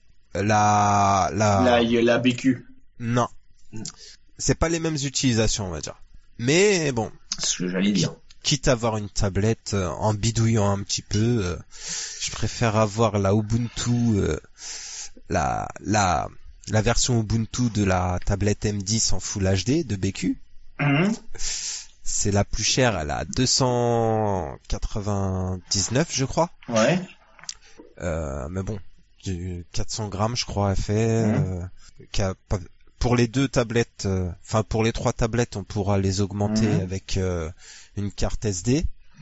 La, la, la, la B Q. Non. Mm. C'est pas les mêmes utilisations, on va dire. Mais bon. C'est ce que j'allais dire. Quitte à avoir une tablette euh, en bidouillant un petit peu, euh, je préfère avoir la Ubuntu, euh, la, la, la version Ubuntu de la tablette M dix en Full H D de B Q. Mm. C'est la plus chère, elle a deux cent quatre-vingt-dix-neuf, je crois. Ouais. Euh, mais bon. quatre cents grammes, je crois, elle fait. Mmh. Euh, pour les deux tablettes, enfin euh, pour les trois tablettes, on pourra les augmenter mmh. avec euh, une carte S D,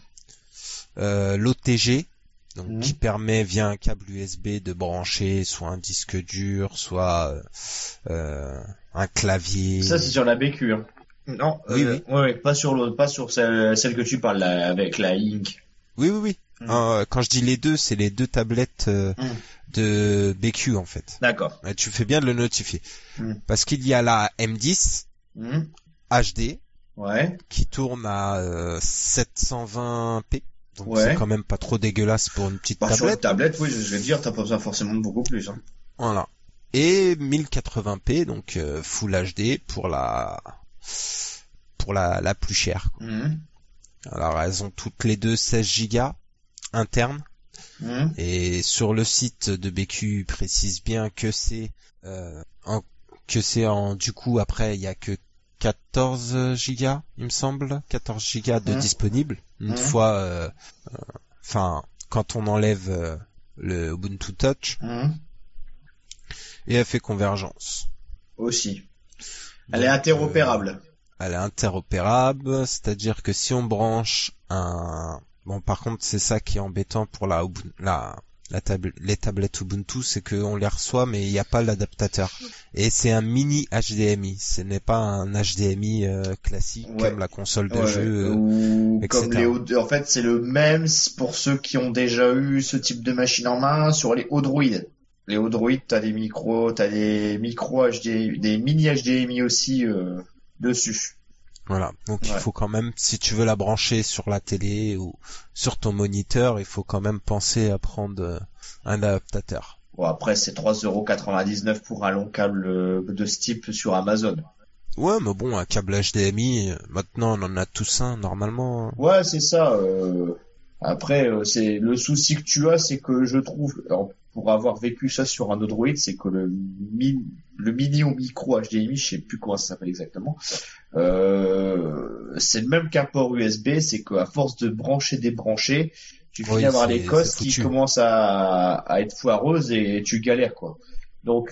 euh, l'O T G, donc mmh. qui permet via un câble U S B de brancher soit un disque dur, soit euh, un clavier. Ça c'est sur la B Q. Hein. Non, oui, euh, oui. Ouais, pas sur l'autre, pas sur celle, celle que tu parles là, avec la Ink. Oui, oui, oui. Mmh. Euh, quand je dis les deux, c'est les deux tablettes euh, mmh. de B Q en fait. D'accord. Et tu fais bien de le notifier. Mm. Parce qu'il y a la M dix Mm. H D Ouais. qui tourne à euh, sept cent vingt p. Donc Ouais. c'est quand même pas trop dégueulasse pour une petite Bah, sur une tablette. tablette, oui, je vais dire, t'as pas besoin forcément de beaucoup plus. Hein. Voilà. Et mille quatre-vingts p, donc euh, Full H D pour la pour la la plus chère. Quoi. Mm. Alors elles ont toutes les deux seize gigas internes. Mm. Et sur le site de B Q précise bien que c'est euh, en, que c'est en du coup après il y a que quatorze gigas il me semble quatorze gigas de Mmh. disponibles une Mmh. fois enfin euh, quand on enlève euh, le Ubuntu Touch Mm. et elle fait convergence Aussi. Elle donc, est interopérable. euh, elle est interopérable, c'est-à-dire que si on branche un bon par contre c'est ça qui est embêtant pour la la la table les tablettes Ubuntu, c'est que on les reçoit mais il n'y a pas l'adaptateur et c'est un mini H D M I, ce n'est pas un H D M I euh, classique Ouais. comme la console de Ouais, jeu euh, ou et comme cetera. les hauts- en fait c'est le même pour ceux qui ont déjà eu ce type de machine en main sur les Odroid. Les Odroid, t'as des micros, t'as des micros H D, des mini H D M I aussi euh, dessus. Voilà, donc Ouais. il faut quand même, si tu veux la brancher sur la télé ou sur ton moniteur, il faut quand même penser à prendre euh, un adaptateur. Bon après c'est trois euros quatre-vingt-dix-neuf pour un long câble euh, de ce type sur Amazon. Ouais, mais bon, un câble H D M I, euh, maintenant on en a tous un normalement. Ouais, c'est ça. euh, Après, euh, c'est le souci que tu as, c'est que je trouve, alors, pour avoir vécu ça sur un Android, c'est que le mini, le mini ou micro H D M I, je sais plus comment ça s'appelle exactement, euh, c'est le même qu'un port U S B, c'est qu'à force de brancher, débrancher, tu finis Oui, à avoir c'est- les cosses c'est qui foutu. commencent à, à être foireuses et tu galères, quoi. Donc,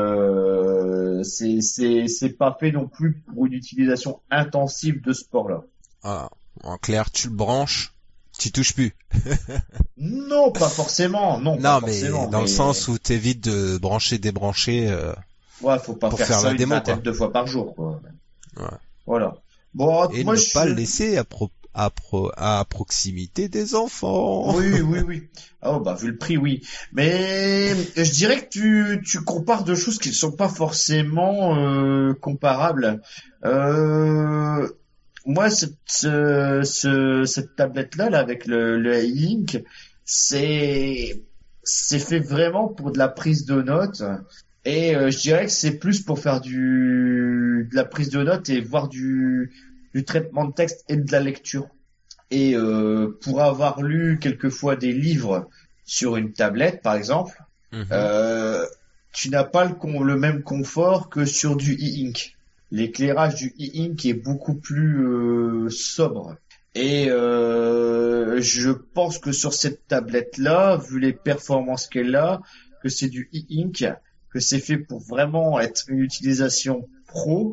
euh, c'est, c'est, c'est pas fait non plus pour une utilisation intensive de ce port-là. Voilà. En clair, tu le branches, tu touches plus. Non, pas forcément. Non, pas Non, mais forcément. dans mais... le sens où t'évites de brancher, débrancher. Euh... ouais, faut pas pour faire, faire ça la une démo, vingtaine quoi. de fois par jour, quoi. Ouais. Voilà. Bon, Et moi ne je pas le laisser à, pro... à, pro... à proximité des enfants. oui, oui, oui. Oh bah vu le prix, oui. Mais je dirais que tu tu compares deux choses qui ne sont pas forcément euh, comparables. Euh... Moi, cette ce, ce, cette tablette-là, là, avec le, le e-ink, c'est c'est fait vraiment pour de la prise de notes. Et euh, je dirais que c'est plus pour faire du de la prise de notes et voir du du traitement de texte et de la lecture. Et euh, pour avoir lu quelquefois des livres sur une tablette, par exemple, Mhm. euh, tu n'as pas le, con- le même confort que sur du e-ink. L'éclairage du e-ink est beaucoup plus euh, sobre. Et euh, je pense que sur cette tablette-là, vu les performances qu'elle a, que c'est du e-ink, que c'est fait pour vraiment être une utilisation pro,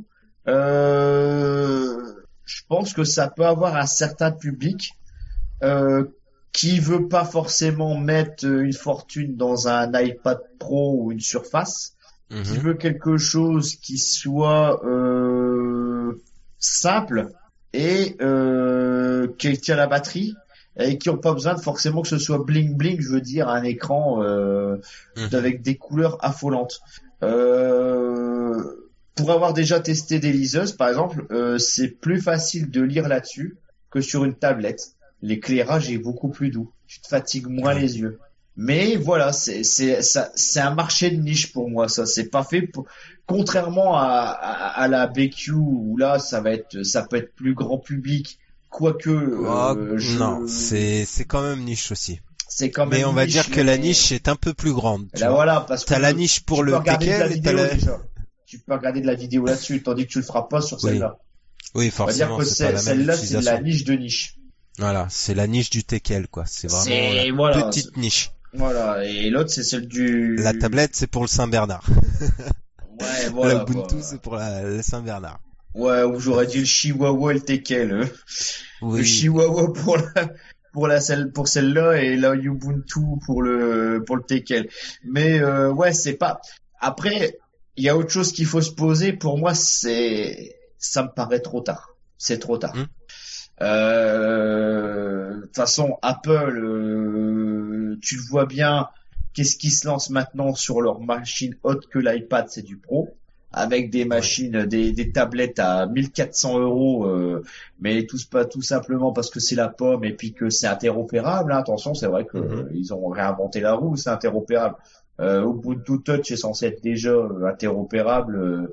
euh, je pense que ça peut avoir un certain public euh, qui veut pas forcément mettre une fortune dans un iPad Pro ou une Surface, qui Mhm. veut quelque chose qui soit euh, simple et euh, qui tient la batterie et qui n'ont pas besoin de forcément que ce soit bling bling, je veux dire un écran euh, Mhm. avec des couleurs affolantes. Euh, pour avoir déjà testé des liseuses, par exemple, euh, c'est plus facile de lire là-dessus que sur une tablette. L'éclairage est beaucoup plus doux. Tu te fatigues moins Ouais. les yeux. Mais voilà, c'est c'est ça, c'est un marché de niche pour moi. Ça, c'est pas fait pour. Contrairement à, à, à la B Q où là, ça va être, ça peut être plus grand public. Quoique, Oh, euh, je... non, c'est c'est quand même niche aussi. c'est quand même. Mais on va niche, dire que la mais- niche est un peu plus grande. Tu Là, vois. voilà, parce que T'as la niche pour tu le peux regarder de la teckel et t'as vidéo la... déjà. Tu peux regarder de la vidéo là-dessus, tandis que tu le feras pas sur Oui. celle-là. Oui, On va dire forcément, que c'est pas c'est- la même celle-là, c'est de la utilisation. niche de niche. Voilà, c'est la niche du teckel, quoi. C'est vraiment C'est la voilà, petite niche. voilà. Et l'autre, c'est celle du. La tablette, c'est pour le Saint-Bernard. Ouais, voilà. la Ubuntu, quoi. c'est pour la, le Saint-Bernard. Ouais, ou j'aurais dit le Chihuahua et le Teckel. euh. Le Oui. Chihuahua pour la pour la celle pour celle-là et la Ubuntu pour le pour le Teckel. Mais euh, ouais, c'est pas. Après, il y a autre chose qu'il faut se poser. Pour moi, c'est ça me paraît trop tard. C'est trop tard. Hmm. Euh, De toute façon, Apple, euh, tu le vois bien. qu'est-ce qui se lance maintenant sur leur machine haute que l'iPad, c'est du Pro, avec des machines, ouais. des, des tablettes à mille quatre cents euros, euh, mais tout pas tout simplement parce que c'est la pomme et puis que c'est interopérable. Hein. Attention, c'est vrai que mm-hmm. euh, ils ont réinventé la roue, c'est interopérable. Euh, Ubuntu Touch est censé être déjà euh, interopérable. Euh,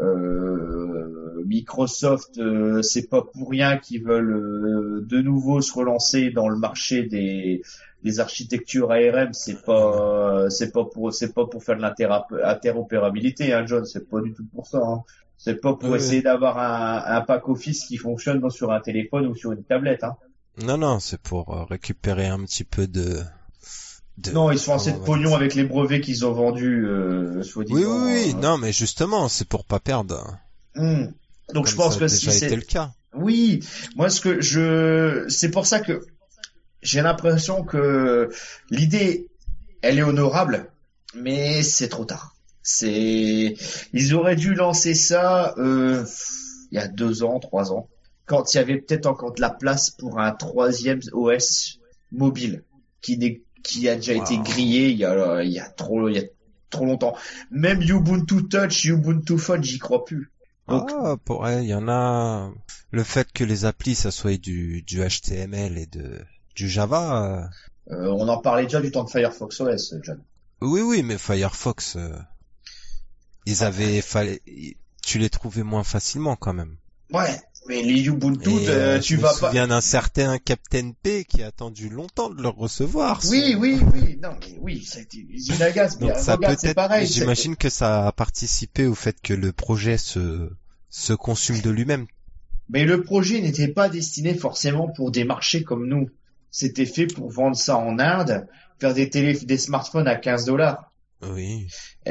euh, Microsoft, euh, c'est pas pour rien qu'ils veulent euh, de nouveau se relancer dans le marché des des architectures A R M. C'est pas euh, c'est pas pour c'est pas pour faire de l'interopérabilité, hein, John. C'est pas du tout pour ça. Hein. C'est pas pour oui. essayer d'avoir un, un pack Office qui fonctionne dans, sur un téléphone ou sur une tablette. Hein. Non non, c'est pour euh, récupérer un petit peu de De... Non, ils sont assez de pognon avec les brevets qu'ils ont vendus, euh, soi-disant. Oui, oui, oui. Euh... Non, mais justement, c'est pour pas perdre. Mmh. Donc, Comme je pense ça a que déjà si été c'est le cas. Oui, moi, ce que je, c'est pour ça que j'ai l'impression que l'idée, elle est honorable, mais c'est trop tard. C'est, ils auraient dû lancer ça euh, il y a deux ans, trois ans, quand il y avait peut-être encore de la place pour un troisième O S mobile qui n'est qui a déjà wow. été grillé il y a il y a trop il y a trop longtemps. Même Ubuntu Touch, Ubuntu Phone, j'y crois plus. Donc, ah, pour il y en a le fait que les applis ça soit du du H T M L et de du Java. Euh... Euh, on en parlait déjà du temps de Firefox O S, John. Oui oui, mais Firefox euh, ils avaient fallait tu les trouvais moins facilement quand même. Ouais. Mais les Ubuntu, et, euh, tu vas pas. Je me souviens d'un certain Captain P qui a attendu longtemps de le recevoir. Oui, son... oui, oui, non, mais oui, ça a été une usine à gaz. Donc mais ça regarde, peut c'est être, pareil. j'imagine que ça a participé au fait que le projet se se consume de lui-même. Mais le projet n'était pas destiné forcément pour des marchés comme nous. C'était fait pour vendre ça en Inde, faire des télé, des smartphones à quinze dollars. Oui.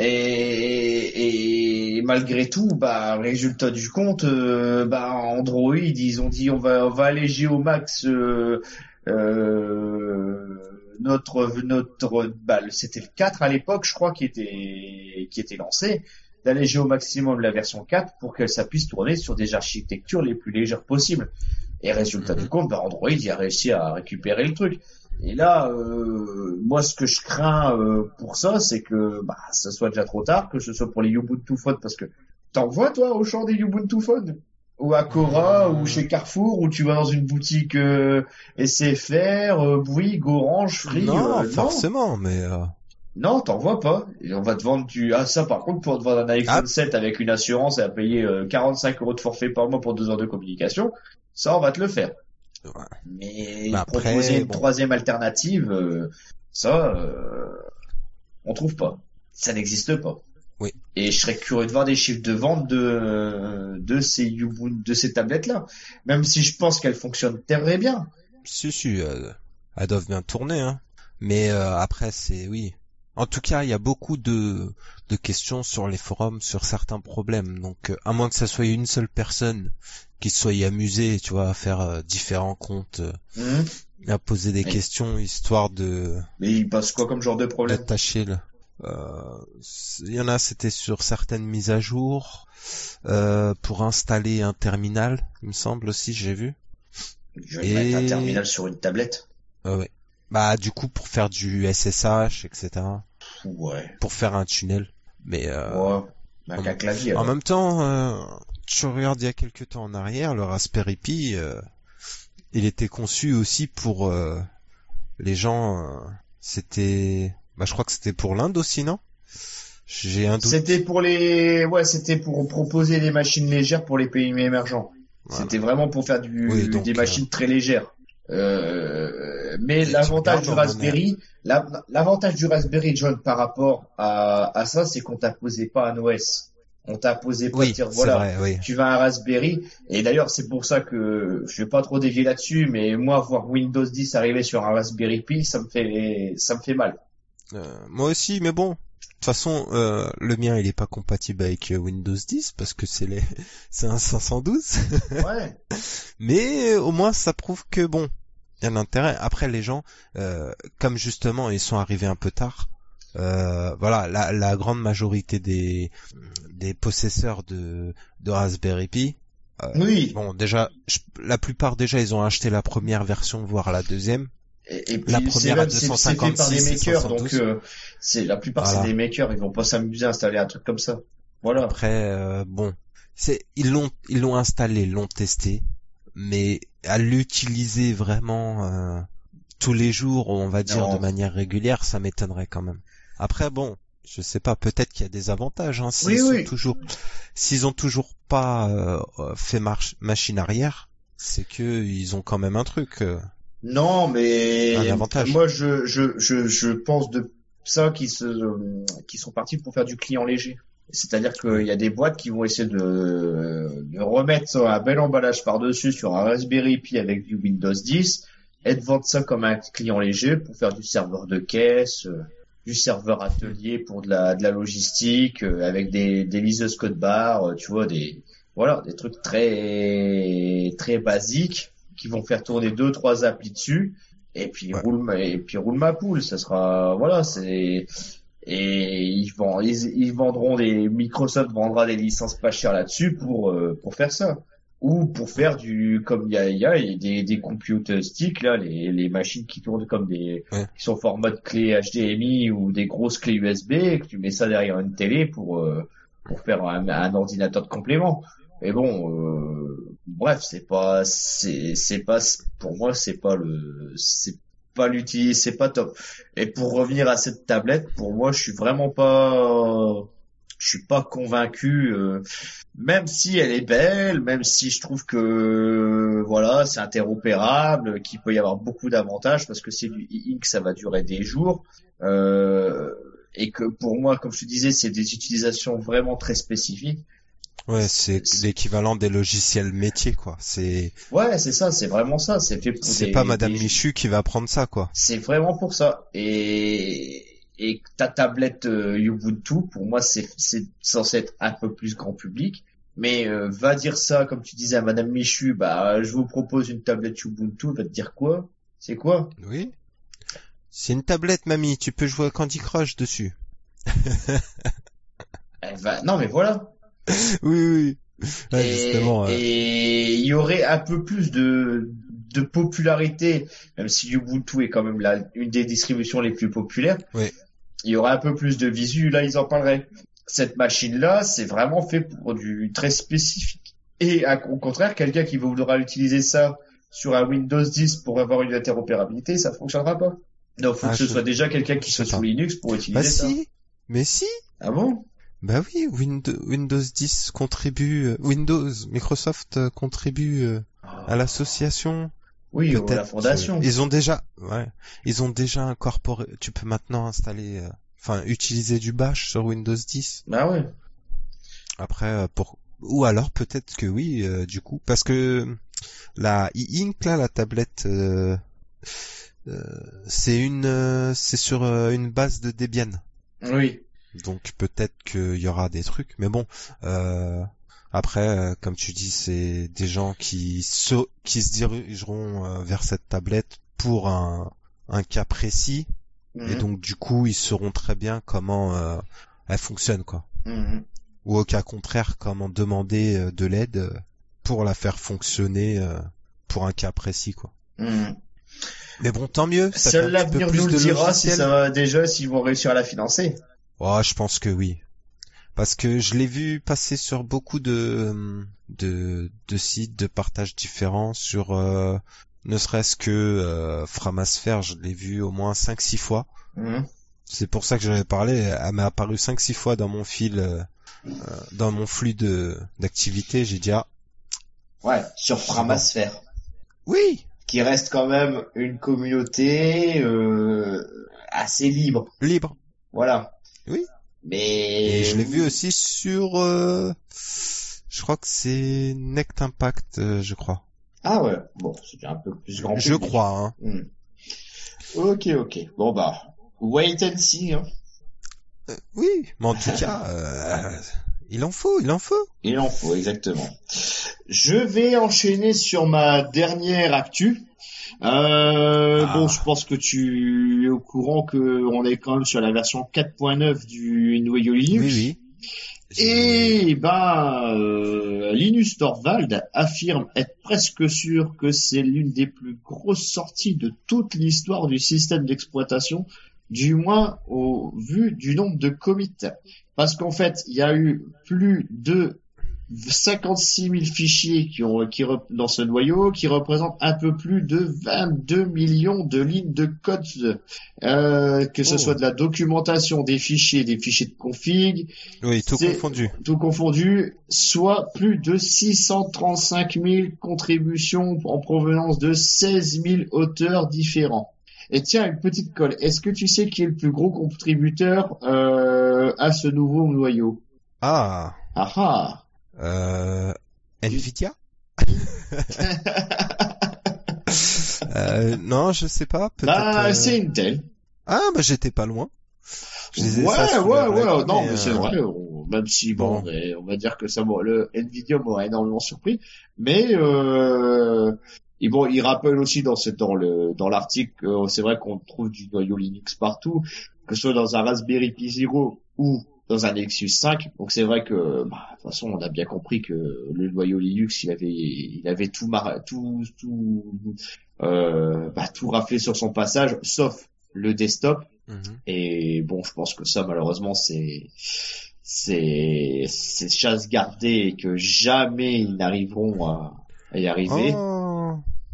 Et, et malgré tout, bah résultat du compte, euh, bah Android, ils ont dit on va on va alléger au max euh, euh, notre notre bah c'était le quatre à l'époque, je crois, qui était qui était lancé, d'alléger au maximum la version quatre pour qu'elle ça puisse tourner sur des architectures les plus légères possibles. Et résultat mm-hmm. du compte, bah Android il a réussi à récupérer le truc. Et là, euh, moi, ce que je crains euh, pour ça, c'est que bah, ça soit déjà trop tard, que ce soit pour les Ubuntu Phone, parce que t'en vois, toi, au champ des Ubuntu Phone, ou à Cora, mmh. ou chez Carrefour, ou tu vas dans une boutique euh, S F R, euh, Bouygues, Orange, Free. Non, euh, forcément, non. mais... Euh... Non, t'en vois pas. Et on va te vendre du... Ah, ça, par contre, pour te vendre un iPhone ah. sept avec une assurance et à payer euh, quarante-cinq euros de forfait par mois pour deux heures de communication, ça, on va te le faire. Ouais. Mais bah après, proposer une bon. troisième alternative, euh, ça, euh, on trouve pas. Ça n'existe pas. Oui. Et je serais curieux de voir des chiffres de vente de de ces Ubuntu, de ces tablettes-là. Même si je pense qu'elles fonctionnent très bien. Si si, euh, elles doivent bien tourner, hein. Mais euh, après, c'est oui. En tout cas, il y a beaucoup de de questions sur les forums sur certains problèmes. Donc, euh, à moins que ça soit une seule personne qui soit amusé, tu vois, à faire euh, différents comptes, euh, mmh. à poser des Mais... questions histoire de. Mais il passe quoi comme genre de problème? D'attacher le. Euh, il y en a, c'était sur certaines mises à jour, euh, pour installer un terminal, il me semble aussi, j'ai vu. Je vais Et... mettre un terminal sur une tablette. Euh, ouais. Bah du coup pour faire du S S H, et cetera. Ouais. Pour faire un tunnel. Mais euh, ouais. Avec un clavier. En même temps, euh, tu regardes il y a quelques temps en arrière, le Raspberry Pi, euh, il était conçu aussi pour euh, les gens. Euh, c'était, bah je crois que c'était pour l'Inde aussi, non? J'ai un doute. C'était pour les, ouais, c'était pour proposer des machines légères pour les pays émergents. Voilà. C'était vraiment pour faire du, oui, donc, des machines euh... très légères. Euh, mais et l'avantage du Raspberry, la, l'avantage du Raspberry, John, par rapport à, à ça, c'est qu'on t'a posé pas un O S. On t'a posé pas oui, dire voilà, vrai, oui. tu vas un Raspberry. Et d'ailleurs, c'est pour ça que je vais pas trop dévier là-dessus, mais moi, voir Windows dix arriver sur un Raspberry Pi, ça me fait, ça me fait mal. Euh, moi aussi, mais bon. De toute façon, euh, le mien, il est pas compatible avec Windows dix parce que c'est les, c'est un cinq cent douze. Ouais. Mais au moins, ça prouve que bon, il y a un intérêt. Après, les gens, euh, comme justement, ils sont arrivés un peu tard. Euh, voilà, la, la grande majorité des des possesseurs de de Raspberry Pi. Euh, oui. Bon, déjà, je, la plupart déjà, ils ont acheté la première version, voire la deuxième. Et, et La puis c'est première à même c'est, c'est fait par des deux cent cinquante-six et makers, donc soixante-douze. euh, c'est la plupart Voilà. c'est des makers, ils vont pas s'amuser à installer un truc comme ça. Voilà. Après, euh, bon, c'est ils l'ont ils l'ont installé, ils l'ont testé, mais à l'utiliser vraiment euh, tous les jours, on va dire Non. de manière régulière, ça m'étonnerait quand même. Après, bon, je sais pas, peut-être qu'il y a des avantages. Hein, s'ils Oui, sont oui. toujours, s'ils ont toujours pas euh, fait marche machine arrière, c'est que ils ont quand même un truc. euh. Non, mais Un avantage. moi je je je je pense de ça qui se euh, qui sont partis pour faire du client léger. C'est-à-dire qu'il y a des boîtes qui vont essayer de, de remettre un bel emballage par-dessus sur un Raspberry Pi avec du Windows dix et de vendre ça comme un client léger pour faire du serveur de caisse, euh, du serveur atelier pour de la de la logistique, euh, avec des des liseuses code barre, euh, tu vois, des voilà, des trucs très très basiques qui vont faire tourner deux trois applis dessus et puis Ouais. roule ma- et puis roule ma poule, ça sera voilà, c'est et ils vont ils, ils vendront des Microsoft vendra des licences pas chères là-dessus pour euh, pour faire ça ou pour faire du comme il y a il y a des des computer sticks là, les les machines qui tournent comme des Ouais. qui sont format de clé H D M I ou des grosses clés U S B et que tu mets ça derrière une télé pour euh, pour faire un, un ordinateur de complément. Mais bon, euh, bref, c'est pas, c'est, c'est pas, pour moi, c'est pas le, c'est pas l'utiliser, c'est pas top. Et pour revenir à cette tablette, pour moi, je suis vraiment pas, je suis pas convaincu, euh, même si elle est belle, même si je trouve que, voilà, c'est interopérable, qu'il peut y avoir beaucoup d'avantages parce que c'est du e-ink, ça va durer des jours, euh, et que pour moi, comme je te disais, c'est des utilisations vraiment très spécifiques. Ouais, c'est l'équivalent des logiciels métiers, quoi. C'est Ouais, c'est ça, c'est vraiment ça. C'est fait pour c'est des, pas Madame des- Michu qui va prendre ça, quoi. C'est vraiment pour ça. Et et ta tablette euh, Ubuntu, pour moi, c'est c'est censé être un peu plus grand public. Mais euh, va dire ça, comme tu disais à Madame Michu, bah je vous propose une tablette Ubuntu, va te dire quoi? C'est quoi? Oui. C'est une tablette, mamie. Tu peux jouer à Candy Crush dessus. Elle va. Non, mais voilà. Oui, oui. Ouais, Et justement. euh, et il y aurait un peu plus de de popularité, même si Ubuntu est quand même la une des distributions les plus populaires. Oui. Il y aurait un peu plus de visu, là ils en parleraient. Cette machine-là, c'est vraiment fait pour du très spécifique. Et à- au contraire, quelqu'un qui voudra utiliser ça sur un Windows dix pour avoir une interopérabilité, ça fonctionnera pas. Donc faut Ah, que ce je- soit déjà quelqu'un qui je soit sais pas. sous Linux pour Bah utiliser ça. si. Mais si. Ah bon? Bah oui, Windows, Windows dix contribue, euh, Windows, Microsoft euh, contribue euh, à l'association. Oui, ou Peut-être la fondation. que- ils ont déjà, ouais, ils ont déjà incorporé. Tu peux maintenant installer, euh, enfin, utiliser du Bash sur Windows dix. Bah ouais. Après, euh, pour ou alors peut-être que oui, euh, du coup, parce que la e-ink là, la tablette, euh, euh, c'est une, euh, c'est sur euh, une base de Debian. Oui. Donc peut-être qu'il y aura des trucs, mais bon. Euh, après, euh, comme tu dis, c'est des gens qui se qui se dirigeront euh, vers cette tablette pour un un cas précis, et Mhm. donc du coup, ils sauront très bien comment euh, elle fonctionne, quoi. Mhm. Ou au cas contraire, comment demander euh, de l'aide euh, pour la faire fonctionner euh, pour un cas précis, quoi. Mhm. Mais bon, tant mieux. Ça fait Seul un petit peu l'avenir plus nous le de dira si logiciels. ça va déjà, s'ils vont réussir à la financer. Oh, je pense que oui. Parce que je l'ai vu passer sur beaucoup de, de, de sites de partage différents, sur euh, ne serait-ce que euh, Framasphere, je l'ai vu au moins cinq six fois. Mhm. C'est pour ça que j'en ai parlé, elle m'est apparue cinq six fois dans mon fil, euh, dans mon flux de d'activité, j'ai dit ah, Ouais, sur Framasphère. oui, Qui reste quand même une communauté euh, assez libre. libre. Voilà. Oui. Mais Et je l'ai vu aussi sur, euh, je crois que c'est Nect Impact, euh, je crois. Ah ouais, bon, c'est un peu plus grand Je public. crois, hein. Hmm. Ok, ok. Bon bah, wait and see. Hein. Euh, oui, mais en tout cas, euh, il en faut, il en faut. Il en faut, exactement. Je vais enchaîner sur ma dernière actu. Euh, Ah. Bon, je pense que tu es au courant que on est quand même sur la version quatre point neuf du Noyau Linux. Oui, oui. Et ben, euh, Linus Torvald affirme être presque sûr que c'est l'une des plus grosses sorties de toute l'histoire du système d'exploitation, du moins au vu du nombre de commits. Parce qu'en fait, il y a eu plus de cinquante-six mille fichiers qui ont qui rep- dans ce noyau, qui représentent un peu plus de vingt-deux millions de lignes de code, euh, que ce Oh. soit de la documentation, des fichiers, des fichiers de config, Oui, tout c'est- confondu. tout confondu, soit plus de six cent trente-cinq mille contributions en provenance de seize mille auteurs différents. Et tiens, une petite colle. Est-ce que tu sais qui est le plus gros contributeur euh, à ce nouveau noyau? Ah, Ah ah. euh, Nvidia? euh, non, je sais pas, peut-être. Bah, euh, c'est Intel. Ah, bah j'étais pas loin. Je disais Ouais, ça sous ouais, la ouais. blague, Non, mais, mais c'est euh, vrai. on- Même si bon, bon. mais on va dire que ça, bon, le Nvidia m'aurait énormément surpris. Mais euh, et bon, il rappelle aussi dans ce dans le dans l'article, euh, c'est vrai qu'on trouve du noyau Linux partout, que ce soit dans un Raspberry Pi Zero ou dans un Nexus cinq. Donc c'est vrai que, bah, de toute façon, on a bien compris que le noyau Linux, il avait il avait tout mar tout tout euh, bah, tout raflé sur son passage, sauf le desktop. Mhm. Et bon, je pense que ça, malheureusement, c'est c'est c'est chasse gardée et que jamais ils n'arriveront à, à y arriver. Oh.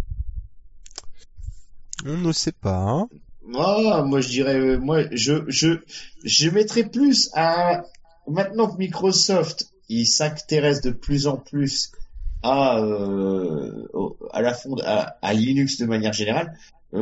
On ne sait pas, hein. Ah, moi, je dirais, euh, moi, je je je mettrais plus à maintenant que Microsoft, il s'intéresse de plus en plus à euh, au- à la fond à, à Linux de manière générale.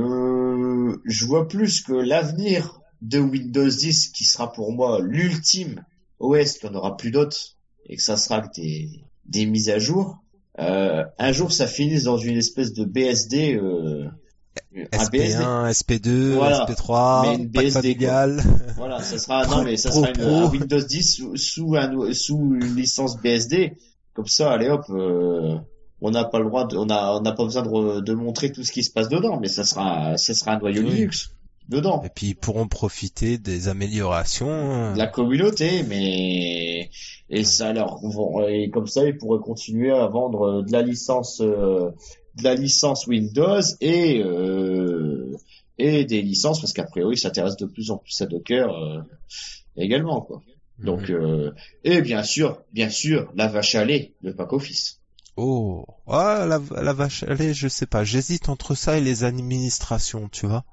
Euh, je vois plus que l'avenir de Windows dix, qui sera pour moi l'ultime O S, qu'il n'y en aura plus d'autres, et que ça sera que des, des mises à jour. Euh, un jour, ça finisse dans une espèce de B S D, euh, un B S D. S P un, S P deux, Voilà. S P trois, Mais une pack B S D, quoi. familial. Voilà, ça sera, Pro- non, mais ça Pro sera une, Pro. un Windows dix sous, sous un, sous une licence B S D. Comme ça, allez hop, euh, on n'a pas le droit de, on a, on n'a pas besoin de, re- de montrer tout ce qui se passe dedans, mais ça sera, ça sera un noyau Oui. Linux dedans. Et puis ils pourront profiter des améliorations. De la communauté, mais et ça leur vont- et comme ça ils pourraient continuer à vendre de la licence euh, de la licence Windows et euh, et des licences, parce qu'à priori ils s'intéressent de plus en plus à Docker euh, également, quoi. Donc Mhm. euh, et bien sûr, bien sûr, la vache à lait, le pack office. Oh, ah, la, la vache à lait, je sais pas. J'hésite entre ça et les administrations, tu vois.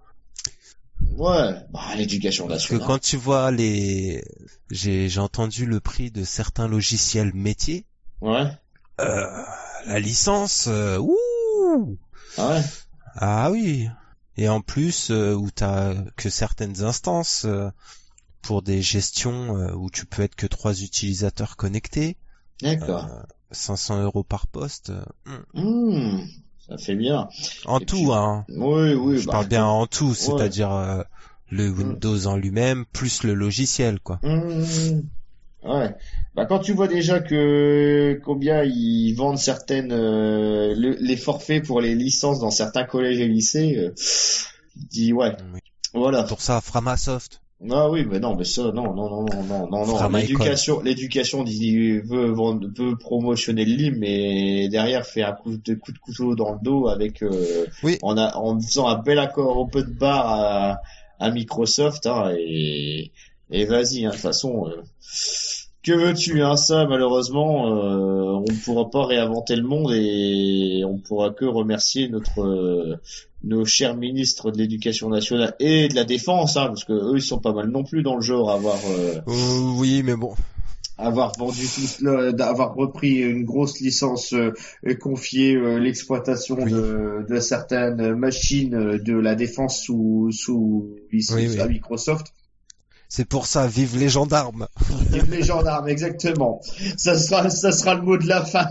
Ouais, bah l'éducation Parce que nationale. quand tu vois les, j'ai, j'ai entendu le prix de certains logiciels métiers, Ouais. euh, la licence, euh, ouh, Ouais. ah oui. Et en plus, euh, où t'as que certaines instances euh, pour des gestions euh, où tu peux être que trois utilisateurs connectés, D'accord. euh, cinq cents euros par poste. euh, Hmm, ça fait bien. En Et tout, puis- hein. Oui, oui. Je bah, parle bien en tout, c'est-à-dire euh, le Mm. Windows en lui-même plus le logiciel, quoi. Mmh. Ouais. Bah quand tu vois déjà que combien ils vendent certaines euh, le- les forfaits pour les licences dans certains collèges et lycées, euh, tu te dis ouais. Oui. Voilà. Pour ça, Framasoft. Ah oui, mais non, mais ça, non, non, non, non, non, non, non. Frama L'éducation, l'éducation dit veut vendre, veut promotionner le livre, mais derrière fait un coup de coup de couteau dans le dos avec euh, Oui. en a, en faisant un bel accord open bar à, à Microsoft, hein, et et vas-y, hein, de toute façon. Euh, que veux-tu, hein, ça, malheureusement, euh, on ne pourra pas réinventer le monde et on ne pourra que remercier notre euh, nos chers ministres de l'Éducation nationale et de la Défense, hein, parce que eux ils sont pas mal non plus dans le genre à avoir euh, Euh, oui, mais bon. avoir vendu tout le- d'avoir repris une grosse licence euh, et confié euh, l'exploitation Oui. de, de certaines machines euh, de la défense sous sous licence Oui, oui. à Microsoft. C'est pour ça, vive les gendarmes. Vive les gendarmes, exactement. Ça sera ça sera le mot de la fin.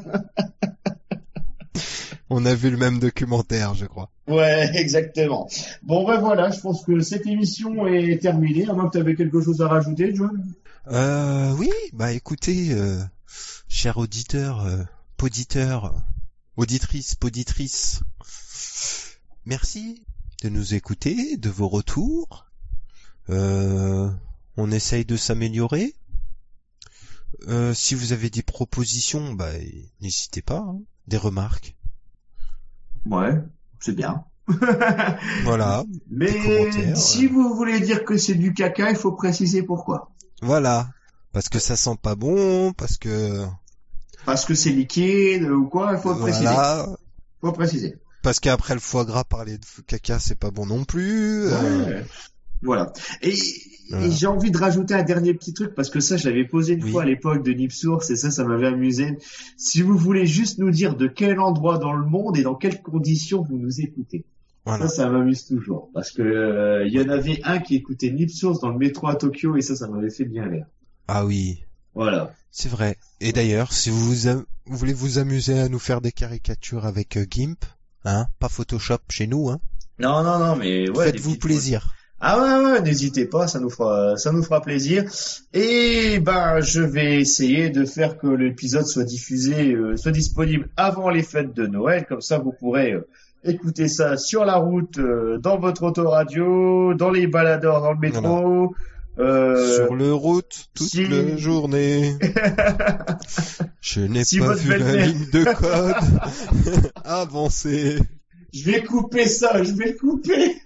On a vu le même documentaire, je crois. Ouais, exactement. Bon ben voilà, je pense que cette émission est terminée. À moins que tu avais quelque chose à rajouter, John. Euh, oui, bah écoutez, euh, chers auditeurs, euh, poditeurs, auditrices, poditrices, merci de nous écouter, de vos retours. Euh, on essaye de s'améliorer. Euh, si vous avez des propositions, bah n'hésitez pas, hein. Des remarques. Ouais, c'est bien. Voilà. Mais des commentaires, si euh... vous voulez dire que c'est du caca, il faut préciser pourquoi. Voilà. Parce que ça sent pas bon, parce que... Parce que c'est liquide ou quoi, il faut le préciser. Voilà. Faut préciser. Parce qu'après le foie gras, parler de caca, c'est pas bon non plus. Ouais. Euh... Voilà. Et, voilà. et j'ai envie de rajouter un dernier petit truc parce que ça, je l'avais posé une oui. fois à l'époque de Nipsource et ça, ça m'avait amusé. Si vous voulez juste nous dire de quel endroit dans le monde et dans quelles conditions vous nous écoutez. Voilà. Ça, ça m'amuse toujours parce que euh, il y en avait un qui écoutait Nipsource dans le métro à Tokyo et ça, ça m'avait fait bien rire. Ah oui. Voilà. C'est vrai. Et d'ailleurs, si vous, vous, am- vous voulez vous amuser à nous faire des caricatures avec euh, GIMP, hein, pas Photoshop chez nous, hein. Non, non, non, mais ouais. Faites-vous plaisir. Fois. Ah ouais, ouais, n'hésitez pas, ça nous fera, ça nous fera plaisir. Et ben, je vais essayer de faire que l'épisode soit diffusé, euh, soit disponible avant les fêtes de Noël, comme ça vous pourrez euh, écouter ça sur la route, euh, dans votre autoradio, dans les baladeurs, dans le métro. Voilà. Euh, sur le route toute si... la journée. Je n'ai si pas vu la ligne de code avancer. Je vais couper ça, je vais le couper.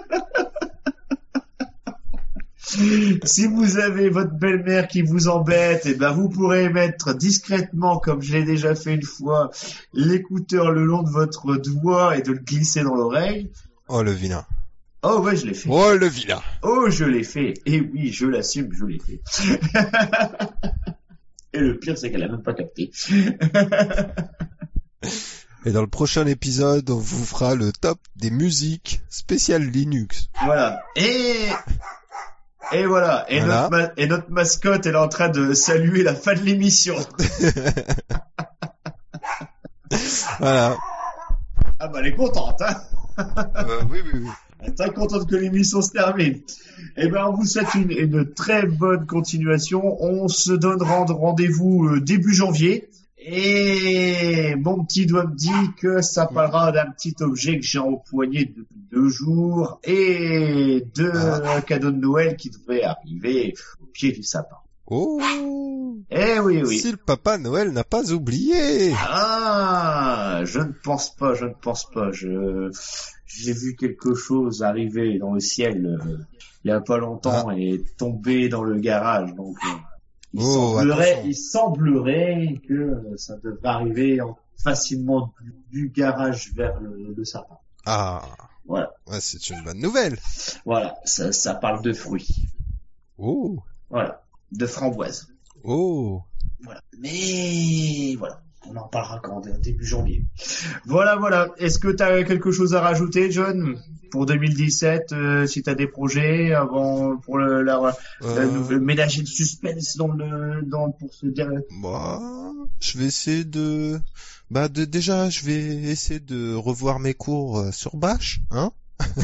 Si vous avez votre belle-mère qui vous embête, eh ben vous pourrez mettre discrètement, comme je l'ai déjà fait une fois, l'écouteur le long de votre doigt et de le glisser dans l'oreille. Oh le vilain. Oh ouais, je l'ai fait. Oh le vilain. Oh, je l'ai fait. Et oui, je l'assume, je l'ai fait. Et le pire, c'est qu'elle a même pas capté. Et dans le prochain épisode, on vous fera le top des musiques spéciales Linux. Voilà. Et et voilà. Et, voilà. Notre, ma... et notre mascotte, elle est en train de saluer la fin de l'émission. Voilà. Ah bah elle est contente, hein. euh, oui, oui, oui. Elle est très contente que l'émission se termine. Eh ben, on vous souhaite une, une très bonne continuation. On se donne rendez-vous euh, début janvier. Et mon petit doigt me dit que ça parlera d'un petit objet que j'ai empoigné depuis deux jours et de ah. cadeau de Noël qui devrait arriver au pied du sapin. Oh. Eh oui, oui. Si le papa Noël n'a pas oublié. Ah, je ne pense pas, je ne pense pas. Je, j'ai vu quelque chose arriver dans le ciel euh, il y a pas longtemps ah. et tomber dans le garage. Donc, euh, il oh, semblerait, attention. il semblerait que ça devrait arriver en, facilement du, du garage vers le, le sapin. Ah. Voilà. Ouais, c'est une bonne nouvelle. Voilà, ça, ça parle de fruits. Oh. Voilà, de framboises. Oh. Voilà. Mais voilà, on en parlera quand début janvier. Voilà, voilà. Est-ce que tu as quelque chose à rajouter, John, pour deux mille dix-sept, euh, si tu as des projets avant pour le, la, euh... le ménager de suspense dans le dans pour ce dernier. Bah, je vais essayer de bah de déjà, je vais essayer de revoir mes cours sur Bash, hein.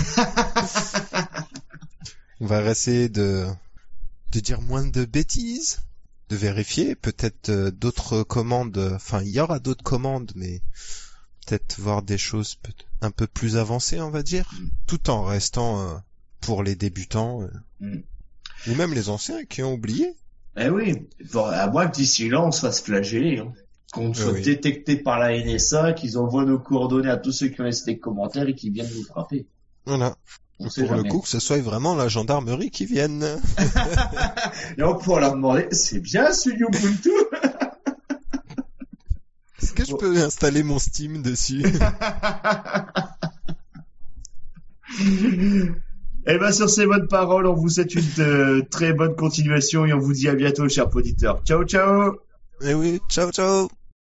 On va essayer de de dire moins de bêtises, de vérifier, peut-être euh, d'autres commandes, enfin il y aura d'autres commandes, mais peut-être voir des choses peut- un peu plus avancées, on va dire, mm. tout en restant euh, pour les débutants, euh, mm. ou même les anciens qui ont oublié. Eh oui, bon, à moins que d'ici là on se fasse flageller, hein. Qu'on soit euh, oui. détecté par la N S A, qu'ils envoient nos coordonnées à tous ceux qui ont laissé des commentaires et qui viennent nous frapper. Voilà. On pour le jamais. Coup, que ce soit vraiment la gendarmerie qui vienne. Et on pourra leur demander, c'est bien ce Ubuntu. Est-ce que je bon. peux installer mon Steam dessus? Et ben sur ces bonnes paroles, on vous souhaite une euh, très bonne continuation et on vous dit à bientôt, chers auditeurs. Ciao, ciao. Eh oui, ciao, ciao.